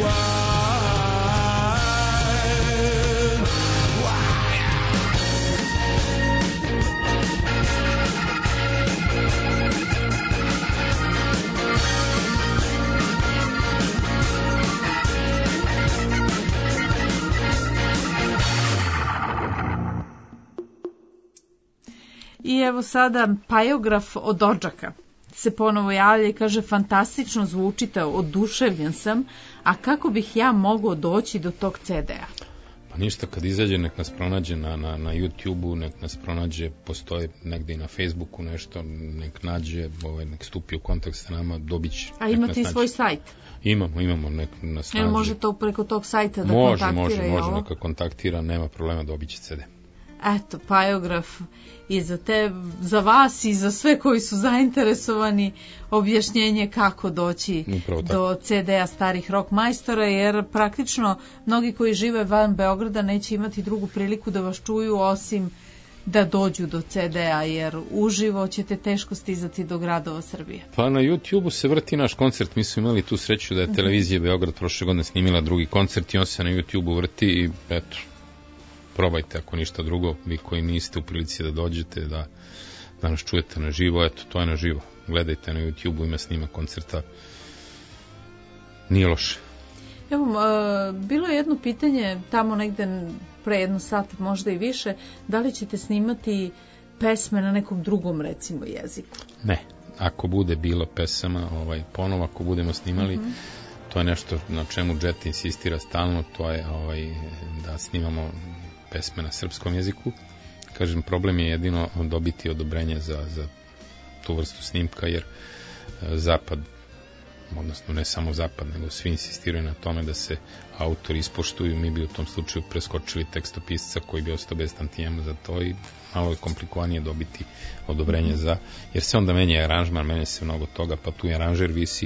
wild. Wow. I evo sada Pajograf od Odžaka se ponovo javlja i kaže fantastično zvučite, oduševljen sam, a kako bih ja mogao doći do tog ce de a? Pa ništa, kad izađe nek nas pronađe na, na, na YouTube-u, nek nas pronađe, postoje negde i na Facebooku nešto, nek nađe, ovaj, nek stupi u kontakt sa nama, dobit će. A ima ti svoj sajt? Imamo, imamo, nek nas nađe. Može to preko tog sajta da može, kontaktira može, i može, ovo? neka kontaktira, nema problema, dobit će ce de. eto, Pajograf i za te, za vas i za sve koji su zainteresovani, objašnjenje kako doći do ce de a starih rock majstora, jer praktično mnogi koji žive van Beograda neće imati drugu priliku da vas čuju osim da dođu do ce de a, jer uživo ćete teško stizati do gradova Srbije. Pa na YouTubeu se vrti naš koncert, mi smo imali tu sreću da je televizija Beograd prošle godine snimila drugi koncert i on se na YouTubeu vrti i eto, probajte ako ništa drugo, vi koji niste u prilici da dođete, da, da nas čujete na živo, eto, to je na živo. Gledajte na YouTubeu, ima snima koncerta, nije loše. Evo, uh, bilo je jedno pitanje tamo negde pre jedno sat, možda i više, da li ćete snimati pesme na nekom drugom, recimo, jeziku? Ne, ako bude bilo pesama, ovaj, ponovo ako budemo snimali, mm-hmm. to je nešto na čemu Jet insistira stalno, to je ovaj, da snimamo pesme na srpskom jeziku. Kažem, problem je jedino dobiti odobrenje za, za tu vrstu snimka, jer Zapad, odnosno ne samo Zapad, nego svi insistiraju na tome da se autori ispoštuju. Mi bi u tom slučaju preskočili tekstopisca koji bi ostao bez tantijema za to i malo je komplikovanije dobiti odobrenje za, jer se onda menja aranžman, menja se mnogo toga, pa tu je aranžer visi,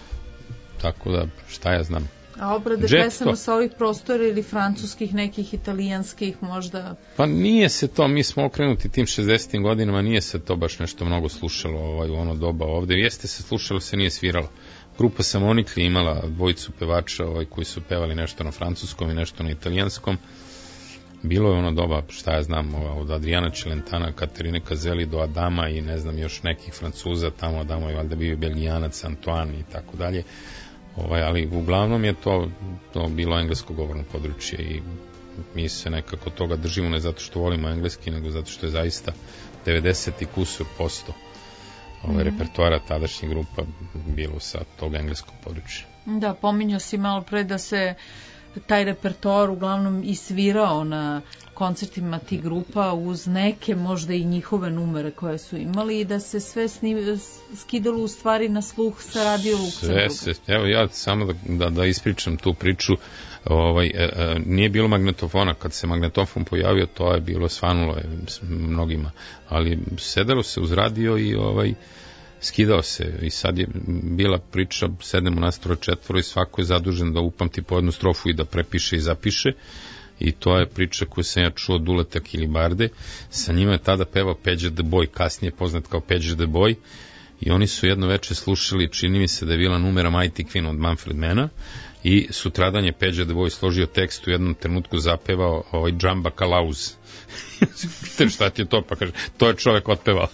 tako da šta ja znam. A obrade pesama sa ovih prostora ili francuskih, nekih italijanskih možda? Pa nije se to, mi smo okrenuti tim šezdesetim godinama, nije se to baš nešto mnogo slušalo ovaj, u ono doba ovde. Jeste se slušalo, se nije sviralo. Grupa Samonikli imala dvojicu pevača ovaj, koji su pevali nešto na francuskom i nešto na italijanskom. Bilo je ono doba, šta ja znam, od Adriana Celentana, Katerine Kazeli do Adama i ne znam još nekih Francuza, tamo Adamo je valjda bio i Belgijanac, Antoine i tako dalje. Ovaj, ali uglavnom je to, to bilo englesko govorno područje i mi se nekako toga držimo, ne zato što volimo engleski, nego zato što je zaista devedeset i kusur posto ovaj, mm. repertoara tadašnjih grupa bilo sa tog engleskog područja. Da, pominjao si malo pre da se taj repertoar uglavnom i svirao na koncertima tih grupa uz neke možda i njihove numere koje su imali i da se sve snim, skidalo u stvari na sluh sa Radio Luksemburga. Sve se, evo ja samo da, da, da ispričam tu priču, ovaj, e, e, nije bilo magnetofona, kad se magnetofon pojavio to je bilo, svanulo je mnogima, ali sedelo se uz radio i ovaj skidao se i sad je bila priča, sedemo nas troje četvoro i svako je zadužen da upamti po jednu strofu i da prepiše i zapiše i to je priča koju sam ja čuo od Duleta Kilibarde. Sa njima je tada pevao Peđa the Boy, kasnije poznat kao Peđa the Boy, i oni su jedno veče slušali, čini mi se da je bila numera Mighty Queen od Manfred Mana i sutradan je Peđa the Boy složio tekst, u jednom trenutku zapevao ovaj Džamba Kalauz. Pitam šta ti je to, pa kaže, to je čovek otpevao.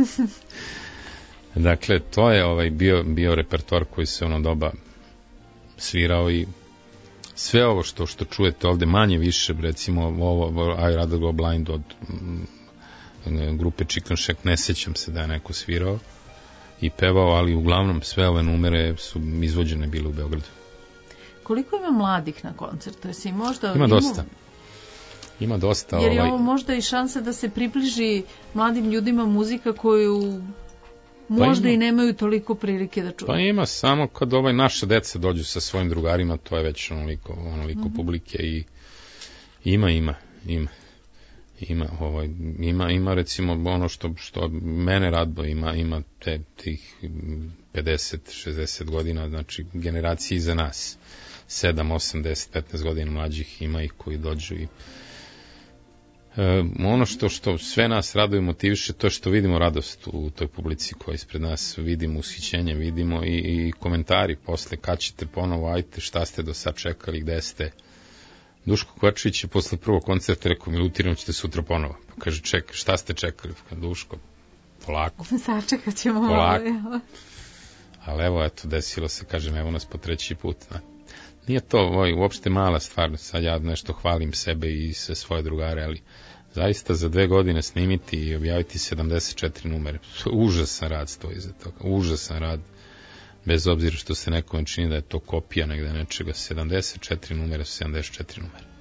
Dakle, to je ovaj bio, bio repertoar koji se ono doba svirao i sve ovo što što čujete ovde manje više, recimo ovo I Rather Go Blind od m, grupe Chicken Shack, ne sećam se da je neko svirao i pevao, ali uglavnom sve ove numere su izvođene bile u Beogradu. Koliko ima mladih na koncertu? Jesi možda ima dosta. Ima dosta. Jer je ovaj... ovo možda i šansa da se približi mladim ljudima muzika koju možda pa i nemaju toliko prilike da čuju. Pa ima, samo kad ovaj naše deca dođu sa svojim drugarima, to je već onoliko, onoliko mm-hmm. publike i ima, ima, ima. Ima, ovaj, ima, ima recimo ono što, što mene raduje, ima, ima te, tih pedeset šezdeset godina, znači generacije iza nas, sedam, osam, deset, petnaest godina mlađih, ima ih koji dođu i e, ono što, što sve nas raduje, motiviše, to je što vidimo radost u toj publici koja ispred nas, vidimo ushićenje, vidimo i, i komentari posle, kad ćete ponovo, ajte, šta ste do sad čekali, gde ste. Duško Kovačević je posle prvog koncerta rekao, Milutino, ćete sutra ponovo. Pa kaže, ček, šta ste čekali? Pa, Duško, polako. Sačekat ćemo polako. Ovo. Ali evo, eto, desilo se, kažem, evo nas po treći put. Na. Nije to ovaj, uopšte mala stvar, sad ja nešto hvalim sebe i sve svoje drugare, ali zaista za dve godine snimiti i objaviti sedamdeset četiri numere. Užasan rad stoji za toga, užasan rad. Bez obzira što se nekome čini da je to kopija negde nečega, sedamdeset četiri numere su sedamdeset četiri numere.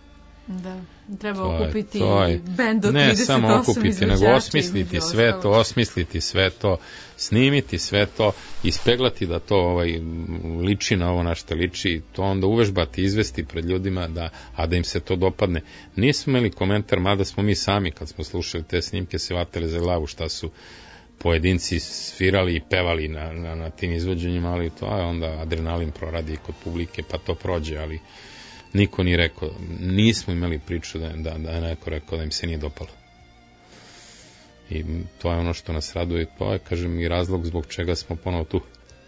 Da, treba To je- okupiti to je- bend od ne trideset osam samo okupiti, izvođača, nego osmisliti između sve to, ostalog. osmisliti sve to, snimiti sve to, ispeglati da to ovaj liči na ovo na što liči, to onda uvežbati, izvesti pred ljudima, da, a da im se to dopadne. Nismo imali komentar, mada smo mi sami kad smo slušali te snimke se vatali za glavu šta su pojedinci svirali i pevali na, na, na tim izvođenjima, ali to je onda adrenalin proradi kod publike, pa to prođe, ali niko ni rekao, nismo imali priču da, da, da je neko rekao da im se nije dopalo. I to je ono što nas raduje, to je, kažem, i razlog zbog čega smo ponovo tu.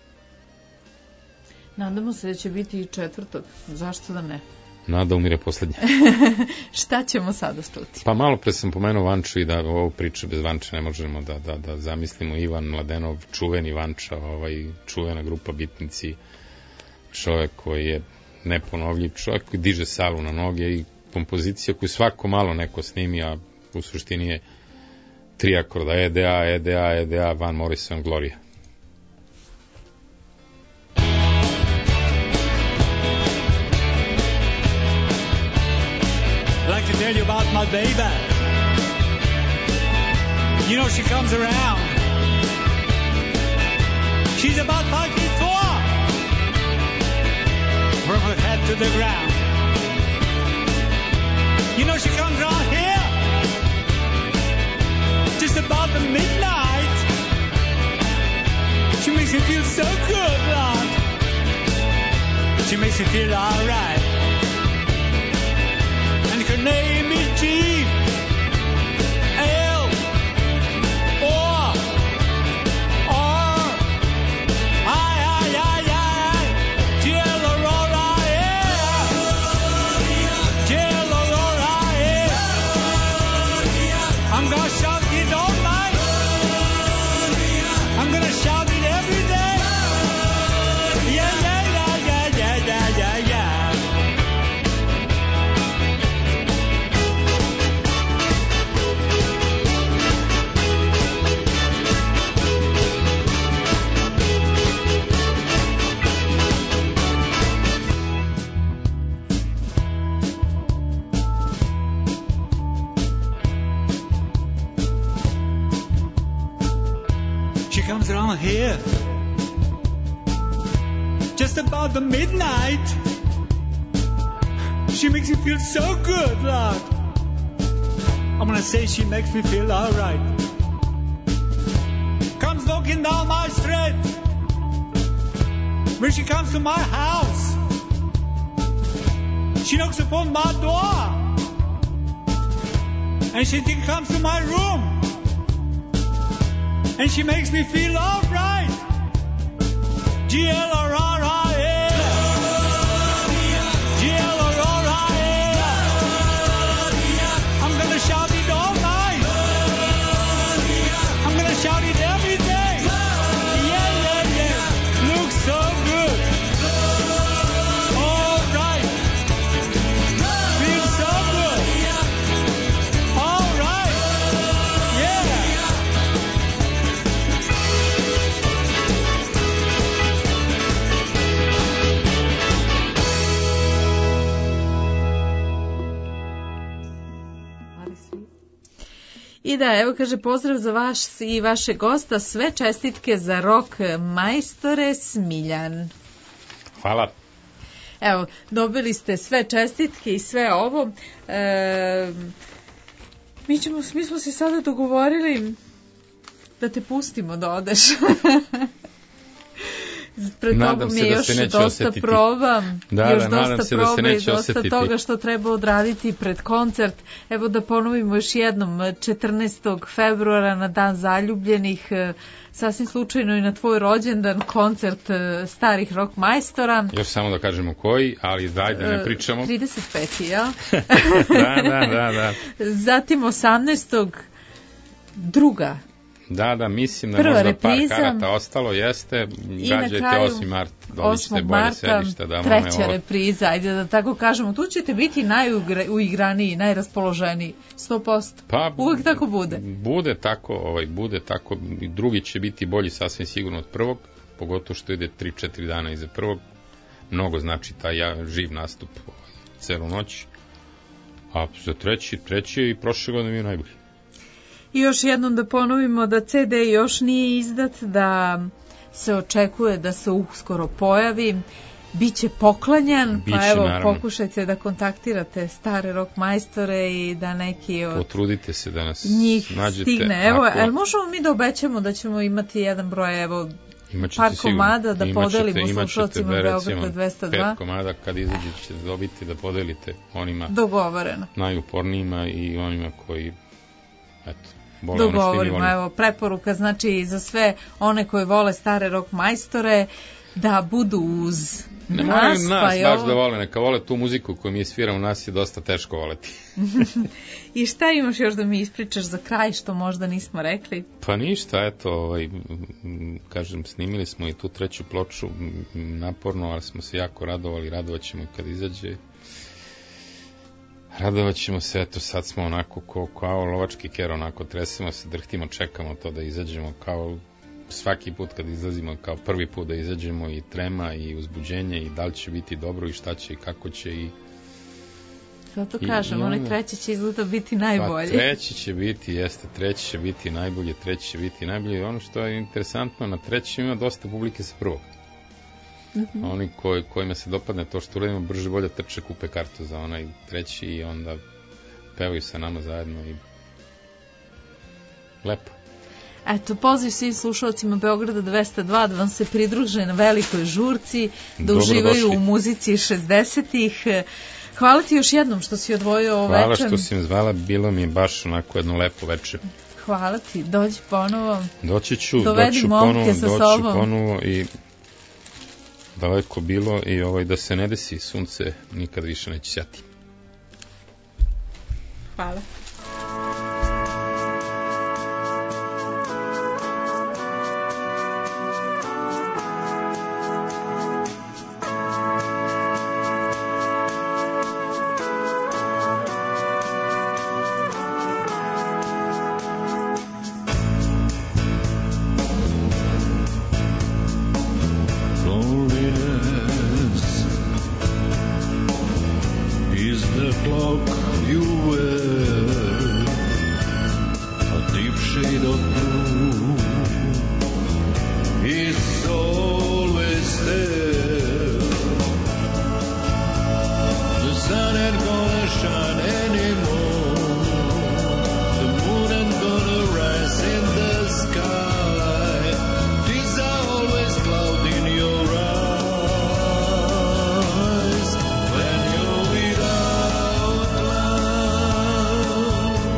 Nadamo se da će biti i četvrtog, zašto da ne? Nada umire poslednja. Šta ćemo sada čuti? Pa malo pre sam pomenuo Vanču i da ovu priču bez Vanča ne možemo da, da, da zamislimo. Ivan Mladenov, čuveni Vanča, ovaj, čuvena grupa Bitnici, čovjek koji je neponovljiv, čovjek koji diže salu na noge i kompozicija koju svako malo neko snimi, a u suštini je tri akorda, E D A, E D A, E D A, Van Morrison, Gloria. I'd like to tell you about my baby. You know she comes around. She's about five feet four, from her head to the ground. You know she comes around here, just about the midnight. She makes me feel so good, Lord. She makes me feel alright. And her name is Jean. L O R I I I I G L O R I A G L O R I A. I'm gonna shout it all night. I'm gonna shout it every day. Yeah, yeah, yeah, yeah, yeah, yeah, yeah, yeah. She comes around here just about the midnight. She makes me feel so good, Lord. I'm gonna say she makes me feel alright. Comes walking down my street. When she comes to my house, she knocks upon my door, and she comes to my room. And she makes me feel alright. G L O R I A G L O R I A. I'm gonna shout it all night. I'm gonna shout it every day. Yeah, yeah, yeah. Looks so good. Alright. Feels so good. Alright. Yeah. I da, evo kaže, pozdrav za vas i vaše gosta, sve čestitke za rok majstore Smiljan. Hvala. Evo, dobili ste sve čestitke i sve ovo. E, mi, ćemo, mi smo se sada dogovorili da te pustimo da odeš. Pred Nadam tobom se je da još se neće dosta osjetiti. proba, Da, još da, nadam dosta se da se proba i neće dosta osjetiti. toga što treba odraditi pred koncert. Evo da ponovimo još jednom, četrnaestog februara na Dan zaljubljenih, e, sasvim slučajno i na tvoj rođendan, koncert e, starih rock majstora. Još samo da kažemo koji, ali daj da ne pričamo. trideset peti jel? Da, da, da, da. Zatim osamnaestog druga. Da, da, mislim da Prva možda par repriza. karata ostalo, jeste, I na gađajte kraju osmi mart, dobit ćete osmog bolje marta, sedišta. Da, treća ovo, repriza, ajde da tako kažemo, tu ćete biti najuigraniji, najraspoloženiji, sto posto. pa, Uvijek tako bude. Bude tako, ovaj, bude tako, i drugi će biti bolji sasvim sigurno od prvog, pogotovo što ide tri četiri dana iza prvog, mnogo znači taj ja, živ nastup ovaj, celu noć. A za treći, treći je i prošle godine bio najbolji. I još jednom da ponovimo da ce de još nije izdat, da se očekuje da se uskoro pojavi, biće poklanjan, Biće, pa evo naravno. pokušajte da kontaktirate stare rock majstore i da neki od Potrudite se da nas njih nađete. stigne. Evo, Ako- ali možemo mi da obećamo da ćemo imati jedan broj, evo, Imaćete par sigurno. komada da Imaćete- podelimo imaćete, slušalcima be, Beograda recimo, dvesta dva. Pet komada kad izađe ćete dobiti da podelite onima Dogovoreno. najupornijima i onima koji, eto, vole ono što i mi Dogovorimo, volimo. evo, preporuka znači za sve one koji vole stare rock majstore da budu uz Ne nas, moraju pa nas i baš ovo. da vole, neka vole tu muziku koju mi sviramo, nas je dosta teško voleti. I šta imaš još da mi ispričaš za kraj što možda nismo rekli? Pa ništa, eto, ovaj, m, kažem, snimili smo i tu treću ploču, m, naporno, ali smo se jako radovali, radovat ćemo i kad izađe. Radovat ćemo se, eto, sad smo onako ko, kao lovački ker, onako tresemo se, drhtimo, čekamo to da izađemo, kao svaki put kad izlazimo, kao prvi put da izađemo, i trema i uzbuđenje i da li će biti dobro i šta će i kako će i Zato I- kažem, i onaj onda- treći će izgleda biti Pa najbolji. treći će biti, jeste, treći će biti najbolje, treći će biti najbolje. Ono što je interesantno, na trećem ima dosta publike sa prvog. Mhm. Oni koji, kojima se dopadne to što uradimo, brže bolje trče, kupe kartu za onaj treći i onda pevaju sa nama zajedno i lepo. Eto, poziv svim slušalcima Beograda dvesta dva da vam se pridruže na velikoj žurci, da Dobrodošli. uživaju u muzici šezdesetih. Hvala ti još jednom što si odvojio ovo Hvala večer. što si mi zvala, bilo mi je baš onako jedno lepo večer. Hvala ti, dođi ponovo. Doći ću, Dovedi doću momke ponovo, sa doću sobom. ponovo i daleko bilo i ovaj, da se ne desi, sunce nikad više neće sjati. Hvala. Loneliness is the cloak you wear, a deep shade of blue is always there. The sun ain't gonna shine anymore, the moon ain't gonna rise in the sky. These are always clouds in your eyes when you're without love,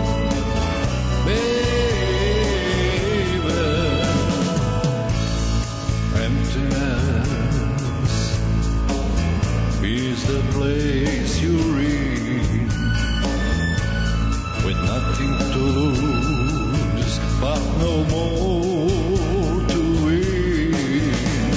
baby. Emptiness is the place you're in, with nothing to lose but no more to win.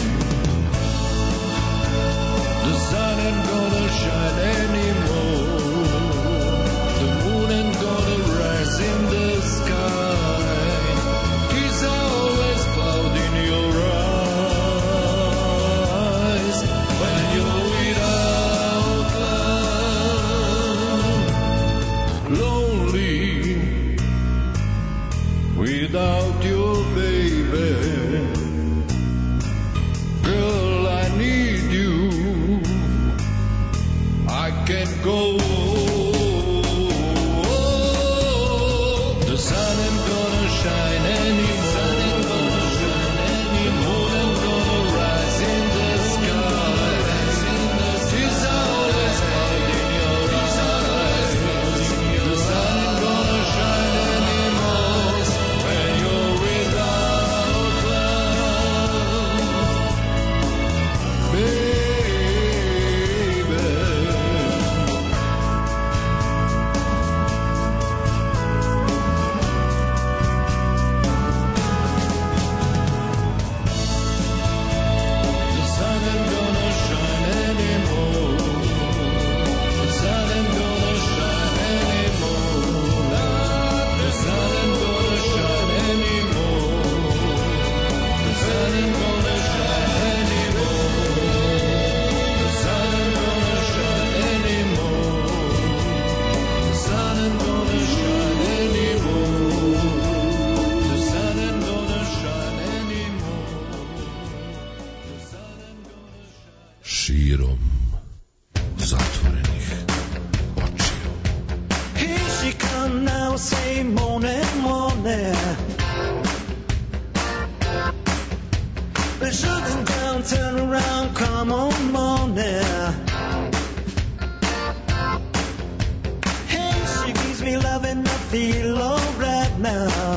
The sun ain't gonna shine anymore, the moon ain't gonna rise in the sky. It's always cloud in your eyes when you're without love. Lonely without your baby. Girl, I need you. I can't go. The sun ain't gonna shine anymore. The moon ain't gonna rise in the sky. It's always cloud in your eyes. The sun ain't gonna shine anymore when you're without love, baby. morning. Been shooting down, turn around, come on, morning. Hey, she gives me love and I feel alright now.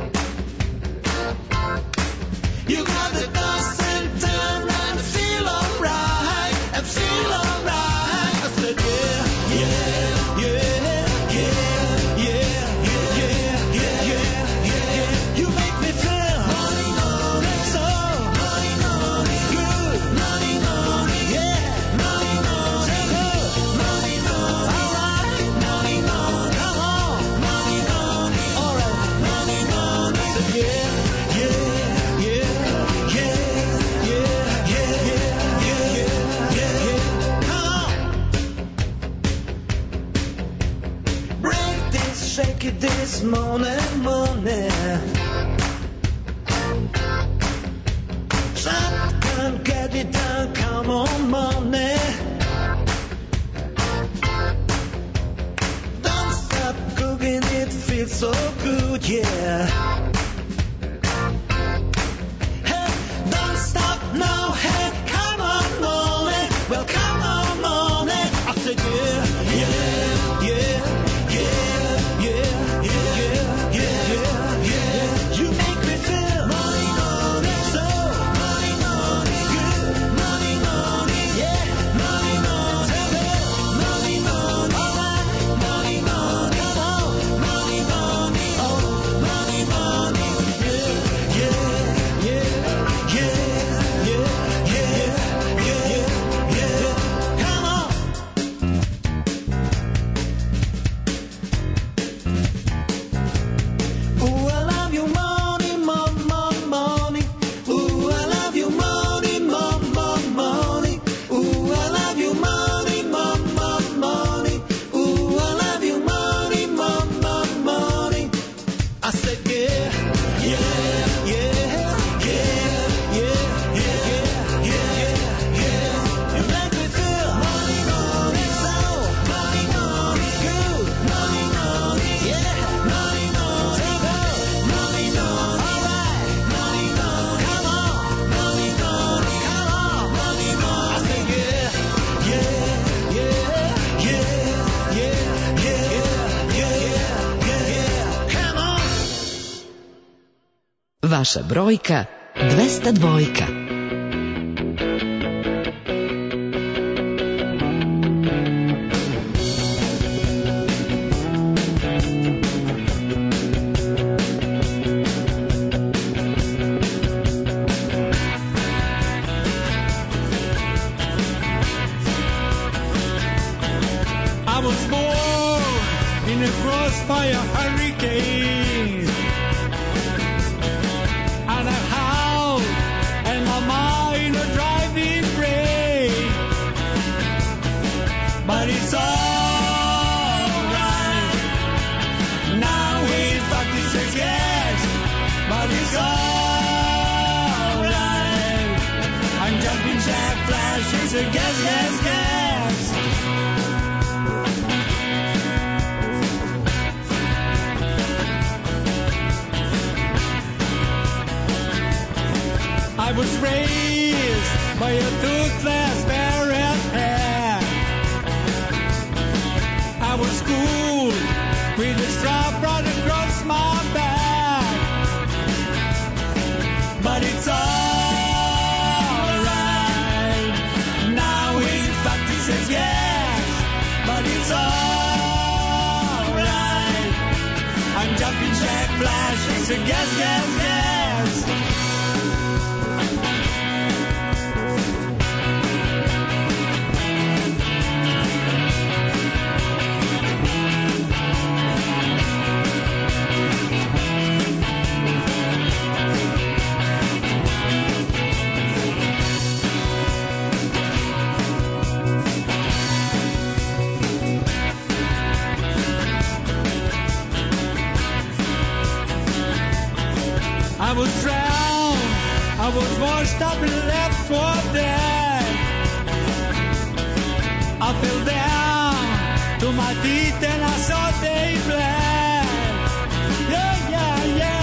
You got the dust and turn and feel alright, and feel alright. I said yeah, yeah, yeah, yeah, yeah, yeah, yeah, yeah, yeah. You make me feel money, money, so money, money, good, money, money, yeah, money, money, good, money, money, alright, money, money, come on, money, money, alright, money, money. I said yeah, yeah. Shake it this morning, morning. Shotgun, get it done, come on, morning. Don't stop cooking, it feels so good, yeah. Hey, don't stop now, hey, come on, morning. Well, come on, morning. I said yeah, yeah, yeah. Vaša brojka dvesta dva. I was born in a crossfire hurricane. And a house and my mind a driving rain. But it's alright. Now we practice again. But it's alright. I'm jumping jack flashes and gas, gas, gas. I was raised by a toothless parent. I was schooled with a strap right across my back. But it's alright. Now in practice is yes. But it's alright. I'm jumping jack flashes and gas, gas, gas. I was drowned, I was washed up and left for dead. I fell down to my feet and I saw they bled. Yeah, yeah, yeah.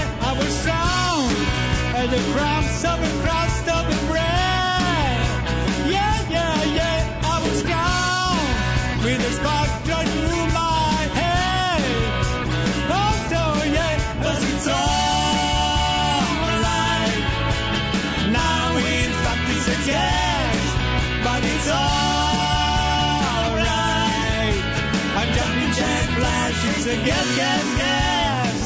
something crossed up and red. Yeah, yeah, yeah, I was gone with a spark just through my head. Oh, so yeah, but it's alright. Now in fact it's a guess, but it's alright. I'm jumping jack flash, it's a guess, guess, guess.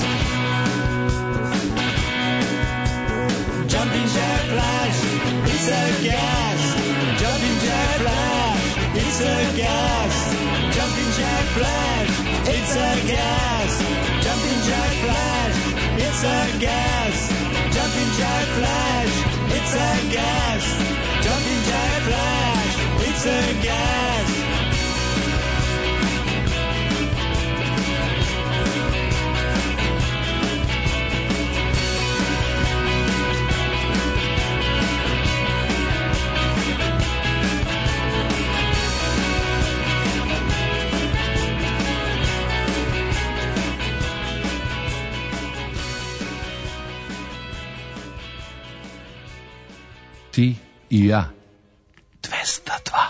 Jumping jack flash, it's a gas. Jumping jack flash, it's a gas. Jumping jack flash, it's a gas. Jumping jack flash, it's a gas. Jumping jack flash, it's a gas. Jumping jack flash, it's a gas. Ti i ja. dvesta dva.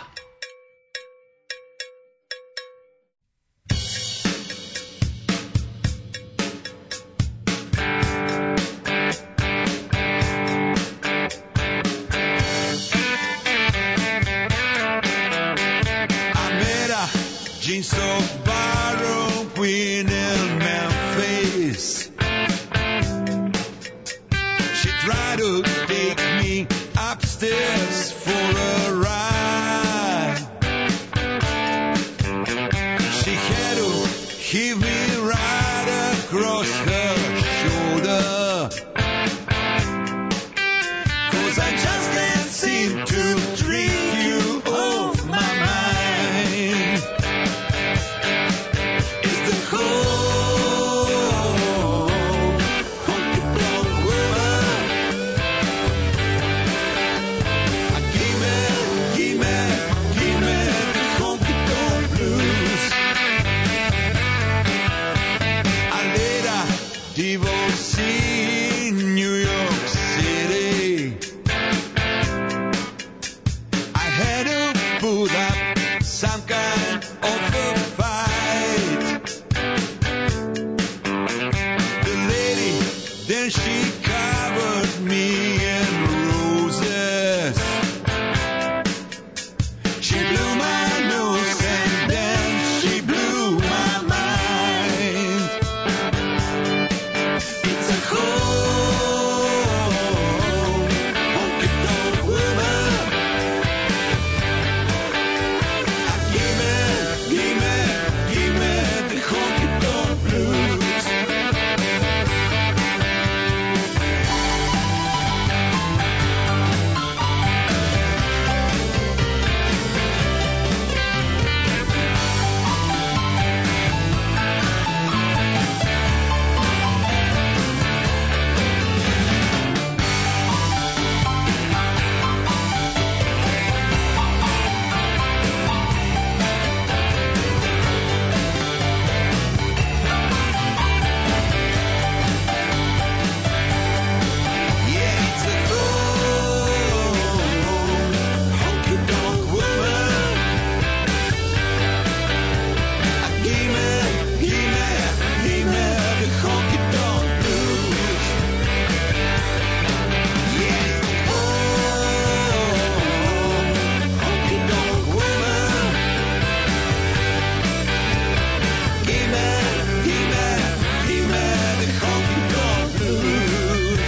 I met a jeans of Barrow Queen in Memphis. She tried to take me upstairs for a ride. She had to heave me right across her shoulder. 'Cause I just can't seem to trick you off my mind. It's the whole honky-tonk woman. Give me, give me, give me the honky-tonk blues. I laid a divorcee in New York City. I had to put up some kind of a fight. The lady, then she covered me in roses. She blew my nose and then she blew my mind. It's a whole honky-tonk woman. Give me, give me, give me the honky-tonk blues. Yeah, it's a whole honky-tonk woman. Give me, give me, give me the honky-tonk blues. Yeah, it's a whole honky-tonk woman. Give me, give me, give me the honky-tonk blues.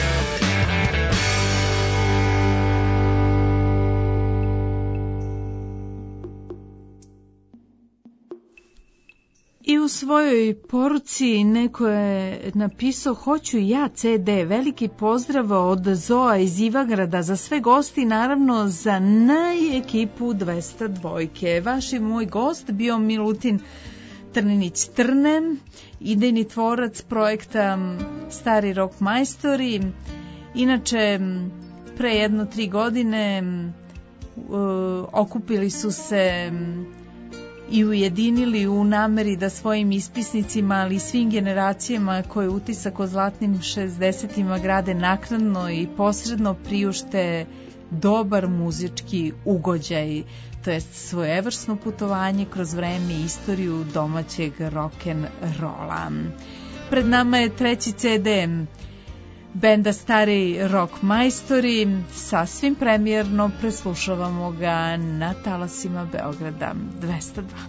I u svojoj poruci neko je napisao: hoću ja ce de. Veliki pozdrav od Zoa iz Ivagrada za sve gosti, naravno za naj ekipu dvesta dvojke. Vaš i moj gost bio Milutin Trninić Trne, idejni tvorac projekta Stari rock majstori. Inače, pre jedno tri godine uh, okupili su se i ujedinili u nameri da svojim ispisnicima, ali i svim generacijama koje utisak o zlatnim šezdesetima grade naknadno i posredno priušte dobar muzički ugođaj, to jest svojevrsno putovanje kroz vreme i istoriju domaćeg rock'n'rolla. Pred nama je treći ce de benda Stari rock majstori, sasvim premijerno preslušavamo ga na talasima Beograda dvesta dva.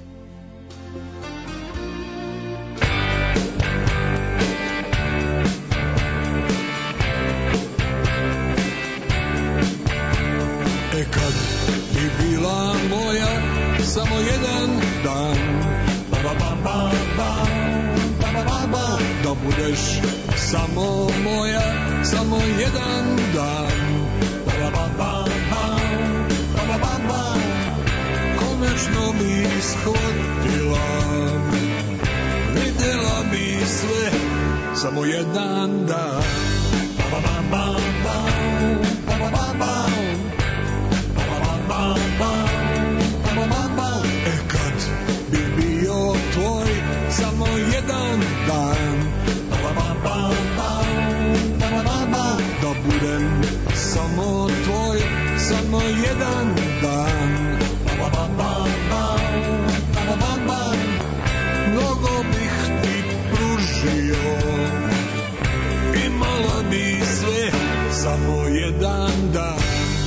E kad bi bila moja samo jedan dan, ba ba ba ba ba ba ba ba, da budeš samo moja, samo jedan dan, ba ba ba ba ba ba ba ba, konačno bi shvatila, videla bi sve, samo jedan dan, ba ba ba ba ba ba ba ba. E kad bi bio tvoj samo jedan dan, da budem samo tvoj samo jedan dan, mnogo bih ti pružio, imala bi sve samo jedan dan.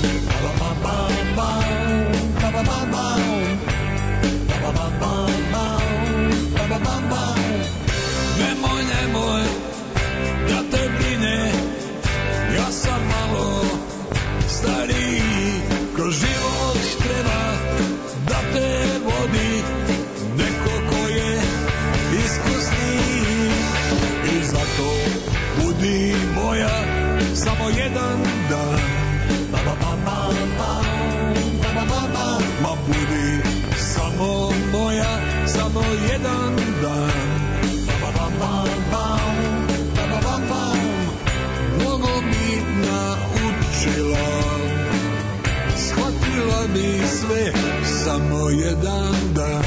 Nemoj, nemoj da te brine, ja sam malo stariji, kroz život treba da te vodi neko ko je iskusniji, i zato budi moja samo jedan dan. Ma budi samo moja, samo jedan dan. Mnogo bi naučila, shvatila bi sve, samo jedan dan.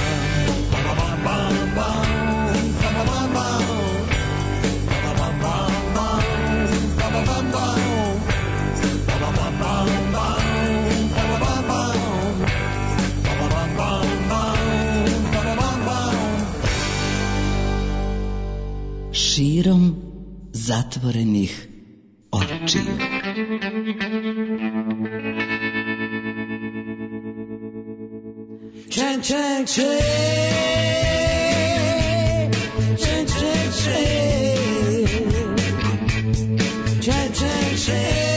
Širom zatvorenih očiju. Čen, čen, čen, čen, čen, čen, čen, čen, čen.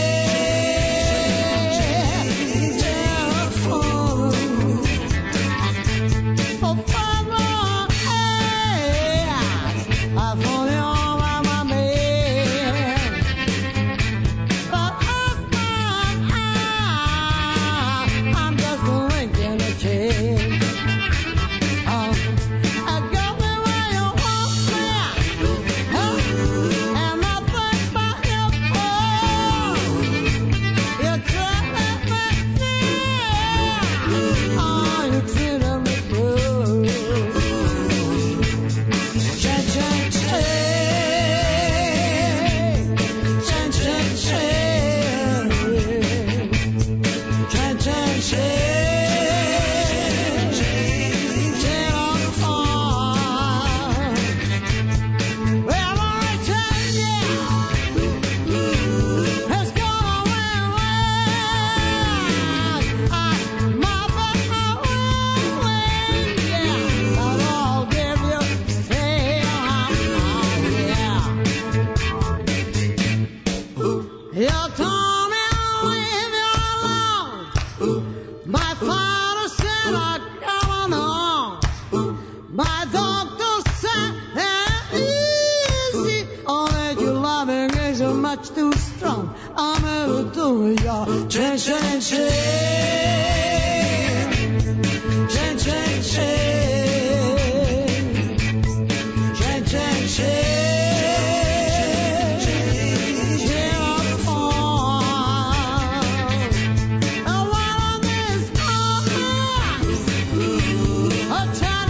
Time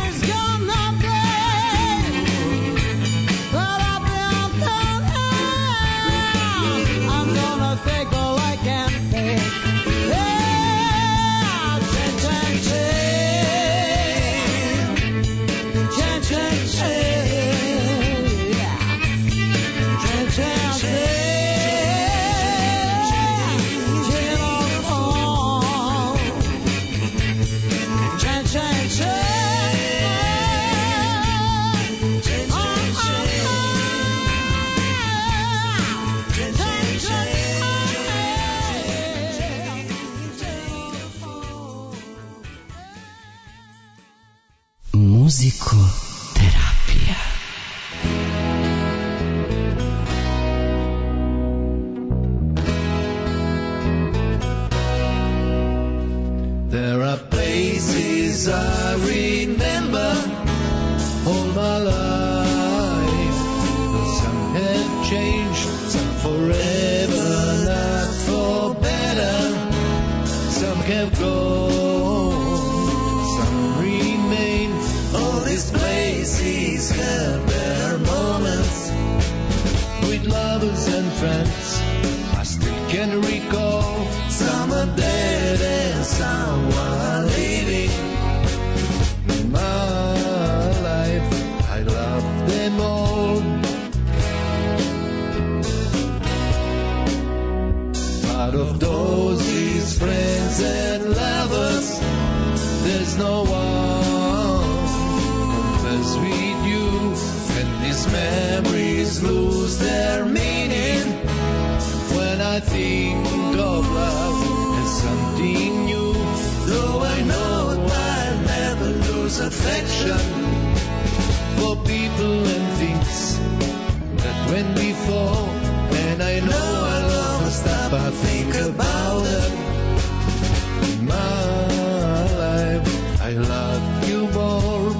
days I remember all my life. Some have changed, some forever, not for better. Some have gone, some remain. All these places have their moments with lovers and friends. I still can recall some are dead and some are living. In my life, I love them all. Out of those his friends and lovers, there's no one compares with you. And these memories lose their meaning when I think of love as something new. Though I know I'll never lose affection for people and things that went before. And I know I'll never stop, I think about them. In my life, I love you more.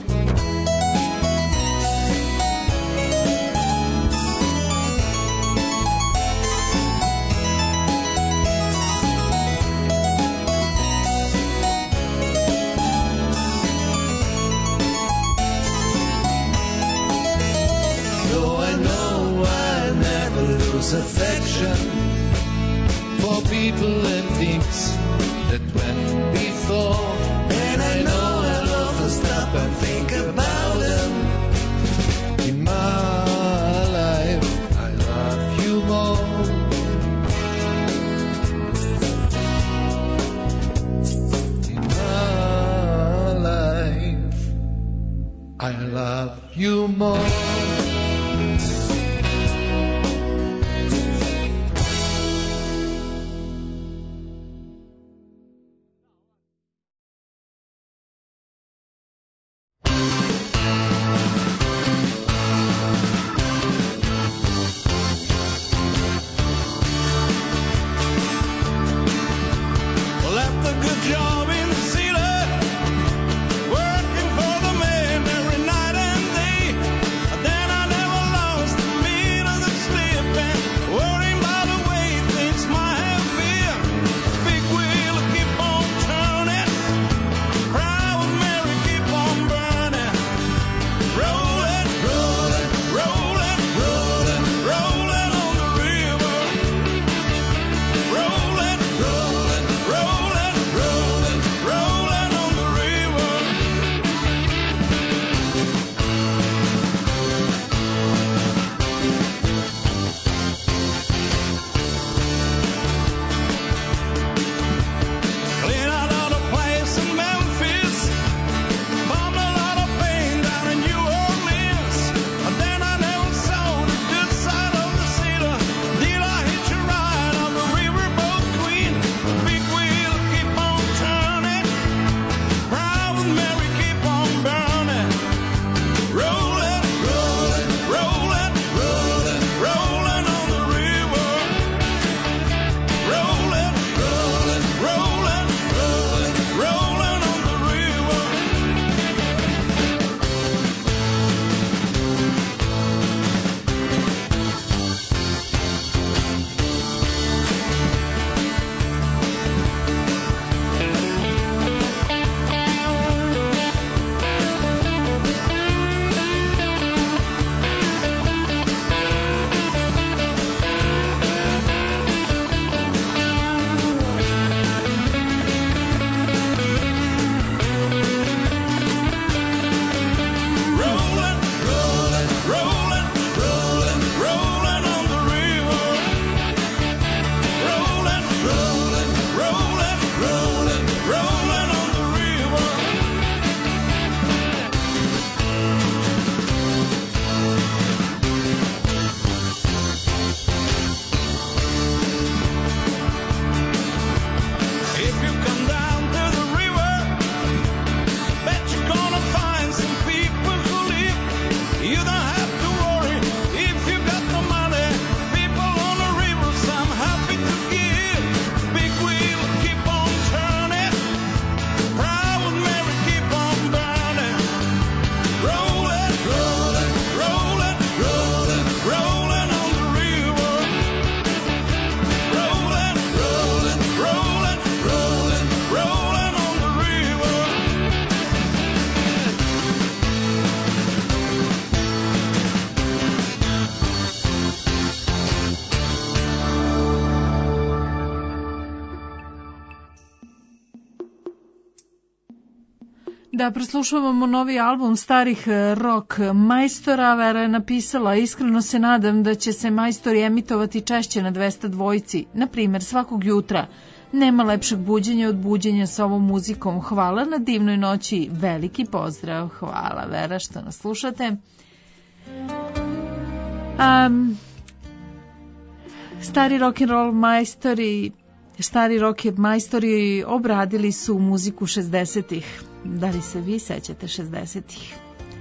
Affection for people and things that went before. And I know I'll often stop and think about them. In my life, I love you more. In my life, I love you more. Working for the man every night and day. Da, preslušavamo novi album starih rock majstora. Vera je napisala: iskreno se nadam da će se majstori emitovati češće na dvesta dvojci, na primjer svakog jutra. Nema lepšeg buđenja od buđenja sa ovom muzikom. Hvala na divnoj noći, veliki pozdrav. Hvala, Vera, što nas slušate. Um, stari rock'n'roll majstori Stari rock majstori obradili su muziku šezdesetih. Da li se vi sećate šezdesetih?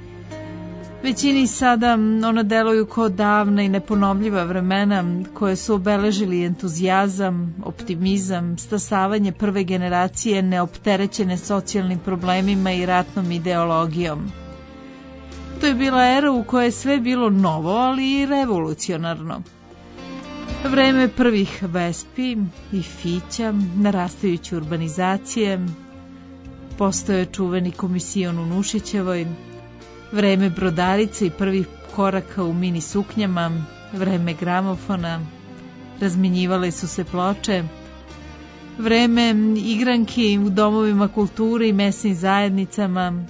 Većini sada ona deluju kao davna i neponovljiva vremena koje su obeležili entuzijazam, optimizam, stasavanje prve generacije neopterećene socijalnim problemima i ratnom ideologijom. To je bila era u kojoj je sve bilo novo, ali i revolucionarno. Vreme prvih vespi i fića, narastajuće urbanizacije, postoje čuveni komisijun u Nušićevoj, vreme brodarice i prvih koraka u mini suknjama, vreme gramofona, razmenjivale su se ploče, vreme igranki u domovima kulture i mesnim zajednicama,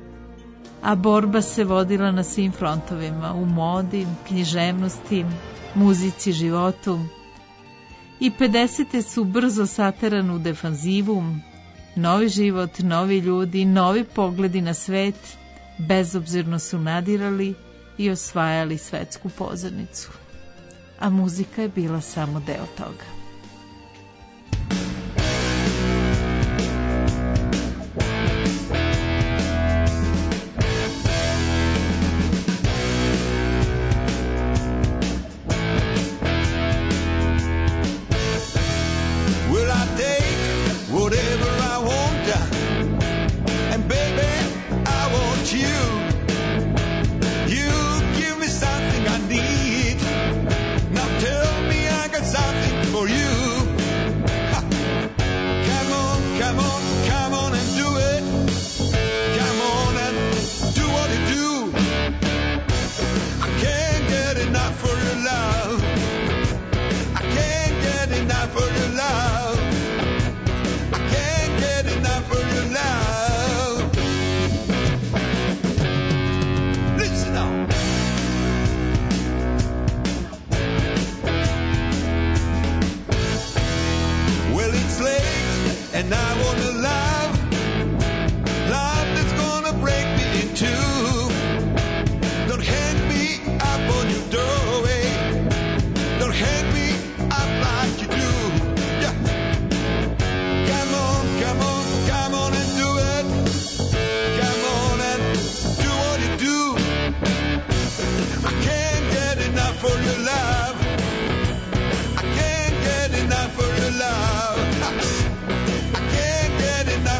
a borba se vodila na svim frontovima, u modi, književnosti, muzici, životu. I pedesete su brzo saterane u defanzivu, novi život, novi ljudi, novi pogledi na svet, bezobzirno su nadirali i osvajali svetsku pozornicu. A muzika je bila samo deo toga. I can't get enough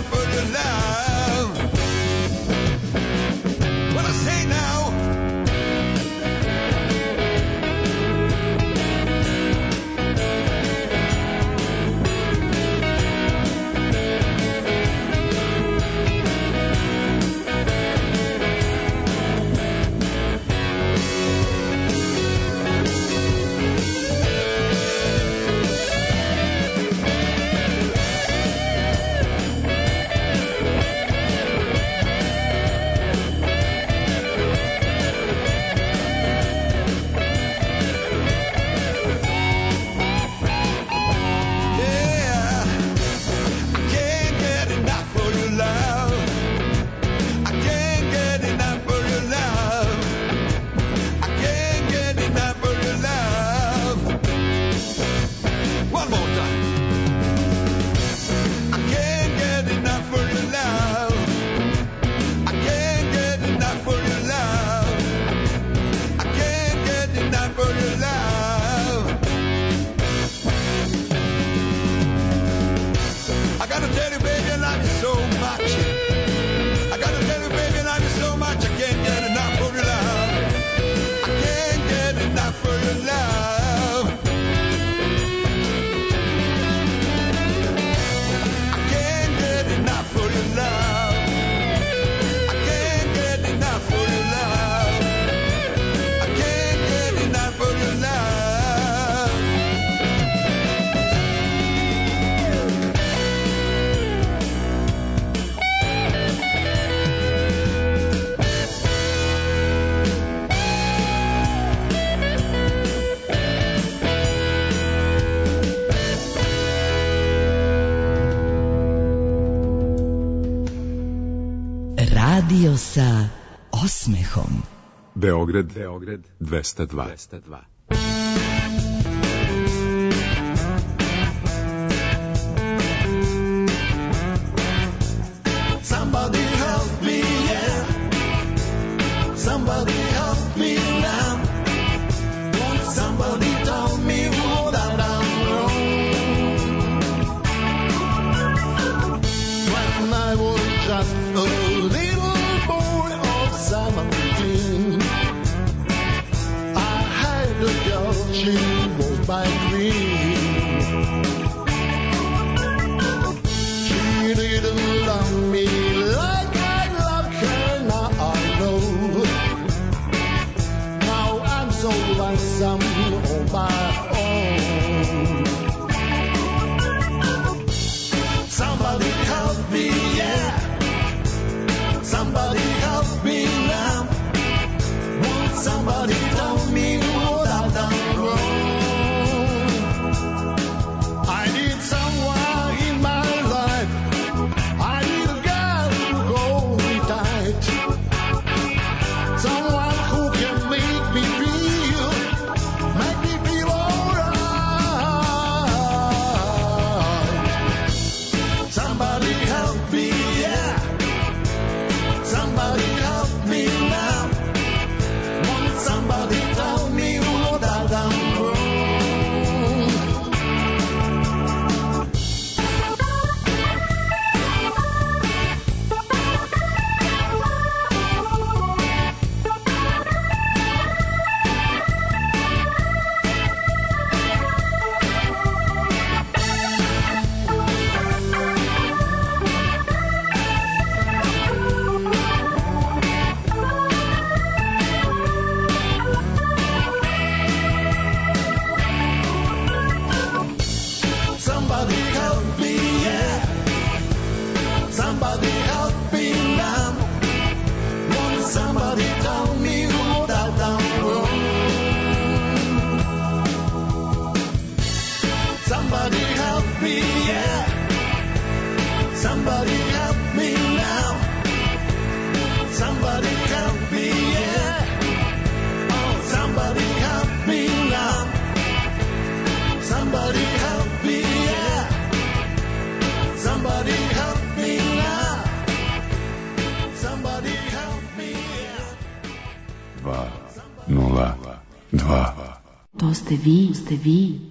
Ato sa osmehom. Beograd, Beograd dvesta dva. Somebody help me, yeah. Somebody help me now. Won't somebody tell me what I've done wrong? When I was just a little boy of seventeen, I had a girl, she was my dream. She didn't love me like I love her, now I know. Now I'm so lonesome on my own. Somebody help me, yeah. Somebody help me now. Won't somebody tell me what I've done wrong? I need someone in my life. I need a girl who holds me tight. Someone who can make me feel, make me feel alright. Somebody help me, yeah. Somebody help me now. Won't somebody tell me what I've done wrong? Somebody help me, yeah. Somebody help me now. Won't somebody tell me what I've done wrong? Somebody help me, yeah. Somebody help me now. Somebody help me, yeah. Oh, somebody help me now. Somebody help me, yeah. Somebody help me now. Somebody help me, yeah. dva nula dva. To ste vi, ste vi.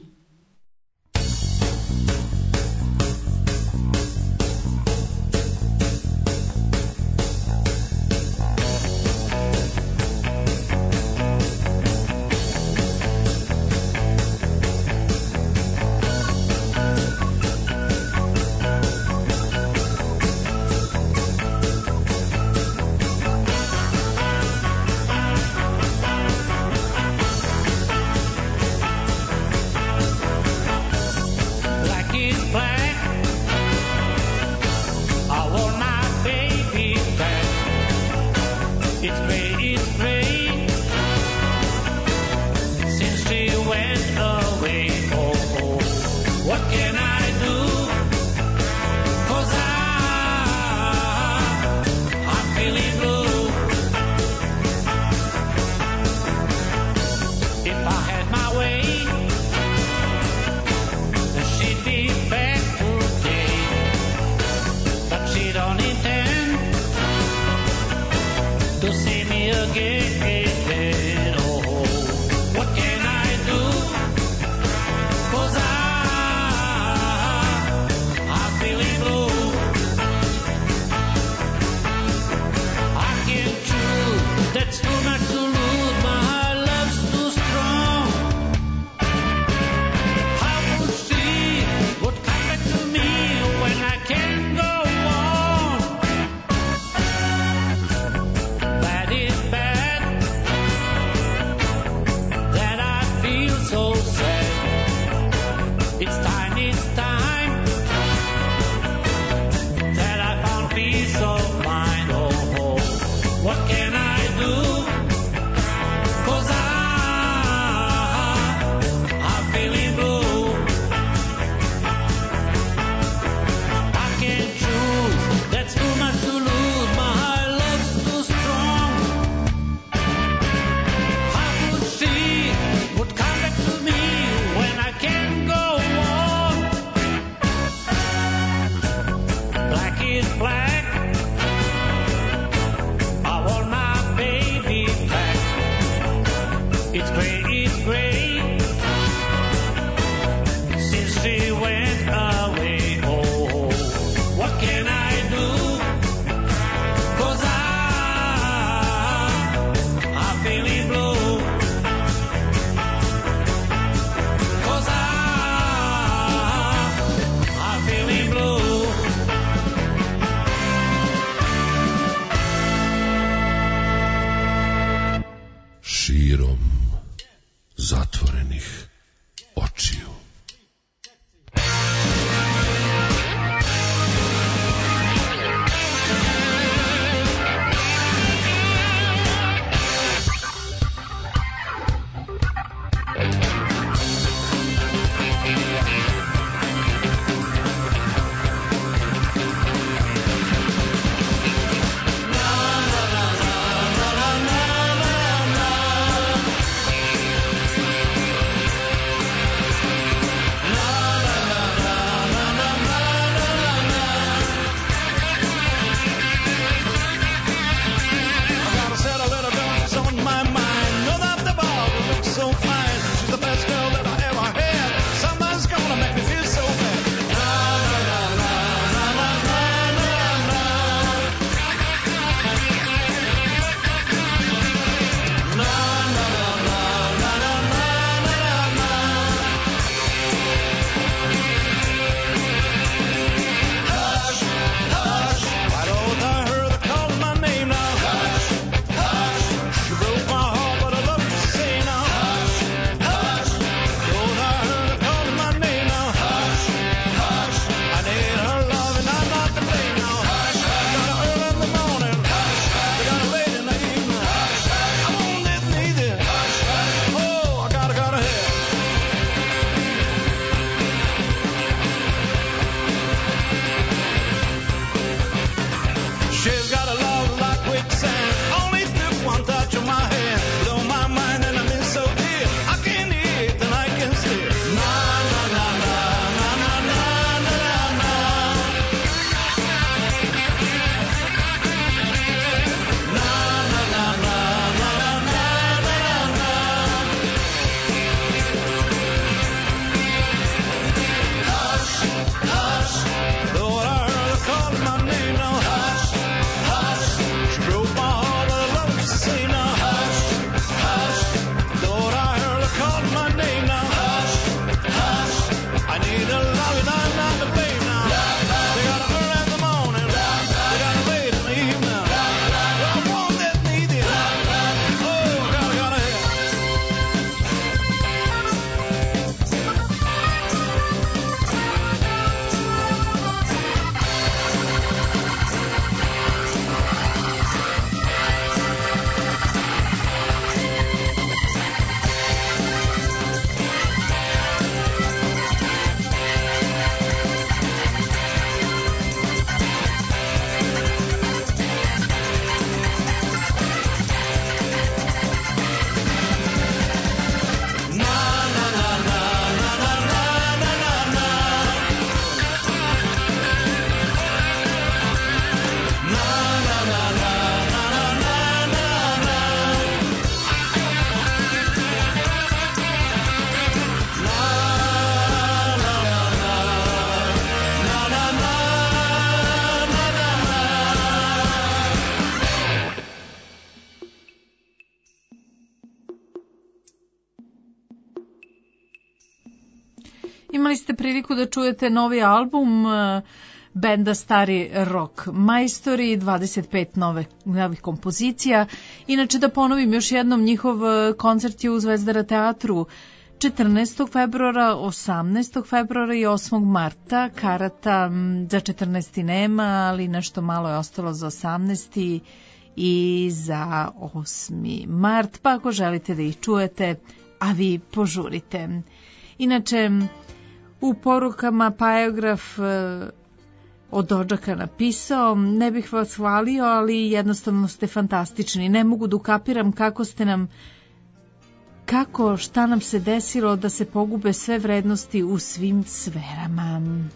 Imali ste priliku da čujete novi album uh, benda Stari rock majstori, dvadeset pet nove, novih kompozicija. Inače da ponovim još jednom, njihov koncert je u Zvezdara teatru četrnaestog februara, osamnaestog februara i osmog marta. Karata za četrnaesti nema, ali nešto malo je ostalo za osamnaesti i za osmi mart, pa ako želite da ih čujete, a vi požurite. Inače, u porukama Pajograf od Odžaka napisao: ne bih vas hvalio, ali jednostavno ste fantastični. Ne mogu da ukapiram kako ste nam, kako, šta nam se desilo da se pogube sve vrednosti u svim sferama.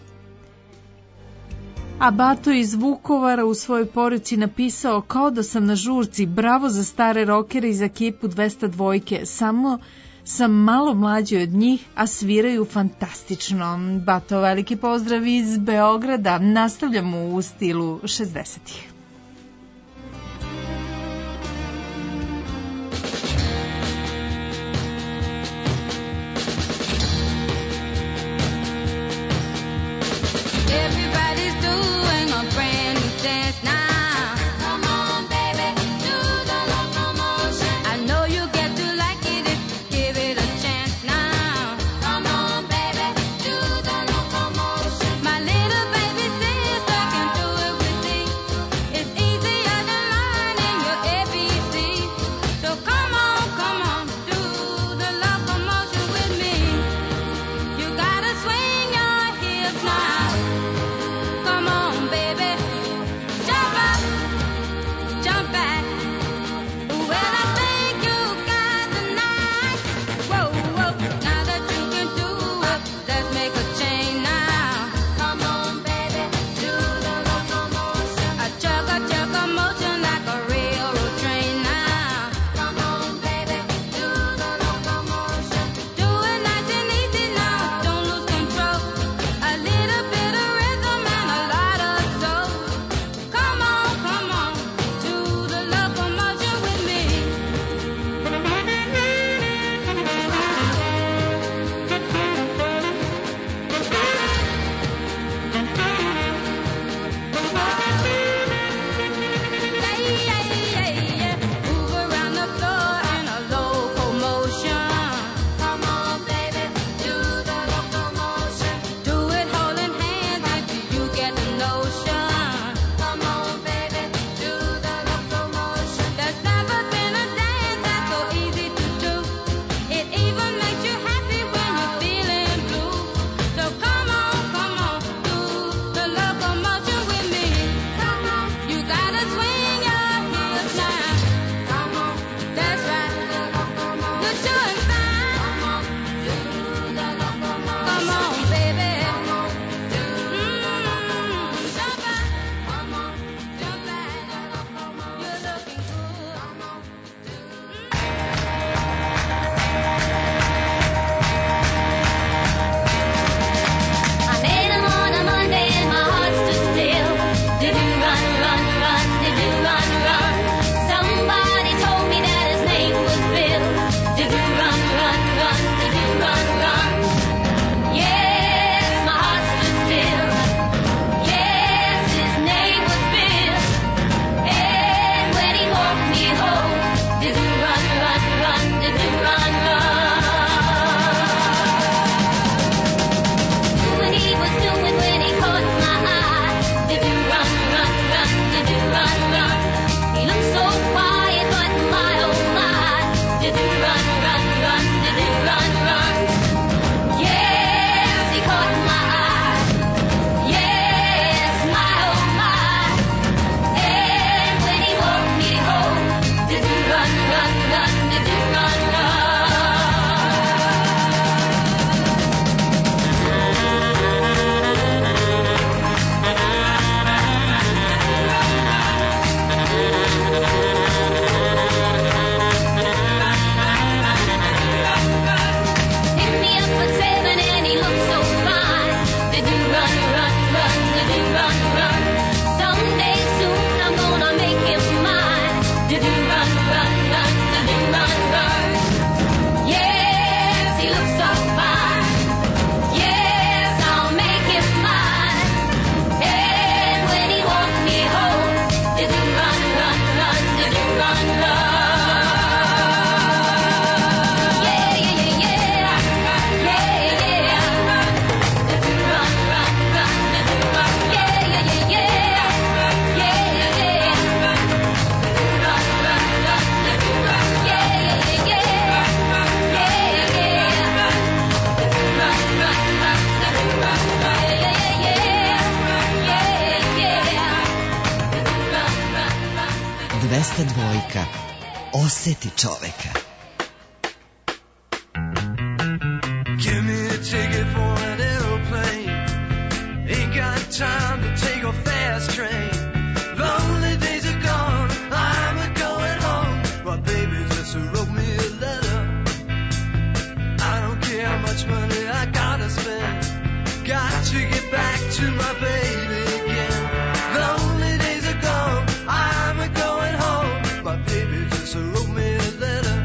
A Bato iz Vukovara u svojoj poruci napisao: kao da sam na žurci, bravo za stare rokere i za ekipu dvesta dvojke, samo sam malo mlađi od njih, a sviraju fantastično. Bato, veliki pozdrav iz Beograda. Nastavljamo u stilu šezdesetih. dvesta dvojka. Oseti čoveka. Give me a ticket for an aeroplane. Ain't got time to take a fast train. Lonely days are gone, I'm a going home. My baby just wrote me a letter. I don't care how much money I gotta spend. Got to get back to my baby again. Lonely days are gone, I'm a going home. My baby just wrote me a letter.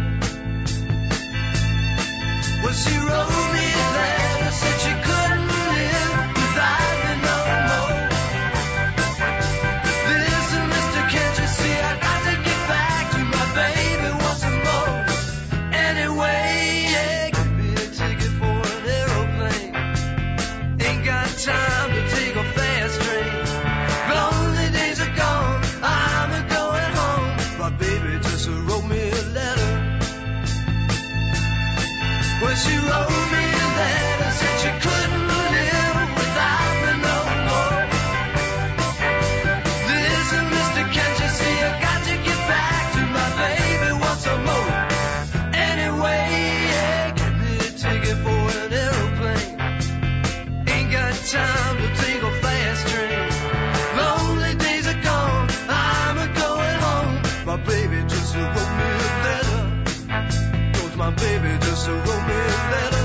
Well, she wrote me a letter, said she couldn't live without me no more. Listen, mister, can't you see I got to get back to my baby once more. Anyway, yeah, give me a ticket for an aeroplane. Ain't got time to take a fast train. Lonely days are gone, I'm a going home. My baby just wrote me a letter. Well, she wrote me a letter, said she couldn't live without me no more. Listen, mister, can't you see I got to get back to my baby once more. Anyway, yeah, give me a ticket for an aeroplane. Ain't got time to take a fast train. Lonely days are gone, I'm a going home. My baby just wrote me a letter. Cause my baby just wrote me a letter.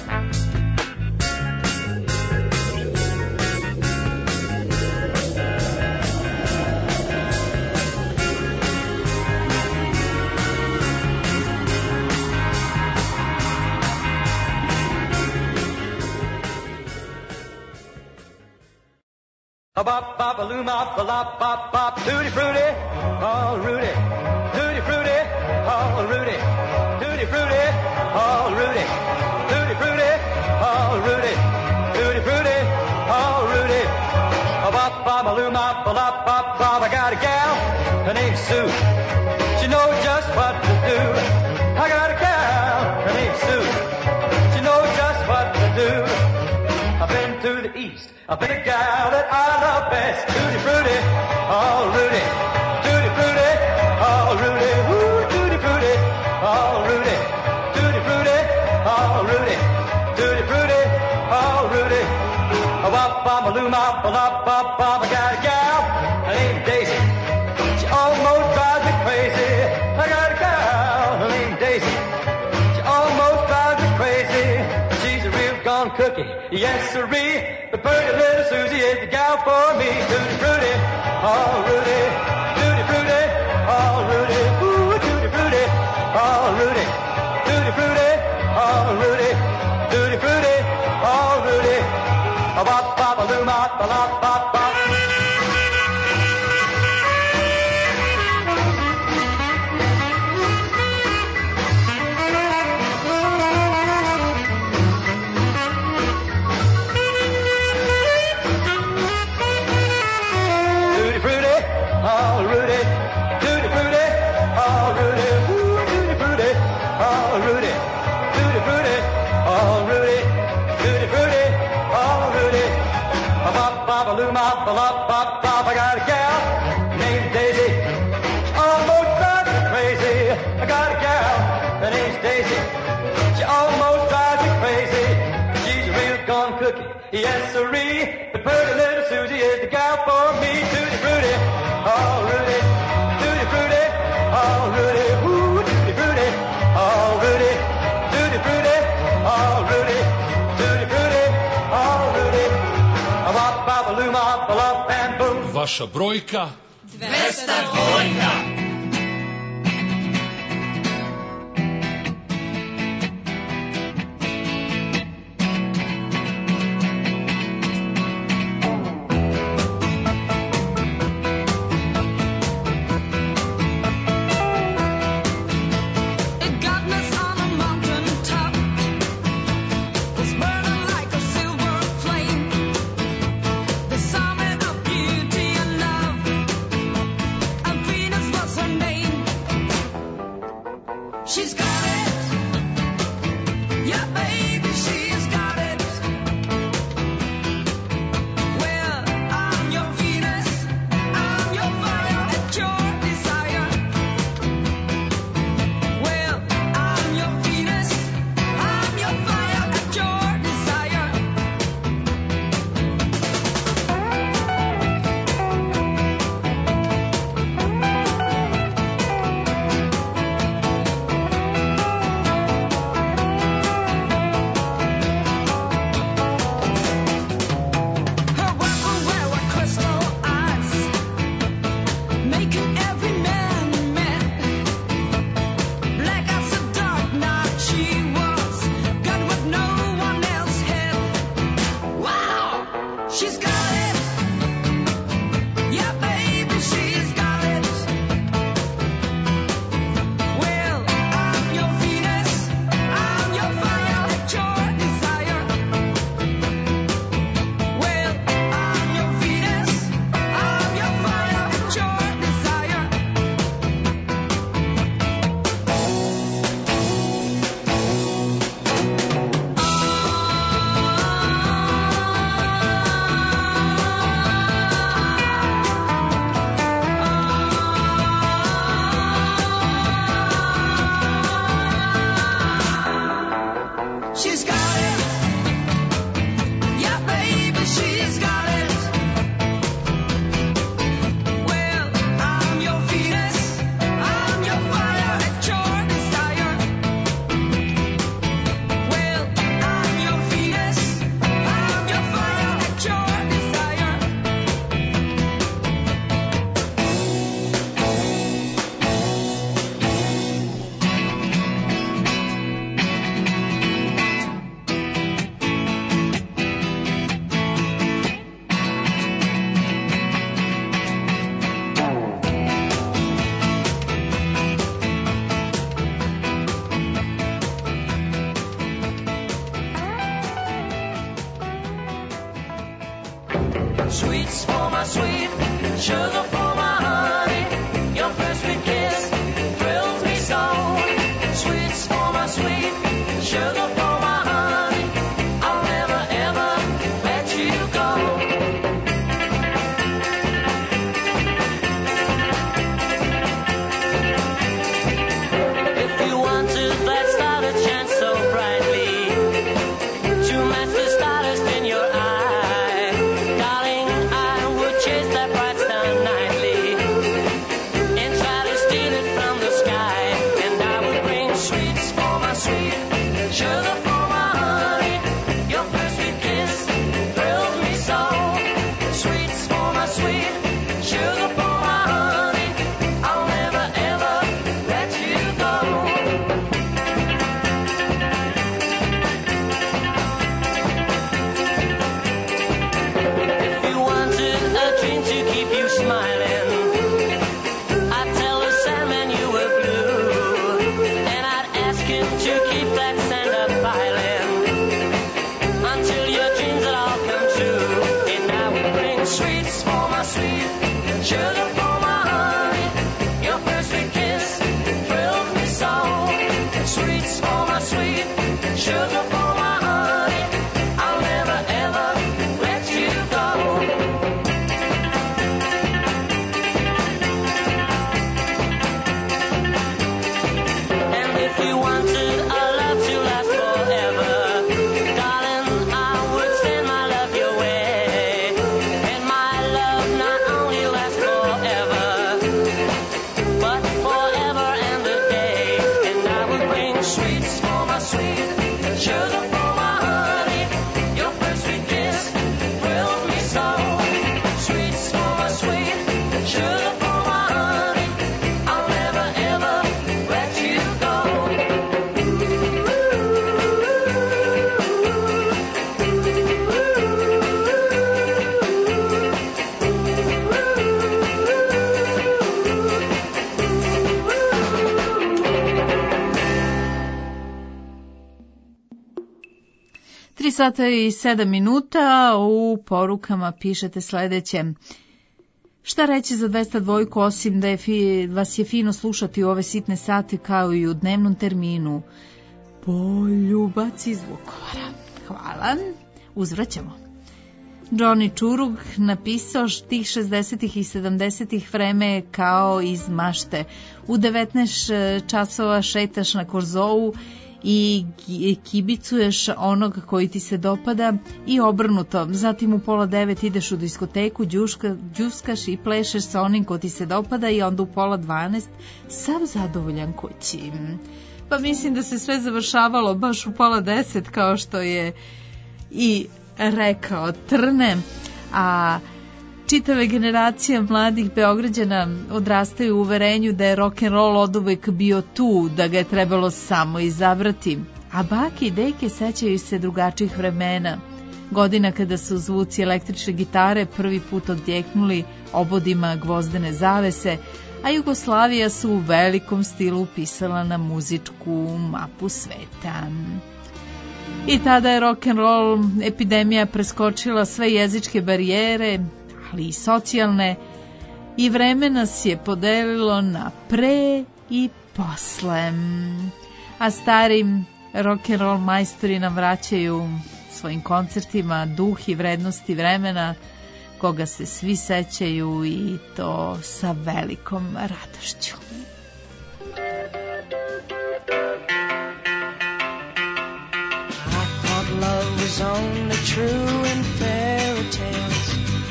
A bop bop a loom bop a lop bop bop tutti frutti, oh Rudy, tutti frutti, oh Rudy, tutti frutti, oh Rudy, tutti frutti, oh Rudy, tutti frutti, oh Rudy. A bop bop a loom bop a lop bop bop. I got a gal, her name's Sue. She knows just what to do. I got a gal, her name's Sue. She knows just what to do. I've been to the east. I've been a gal that I love best. Tutti frutti, oh Rudy. Tutti frutti, oh Rudy. Woo, tutti frutti, oh Rudy. Tutti frutti, oh Rudy. Tutti frutti, oh Rudy. A wop bop a loom bop a lop bop bop. I got a gal, her name's Daisy. She almost drives me crazy. I got a gal, her name's Daisy. She almost drives me crazy. She's a real gone cookie, yes sirree. The pretty little Susie is the gal for me. Tutti frutti, oh Rudy. Tutti frutti, oh Rudy. Ooh, tutti frutti, oh Rudy. Tutti frutti, oh Rudy. Tutti frutti, oh Rudy. A bop bop a loom bop a lop bop bop. Loom up, up, up, up. I got a gal named Daisy. She almost drives me crazy. I got a gal, her name's Daisy. She almost drives me crazy. She's a real gone cookie, yes sirree. The pretty little Susie is the gal for me. Tutti frutti, oh Rudy. Tutti frutti, oh Rudy. Ooh, tutti frutti, oh Rudy. Tutti frutti, oh Rudy. Tutti frutti, oh Rudy. Vaša brojka dvesta dvojka. Summit of beauty and love, and Venus was sweets for my sweet, sugar for my honey. Your first sweet kiss thrills me so. Sweets for my sweet, sugar for my honey. I'll never ever let you go. If you wanted, let's start a chance so brightly to match the stardust in your eye. Darling, I would chase that bright star nightly and try to steal it from the sky. And I would bring sweets for my sweet, sugar for my honey. Your first sweet kiss thrills me so. Sweets for my sweet, sugar for my honey. I'll never ever let you go. If you wanted a dream to keep you smiling, I'd tell the Sandman you were blue, and I'd ask him to keep that sand up piling until your dreams would all come true. And I would bring sweets for my sweet, sugar for my honey. Your first sweet kiss thrills me so. Sweets for my sweet, sugar for my honey. I'll never ever let you go. And if you wanted a love to last forever, darling, I would send my love your way. And my love not only lasts forever, but forever and a day. And I would bring sweets for my sweet, sugar for my honey. Your first sweet kiss thrills me so. Sweets for my sweet, sugar for my honey. I'll never ever let you go. Tri sata i sedam minuta, u porukama pišete sledeće. Šta reći za dvesta dvojku osim da je fi, vas je fino slušati u ove sitne sate kao i u dnevnom terminu. Poljubac iz Vukovara. Hvala. Uzvraćamo. Johnny Čurug napisao tih šezdesetih i sedamdesetih vreme je kao iz mašte. U devetnaest časova šetaš na Korzovu i kibicuješ onog koji ti se dopada i obrnuto. Zatim u pola devet ideš u diskoteku, džuška, džuskaš i plešeš sa onim ko ti se dopada i onda u pola dvanaest sav zadovoljan kući. Pa mislim da se sve završavalo baš u pola deset kao što je i rekao Trne, a čitave generacije mladih Beograđana odrastaju u uverenju da je rock'n'roll oduvek bio tu, da ga je trebalo samo izabrati. A bake i deke sećaju se drugačijih vremena, godina kada su zvuci električne gitare prvi put odjeknuli obodima gvozdene zavese, a Jugoslavija se u velikom stilu upisala na muzičku mapu sveta. I tada je rock'n'roll epidemija preskočila sve jezičke barijere, ali i socijalne, i vreme nas je podelilo na pre i posle. A stari rock'n'roll majstori nam vraćaju svojim koncertima duh i vrednosti vremena koga se svi sećaju i to sa velikom radošću. Love was only true in fairy tales,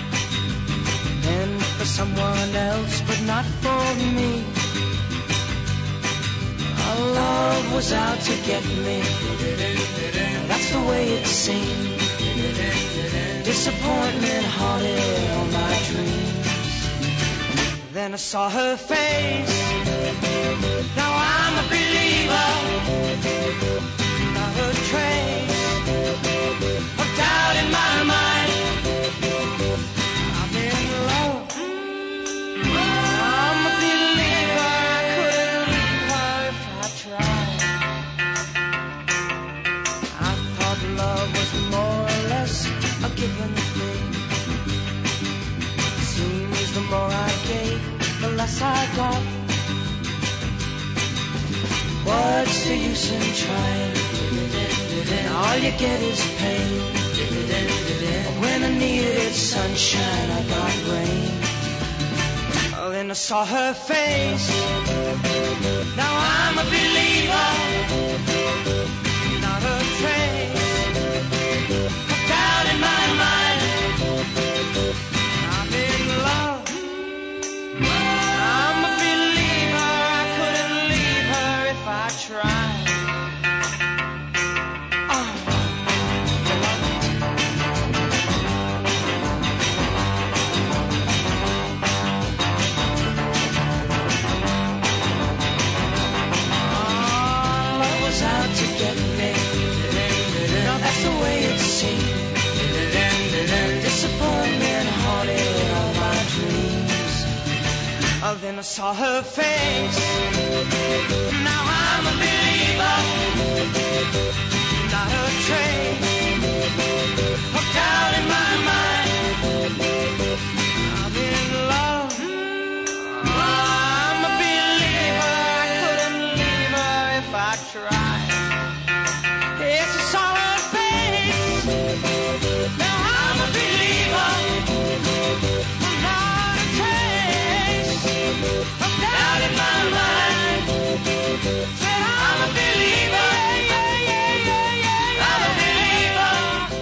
meant for someone else but not for me. Our love was out to get me, that's the way it seemed. Disappointment haunted all my dreams. Then I saw her face, now I'm a believer. Not a trace of doubt in my mind. I've been alone. I'm a believer. I couldn't leave her if I tried. I thought love was more or less a given thing. what's the use in trying? All you get is pain. When I needed sunshine, I got rain. Oh, then I saw her face. Now I'm a believer. Not a trace of doubt in my mind. I'm in love. I'm a believer. I couldn't leave her if I tried. Disappointment haunted all my dreams. Oh, then I saw her face. Now I'm a believer. Not a trace of doubt in my mind. I'm in love. I'm a believer. I couldn't leave her if I tried. Yes, I saw her face. Now I'm a believer. Not a trace of doubt in my mind. Said I'm a believer. I'm a believer.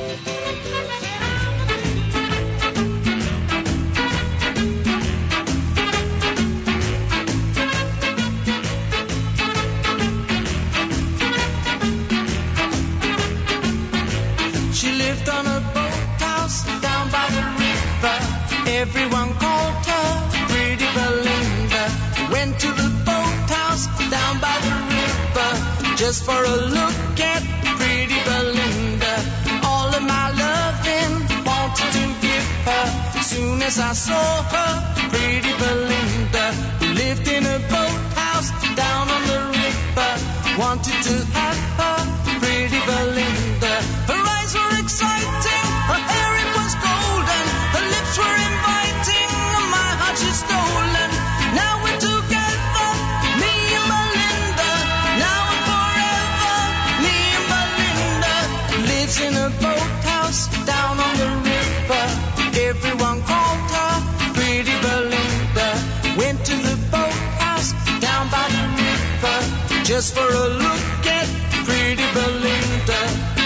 She lived on a boathouse down by the river. Everyone called her Pretty Belinda. Went to the boathouse down by the river just for a look at Pretty Belinda. All of my loving wanted to give her. Soon as I saw her, Pretty Belinda, who lived in a boathouse down on the river, wanted to have her, Pretty Belinda. Her eyes were exciting, her hair it was golden, her lips were inviting, my heart she's stolen. Now we're together, me and Belinda. Now and forever, me and Belinda. Lives in a boathouse down on the river. Everyone called her Pretty Belinda. Went to the boathouse down by the river just for a look at Pretty Belinda.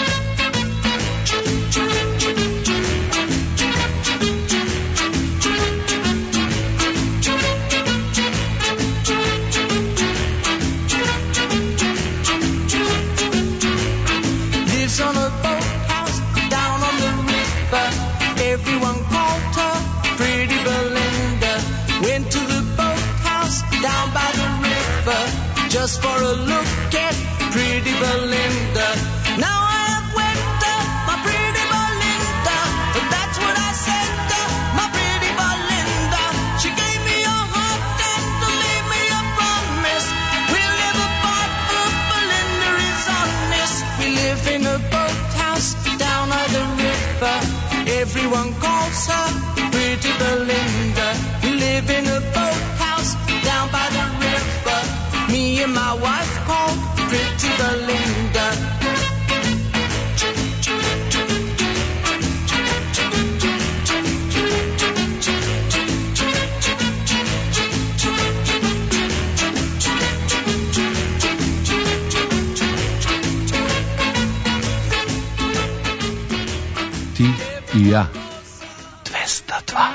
Lives on a boathouse down on the river. Everyone called her Pretty Belinda. Went to the boathouse down by the river just for a look at Pretty Belinda. Now I have wept her, my Pretty Belinda. That's what I said to my Pretty Belinda. She gave me a heart and to leave me a promise. We'll live apart, but Belinda is honest. We live in a boathouse down on the river. Everyone calls her Pretty Belinda. We live in a boathouse down by the river. Me and my wife called Pretty Belinda. Ti i ja. dvesta dva.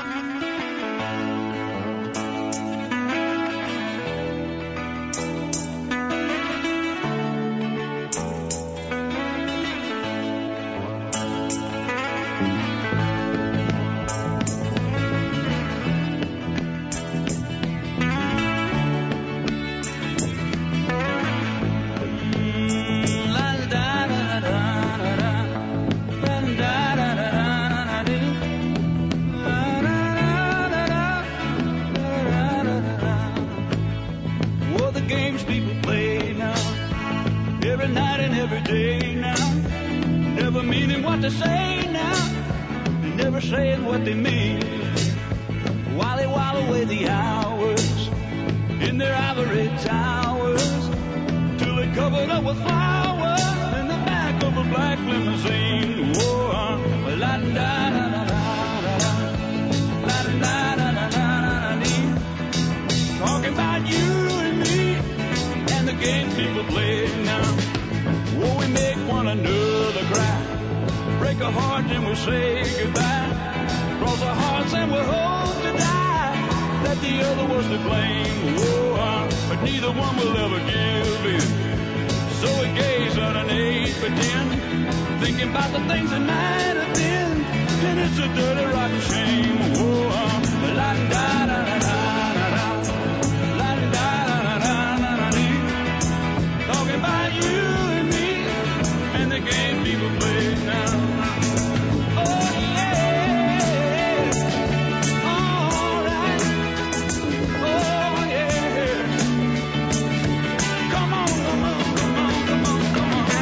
While they while away the hours in their ivory towers till the covered up with flowers in the back of a black limousine. Whoa, uh, la da da da da da da, la da da da da da da. Talking about you and me and the games people play now. Whoa, we make one another cry, break a heart and we say goodbye. Cross our hearts and we hope to die that the other was to blame. Whoa, uh, but neither one will ever give in. So we gaze at an eight by ten, thinking about the things that might have been. And it's a dirty rotten shame. Whoa, uh, la da da da da da da, la da da da da da da da. Talking about you and me and the game people play now. Oh yeah, all right. Oh yeah, come on, come on, come on, come on, come on.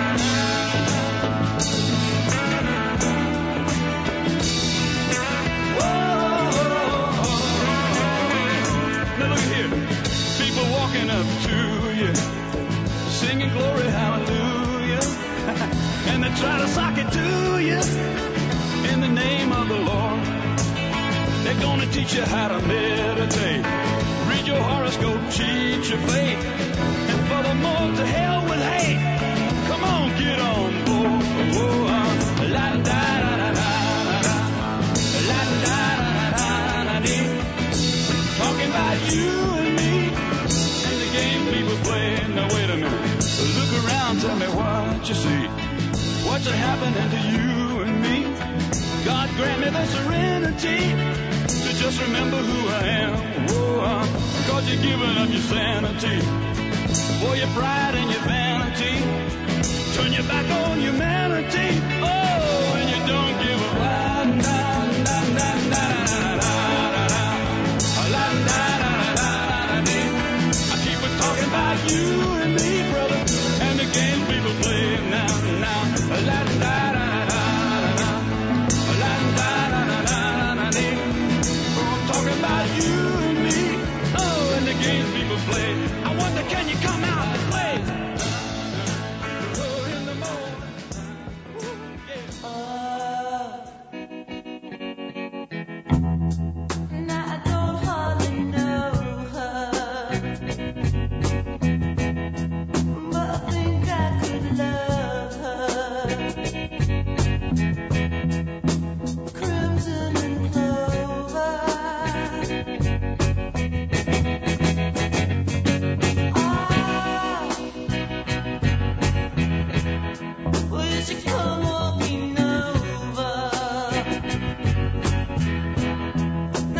Whoa, now look here, people walking up to you, singing glory hallelujah, and they try to sock it to you in the name of the Lord. They're gonna teach you how to meditate, read your horoscope, cheat your fate, and furthermore to hell with hate. Come on, get on board. Whoa, uh, la da da da da da, la da da da da da. Talking about you and me and the game people play. Now wait a minute, look around, tell me what you see. What's happening to you and me? God grant me the serenity to just remember who I am. Whoa, uh, cause you're giving up your sanity for your pride and your vanity. Turn your back on humanity. Oh, and you don't give a la da da da da da da da, la da da da da da. I keep on talking about you and me, brother, and the games people play now, now. La da da da da da, la da da da da da. Oh, I'm talking about you and me, oh, and the games people play. I wonder, can you come out and play? Oh, in the morning. Ooh, yeah. Now I don't hardly know her, but I think I could love her. Crimson and clover. Ah, will she come walking over?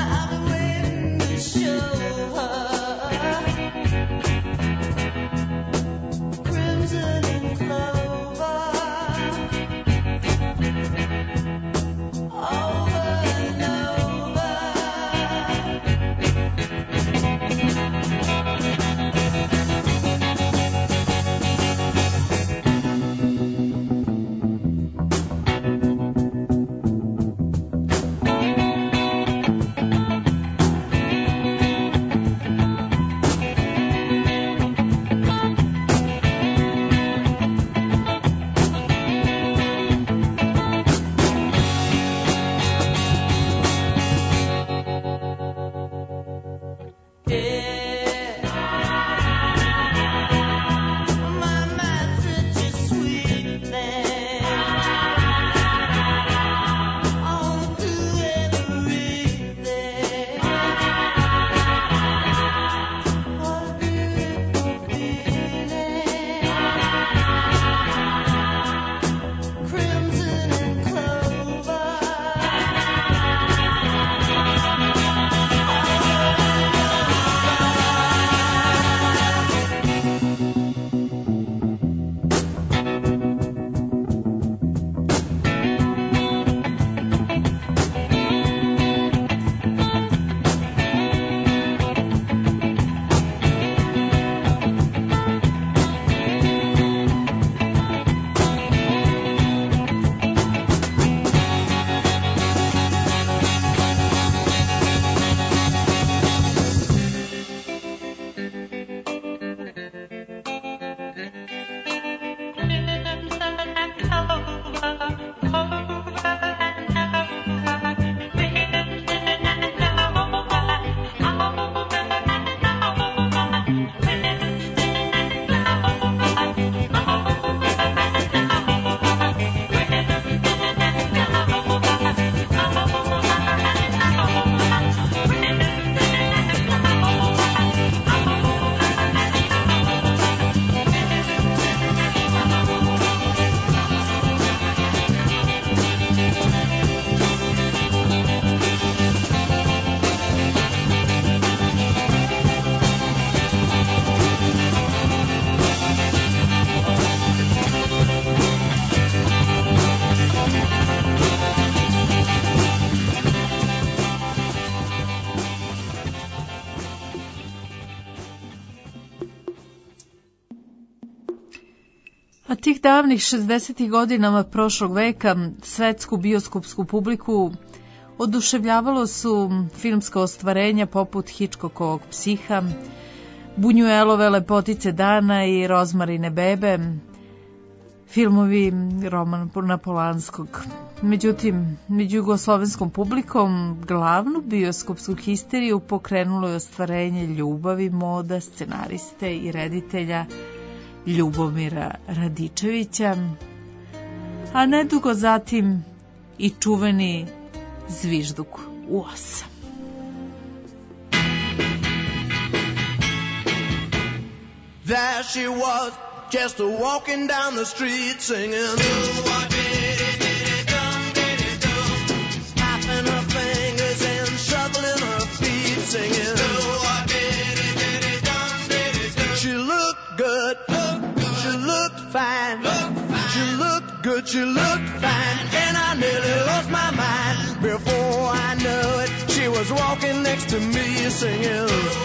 A tih davnih šezdesetih godinama prošlog veka svetsku bioskopsku publiku oduševljavalo su filmska ostvarenja poput Hitchcockovog Psiha, Bunjuelove Lepotice dana i Rozmarine bebe, filmovi Romana Polanskog. Međutim, među jugoslovenskom publikom glavnu bioskopsku histeriju pokrenulo je ostvarenje Ljubavi moda, scenariste i reditelja Ljubomira Radičevića, a nedugo zatim i čuveni Zvižduk u osam. There she was, just a walking down the street singing, snapping her fingers and shuffling her feet singing. She looked good, she looked fine, she looked good, she looked fine, and I nearly lost my mind. Before I knew it, she was walking next to me singing,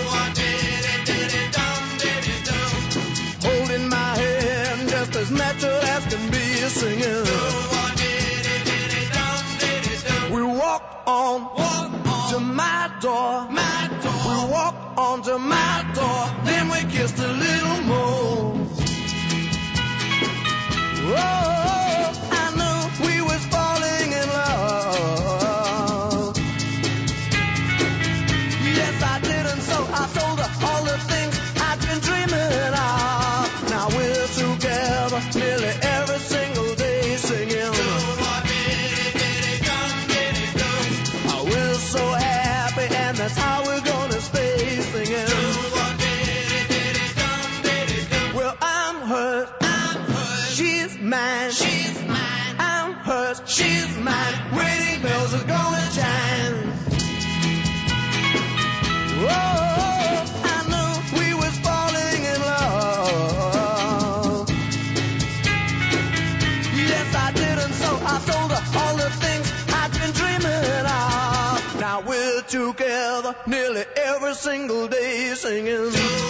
holding my hand just as natural as can be singing. We walked on to my door, we walked on to my door, then we kissed a little more. Oh, I knew we was falling in love. Yes, I did, and so I told her all the things I'd been dreaming of. Now we're together nearly every single day singing. Oh, we're so happy, and that's how we're gonna stay singing. Well, I'm hers, she's mine, she's mine. I'm hers, she's mine. Wedding bells are gonna chime. Whoa, I knew we was falling in love. Yes, I did, and so I told her all the things I'd been dreaming of. Now we're together nearly every single day singing.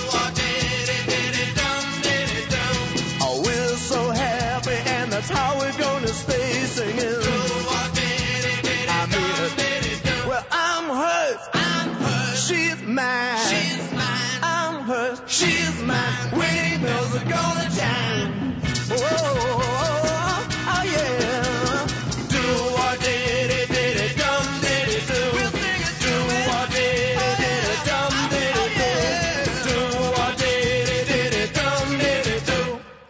Oh, we're so happy, and that's how we're gonna stay singing. I mean it. Well, I'm hers, I'm hers. She's mine, she's mine. I'm hers, she's mine. Wedding bells are gonna chime. Oh, oh yeah. Do what did it, did it, dum did it do. We'll sing it. Do what did it, did it, dum did it do. Do what did it, did it, dum did it do.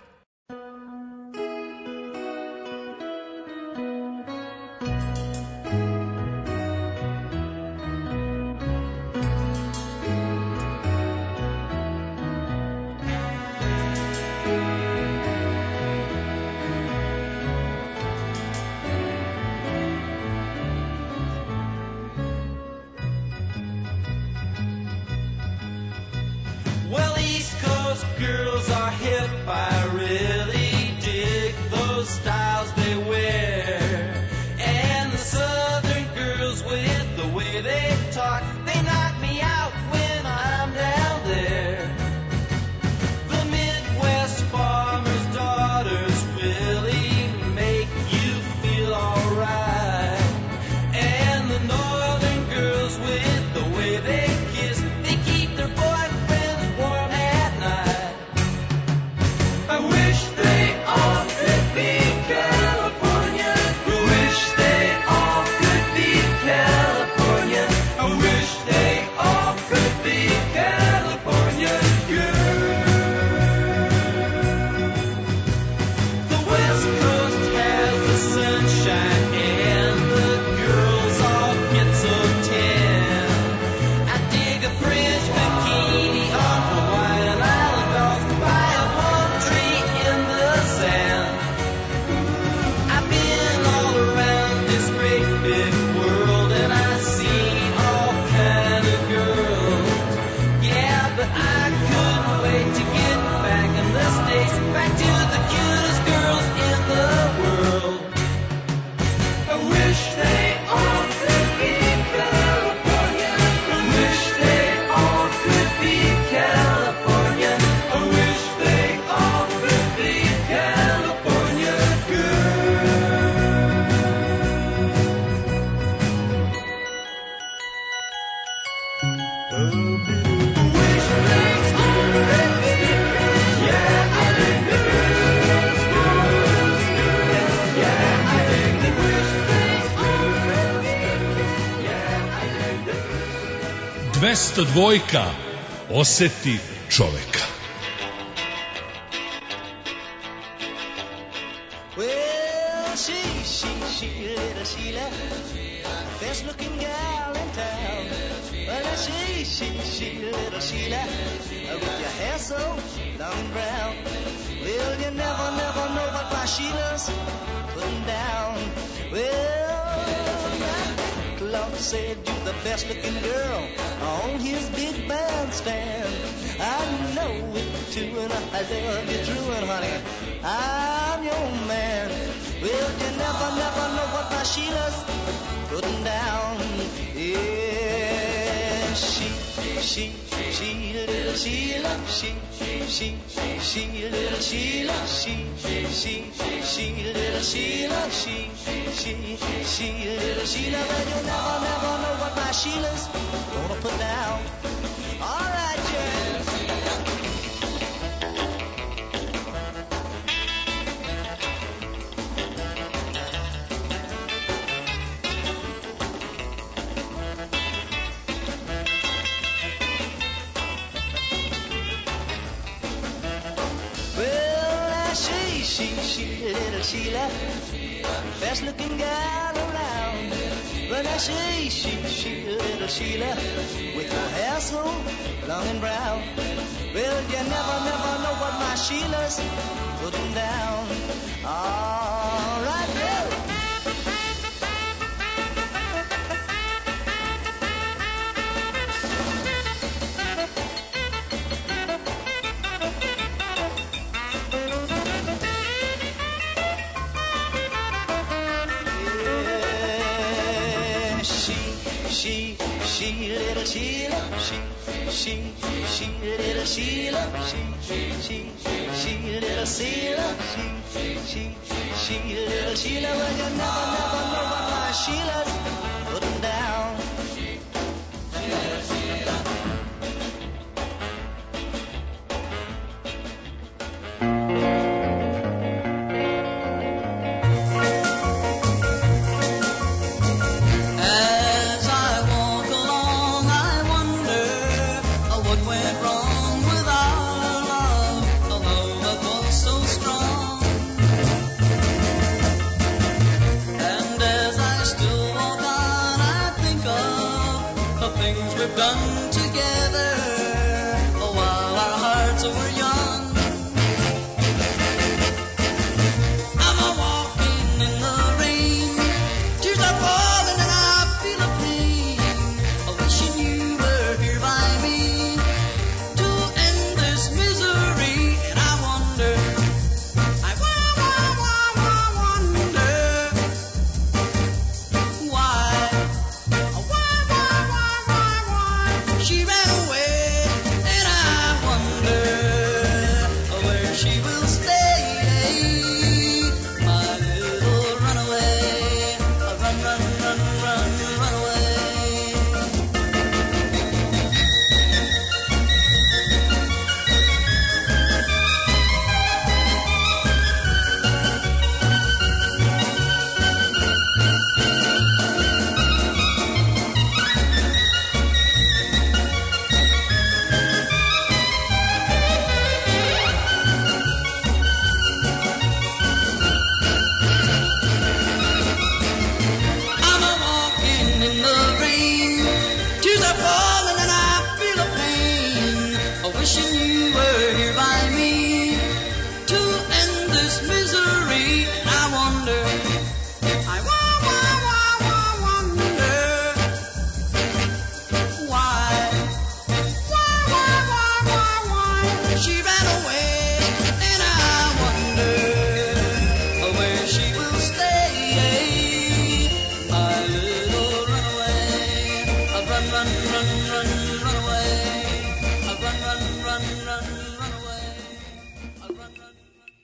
Well, East Coast girls are hip. I really dig those styles they wear. And the Southern girls with the way they talk, they knock me out when I'm down there. The Midwest farmers' daughters really make you feel alright. And the Northern girls with the way they kiss, they keep their boyfriends warm at night. I wish dvesta dvojka. Oseti čoveka. Well, she, she, she, little Sheila, best looking gal in town. Well, she, she, she, little Sheila, with your hair so long and brown. Well, you never, never know what my Sheila's putting down. Well, Clark said you're the best looking girl on his big bandstand. I know it too, and I love you true, and honey, I'm your man. Well, you never, never know what my Sheila's putting down. Yeah, she, she, she, little Sheila, she, she, she, little Sheila, she, she, she, little Sheila, she, she, she, little Sheila. Well, you never, never know what my Sheila's gonna put down. All right, yeah. Little Sheila, best looking gal around. But I say she, she, little Sheila, with her hair so long and brown. Well, you never, never know what my Sheila's putting down. All right, well. She, she, little Sheila, she, she, she, little Sheila, she, she, she, little Sheila, she, she, she, little Sheila. Well, you never, never know what my Sheila's putting down. Done together while our hearts were young. I'm a walking in the rain, tears are falling and I feel a pain. Wishing you were here by me to end this misery. And I wonder, I wa- wa- wa- wa- wonder why. She ran away, and I wonder where she will stay. My little runaway, run, run, run, run, run away. Wishing you were here by me to end this misery. And I wonder, I wa- wa- wa- wa- wonder why, why, why, why, why, why she ran away. And I wonder where she will stay. My little runaway, run, run, run, run, run away. Run, run, run, run, run away. Run, run, run.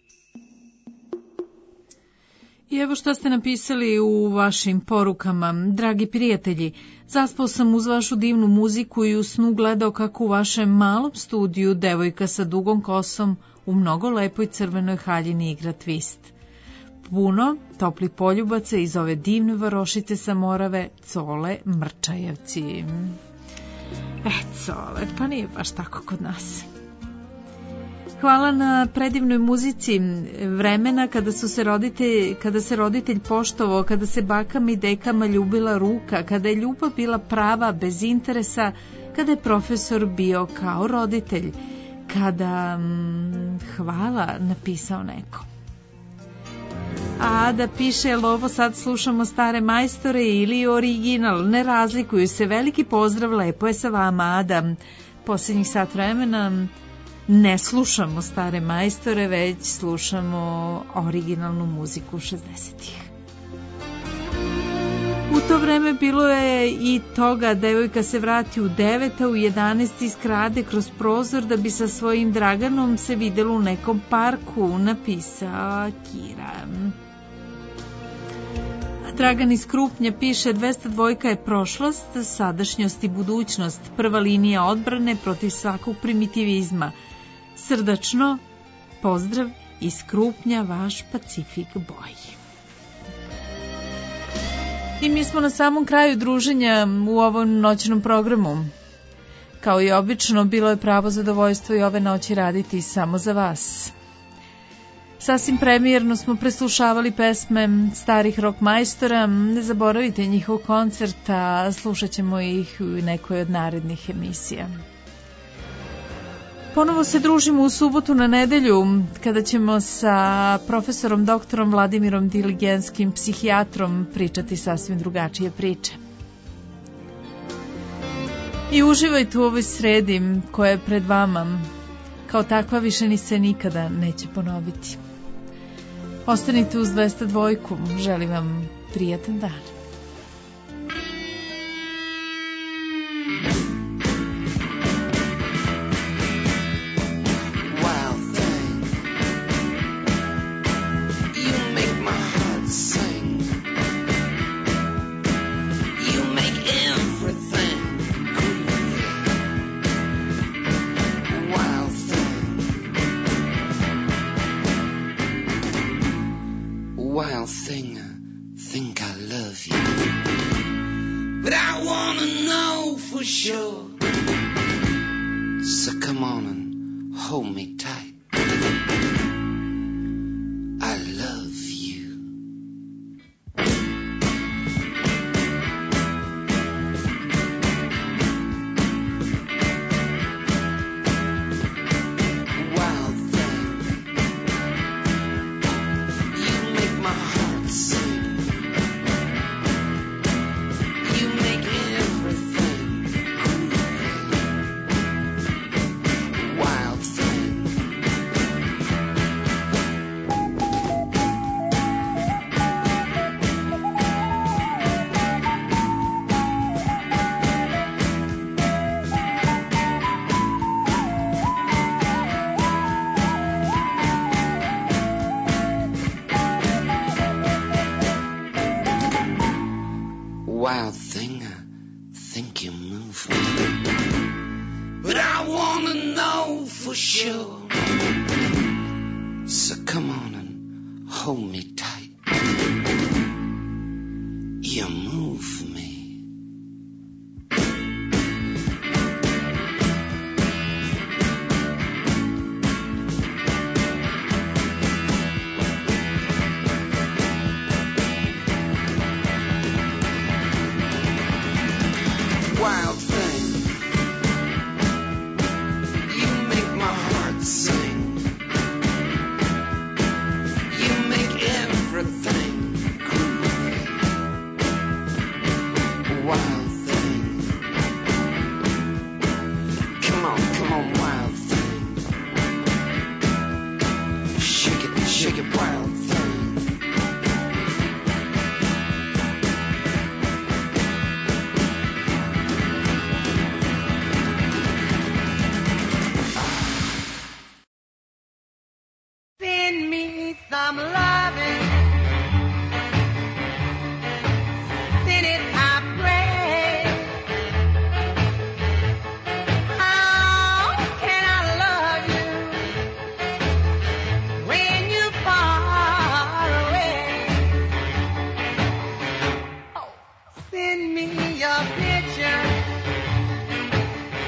I evo šta ste napisali u vašim porukama. Dragi prijatelji, zaspao sam uz vašu divnu muziku i u snu gledao kako u vašem malom studiju devojka sa dugom kosom u mnogo lepoj crvenoj haljini igra twist. Puno toplih poljubaca iz ove divne varošice sa Morave, Cole Mrčajevci. Ecole, pa nije baš tako kod nas. Hvala na predivnoj muzici vremena kada su se roditelj, kada se roditelj poštovao, kada se bakama i dekama ljubila ruka, kada je ljubav bila prava, bez interesa, kada je profesor bio kao roditelj, kada mm, hvala napisao neko. A da piše, jel ovo sad slušamo stare majstore ili original, ne razlikuju se. Veliki pozdrav, lepo je sa vama, Ada. Posljednjih sat vremena ne slušamo stare majstore, već slušamo originalnu muziku šezdesetih. U to vreme bilo je i toga, devojka se vrati u devet, a u jedanaest iskrade kroz prozor da bi sa svojim Draganom se videlo u nekom parku, napisao Kira. Dragan iz Krupnja piše, dvesta dva je prošlost, sadašnjost i budućnost, prva linija odbrane protiv svakog primitivizma. Srdačno, pozdrav iz Krupnja, vaš Pacific Boy. I mi smo na samom kraju druženja u ovom noćnom programu. Kao i obično, bilo je pravo zadovoljstvo i ove noći raditi samo za vas. Sasvim premijerno smo preslušavali pesme starih rock majstora. Ne zaboravite njihov koncert, a slušat ćemo ih u nekoj od narednih emisija. Ponovo se družimo u subotu na nedelju, kada ćemo sa profesorom doktorom Vladimirom Diligenskim, psihijatrom, pričati sasvim drugačije priče. I uživajte u ovoj sredi koja je pred vama. Kao takva više ni se nikada neće ponoviti. Ostanite uz dvesta dva, želim vam prijatan dan. Wild thing, think I love you, but I wanna know for sure. So come on and hold me tight. I love you. Wild thing, you make my heart sing. You make everything groovy. Wild thing. Wild thing, I think you move me, but I wanna know for sure. So come on and hold me tight. You move me. Wild thing, you make my heart sing. You make everything groovy. Wild thing, come on, come on, wild thing. Shake it, shake it, wild thing. Send me some loving. Send it, I pray. How can I love you when you're far away? Oh, send me your picture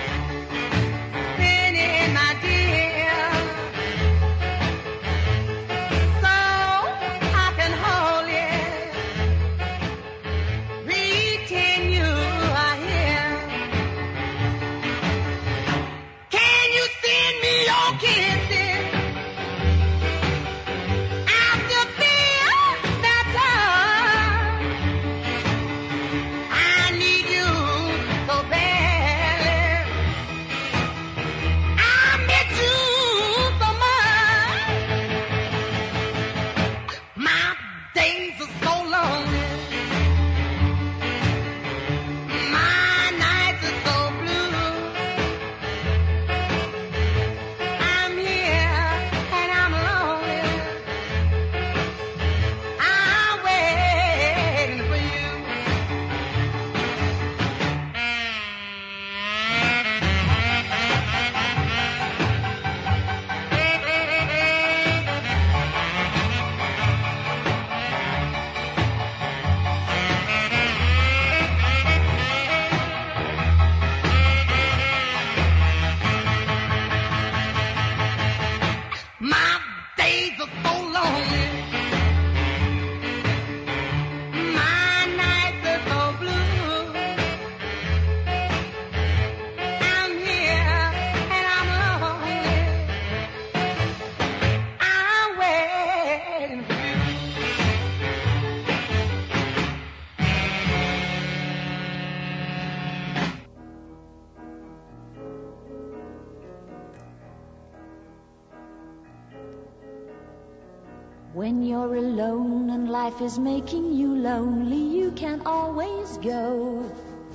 When you're alone and life is making you lonely, you can always go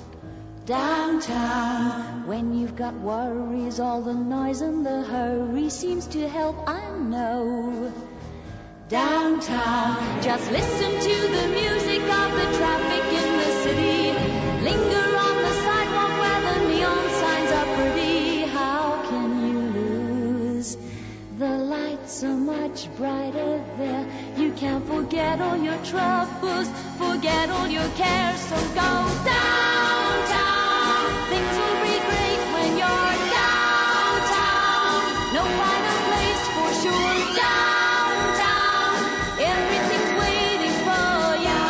downtown. When you've got worries, all the noise and the hurry seems to help, I know. Downtown, just listen to the music of the traffic in the city. Linger on the sidewalk where the neon signs are pretty. How can you lose? The lights are much brighter there. You can't forget all your troubles, forget all your cares. So go downtown. Things will be great when you're downtown. No finer place for sure. Downtown, everything's waiting for you.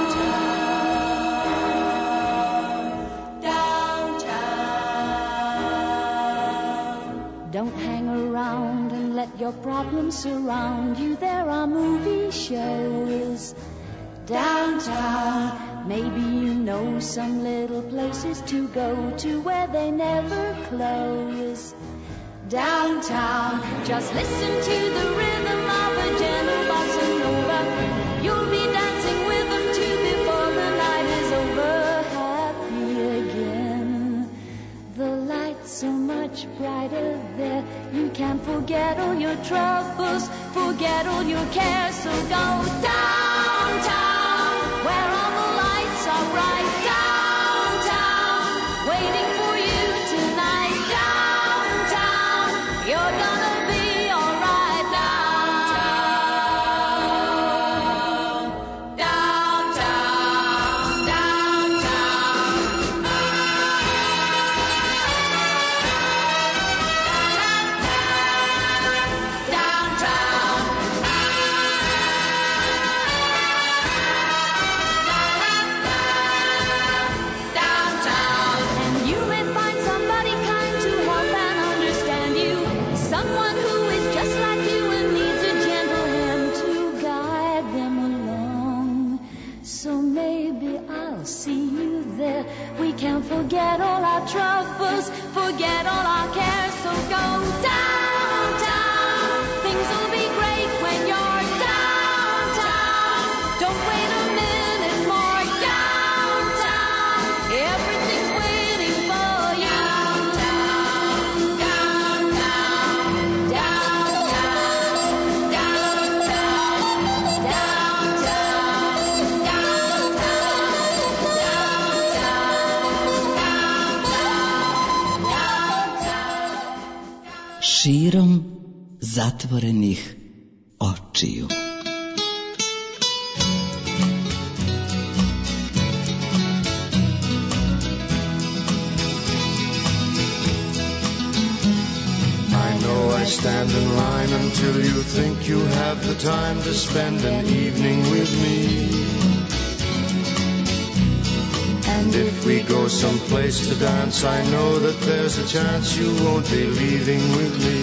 Downtown. Don't hang around and let your problems surround you. There are movie shows downtown. Maybe you know some little places to go to where they never close. Downtown, just listen to the rhythm of a gentle bossa nova. You'll be dancing with them too before the night is over. Happy again. The lights are much brighter there. You can't forget all your troubles, forget all your cares. So go downtown, where all the lights are bright. Downtown, waiting for you tonight. Downtown, you're gonna be alright. Downtown, downtown, downtown. Downtown. Downtown. And you may find somebody kind to help and understand you. Someone who is just like you and needs a gentle hand to guide them along. So maybe I'll see you there. We can't forget all our troubles, forget all our cares. So go downtown. Things will be great when you're downtown. Don't wait a minute more. Downtown, everything's waiting for you. Downtown, downtown, downtown, downtown, Širom zatvorenih očiju. I know I stand in line until you think you have the time to spend an evening with me. And if we go someplace to dance, I know that there's a chance you won't be leaving with me.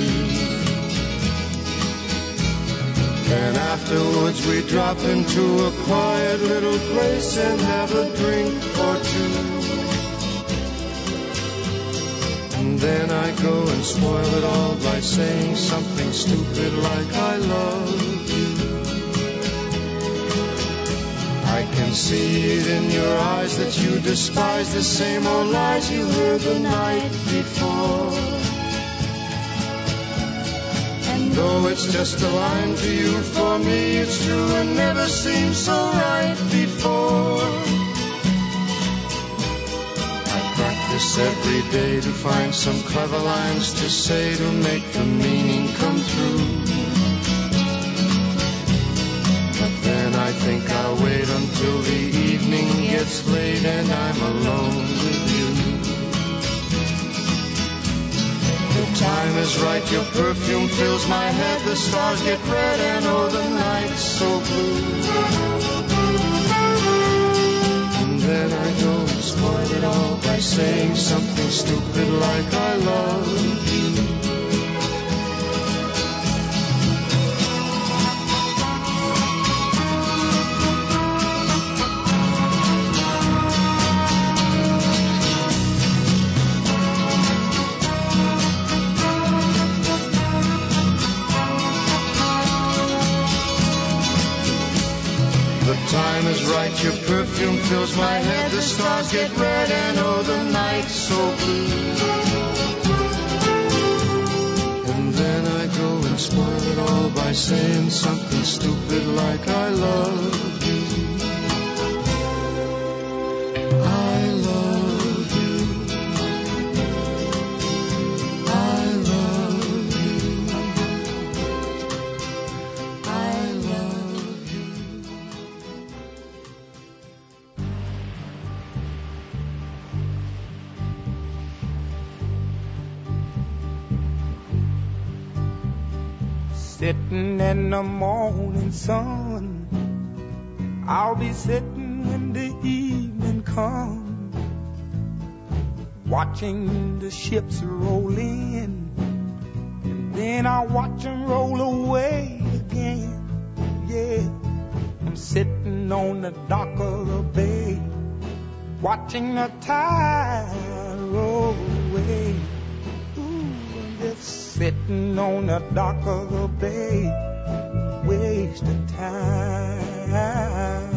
Then afterwards we drop into a quiet little place and have a drink or two. And then I go and spoil it all by saying something stupid like I love you. I can see it in your eyes that you despise the same old lies you heard the night before. And though it's just a line to you, for me it's true and never seemed so right before. I practice every day to find some clever lines to say to make the meaning come true. I think I'll wait until the evening gets late and I'm alone with you. The time is right, your perfume fills my head, the stars get red and oh the night's so blue. And then I go and spoil it all by saying something stupid like I love you. light, your perfume fills my head. The stars get red and oh, the night's so blue. And then I go and spoil it all by saying something stupid like I love you. I love you. I love you. I love you. Sitting in the morning sun, I'll be sitting when the evening comes, watching the ships roll in, and then I'll watch them roll away again. Yeah, I'm sitting on the dock of the bay, watching the tide roll away. Ooh, I'm just sitting on the dock of the bay, wasting time.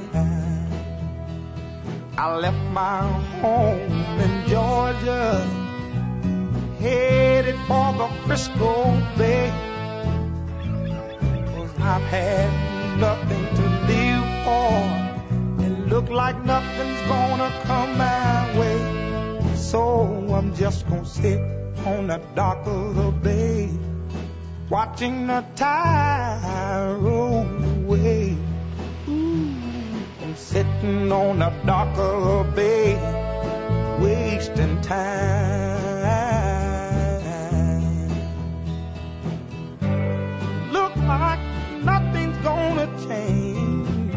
I left my home in Georgia, headed for the Frisco Bay, 'cause I've had nothing to live for, and look like nothing's gonna come my way. So I'm just gonna sit on the dock of the bay, watching the tide roll away. Ooh, I'm sitting on the dock of the bay, wasting time. Look like nothing's gonna change,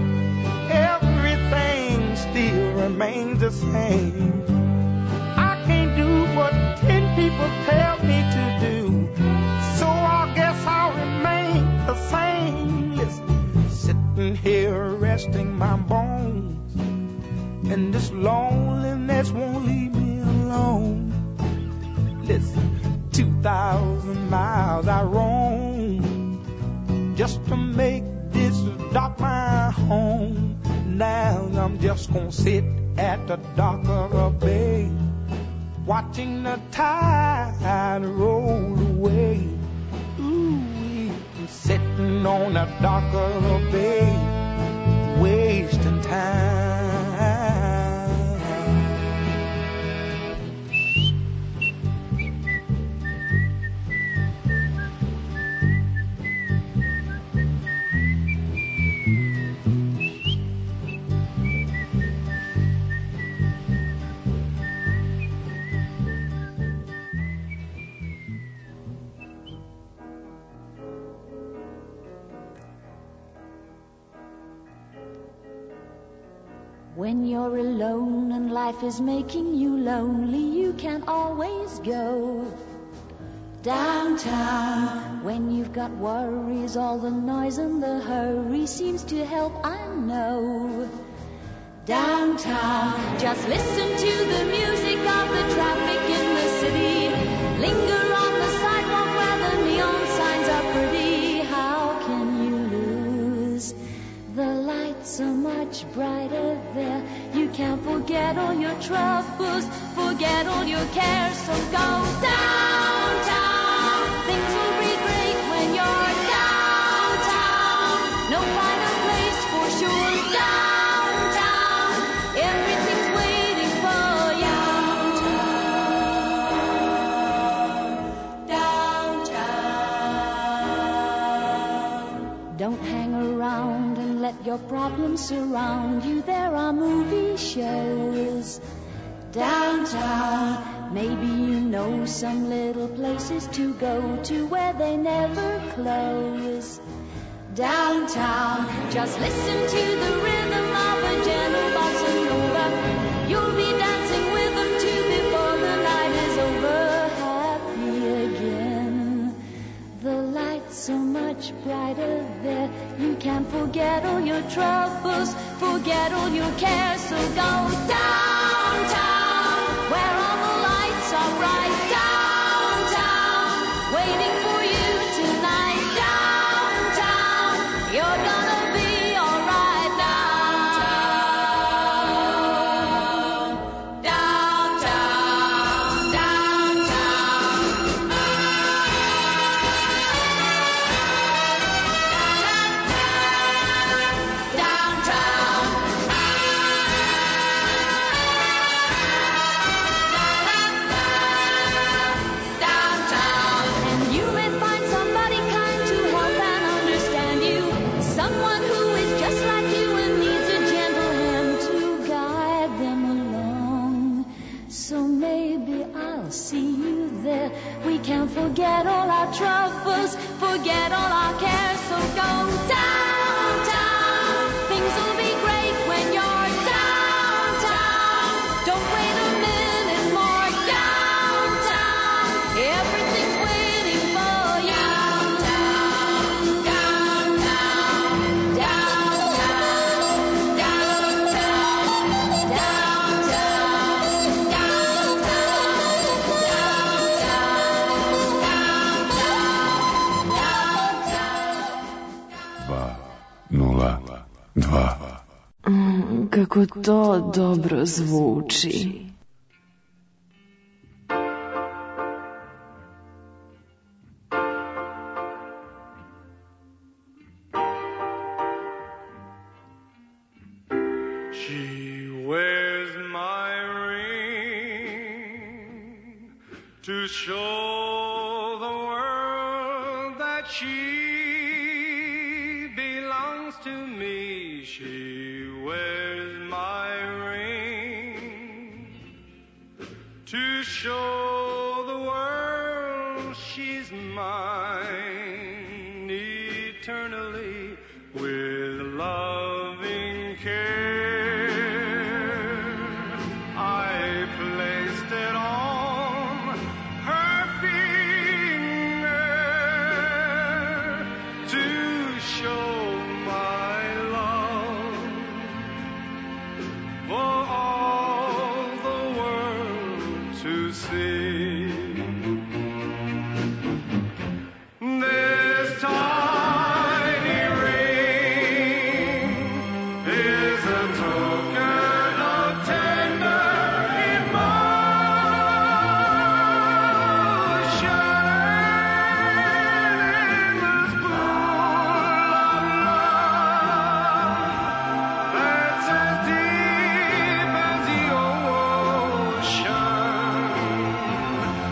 everything still remains the same. I can't do what ten people tell me to do, so I guess I'll remain the same. Listen, sitting here resting my bones, and this loneliness won't leave me alone. Listen, two thousand miles I roam just to make this dock my home. Now I'm just gonna sit at the dock of the bay, watching the tide roll away. Ooh, I'm sitting on the dock of the bay, wasting time. When you're alone and life is making you lonely, you can always go downtown. When you've got worries, all the noise and the hurry seems to help, I know. Downtown, just listen to the music of the traffic in the city. Linger on the sidewalk where the neon signs are pretty. How can you lose? The lights are much brighter there. You can't forget all your troubles, forget all your cares. So go downtown. Things will be great when you're downtown. No finer place for sure. Downtown, everything's waiting for you. Downtown. Don't hang around and let your problems surround you. There are movie shows downtown. Maybe you know some little places to go to where they never close. Downtown, just listen to the rhythm of a gentle bossa nova. You'll be dancing with them too before the night is over. Happy again. The lights are much brighter there. You can't forget all your troubles, forget all your cares. So go downtown, where all the lights are bright. Downtown, waiting for you tonight. Downtown, you're gonna be alright now. I'll see you there. We can forget all our troubles, forget all our cares. So go downtown. Things will be great when you're downtown. Don't wait a minute more. Downtown. Everything's waiting for you. Downtown, downtown, downtown, downtown, Nula, dva. Mm, kako to dobro zvuči. She wears my ring to show the world that she belongs to me. She wears my ring to show the world she's mine eternally with loving care. I placed it on her finger to show my love for all the world to see. This tiny ring is a token of tender emotion. In this pool of love that's as deep as the ocean,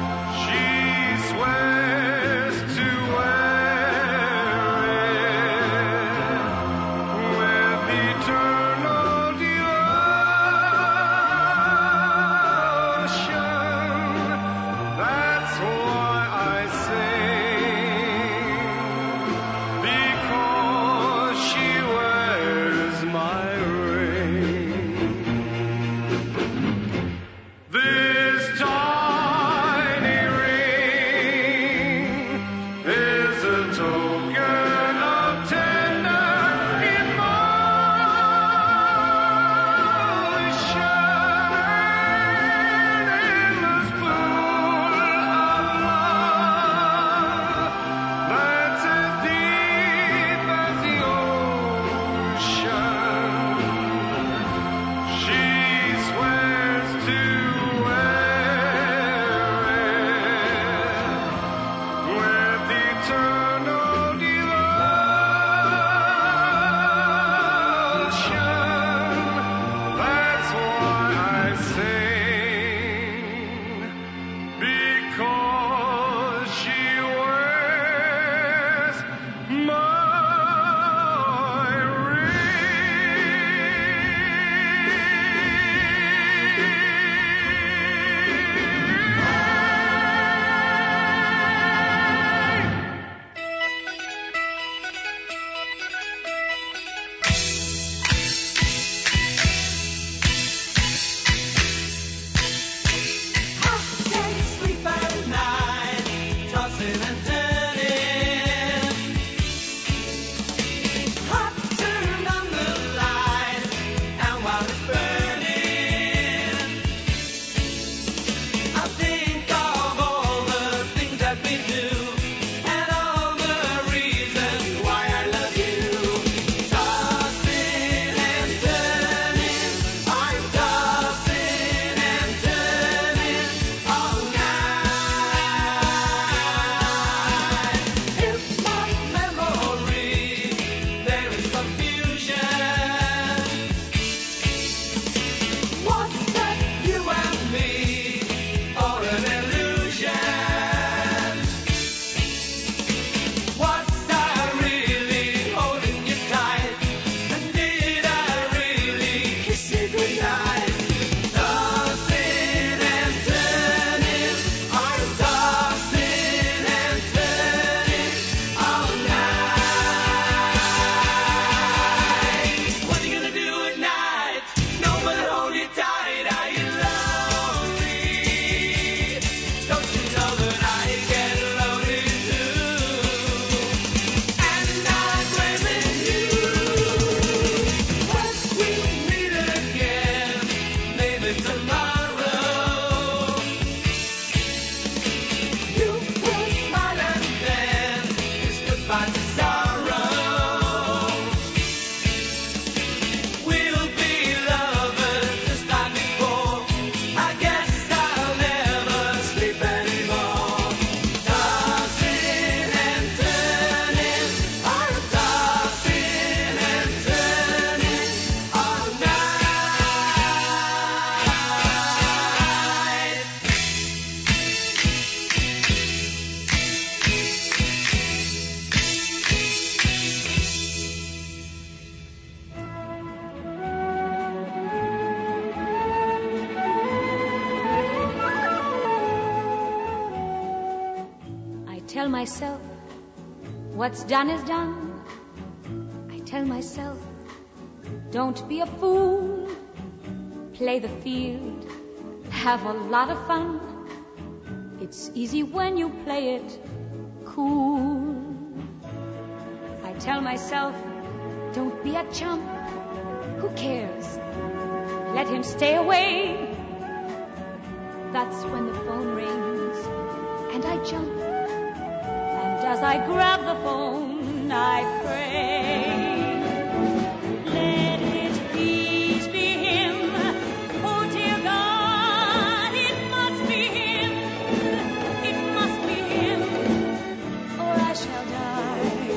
tell myself what's done is done. I tell myself, don't be a fool. Play the field, have a lot of fun. It's easy when you play it cool. I tell myself, don't be a chump. Who cares? Let him stay away. That's when the phone rings and I jump. And as I grab the phone, I pray. Let it please be him. Oh dear God, it must be him. It must be him, or I shall die.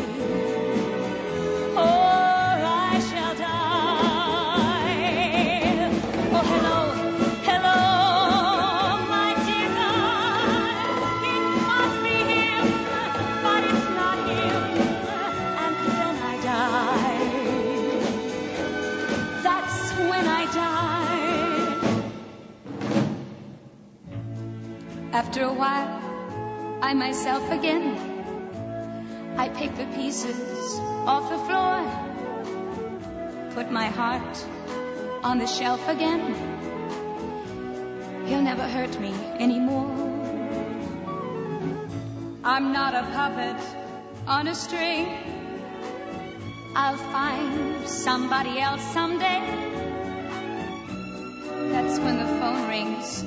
Or I shall die. Oh hello, hello. After a while, I myself again, I pick the pieces off the floor, put my heart on the shelf again. He'll never hurt me anymore. I'm not a puppet on a string. I'll find somebody else someday. That's when the phone rings.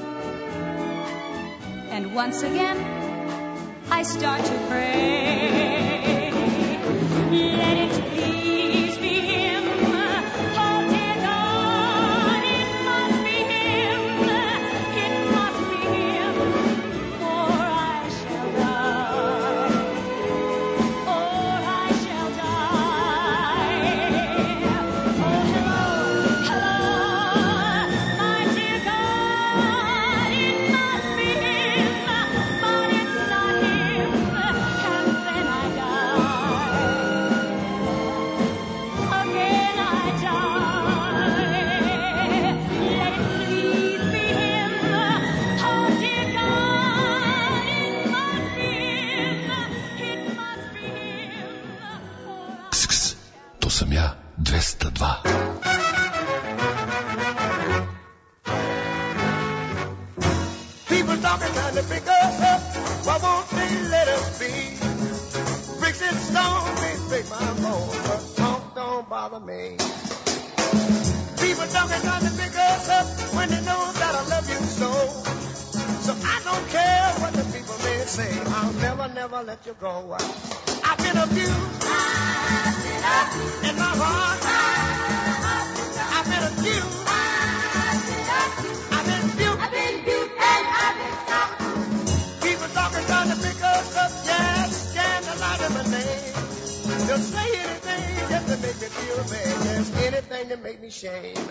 And once again, I start to pray. Let it please be him. Oh dear God, it must be him. It must be him, or I shall die. Or I shall die. Oh hello, hello, my dear God, it must be him. Sam ja dvesta dva. People talking trying to pick us up. Why won't they let us be? Bricks and stones may break my bones, but talk don't bother me. People talking trying to pick us up when they know that I love you so. So I don't care what the people may say. I'll never, never let you go. I've been abused. In my heart, I've been abused. I've been abused. I've been abused and I've been stopped. People talking, trying to pick us up, yes, scandalizing my name. They'll say anything just to make me feel bad, yes, anything to make me shame.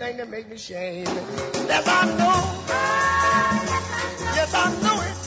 anything to make me shame. Yes, I know. Yes, I know it.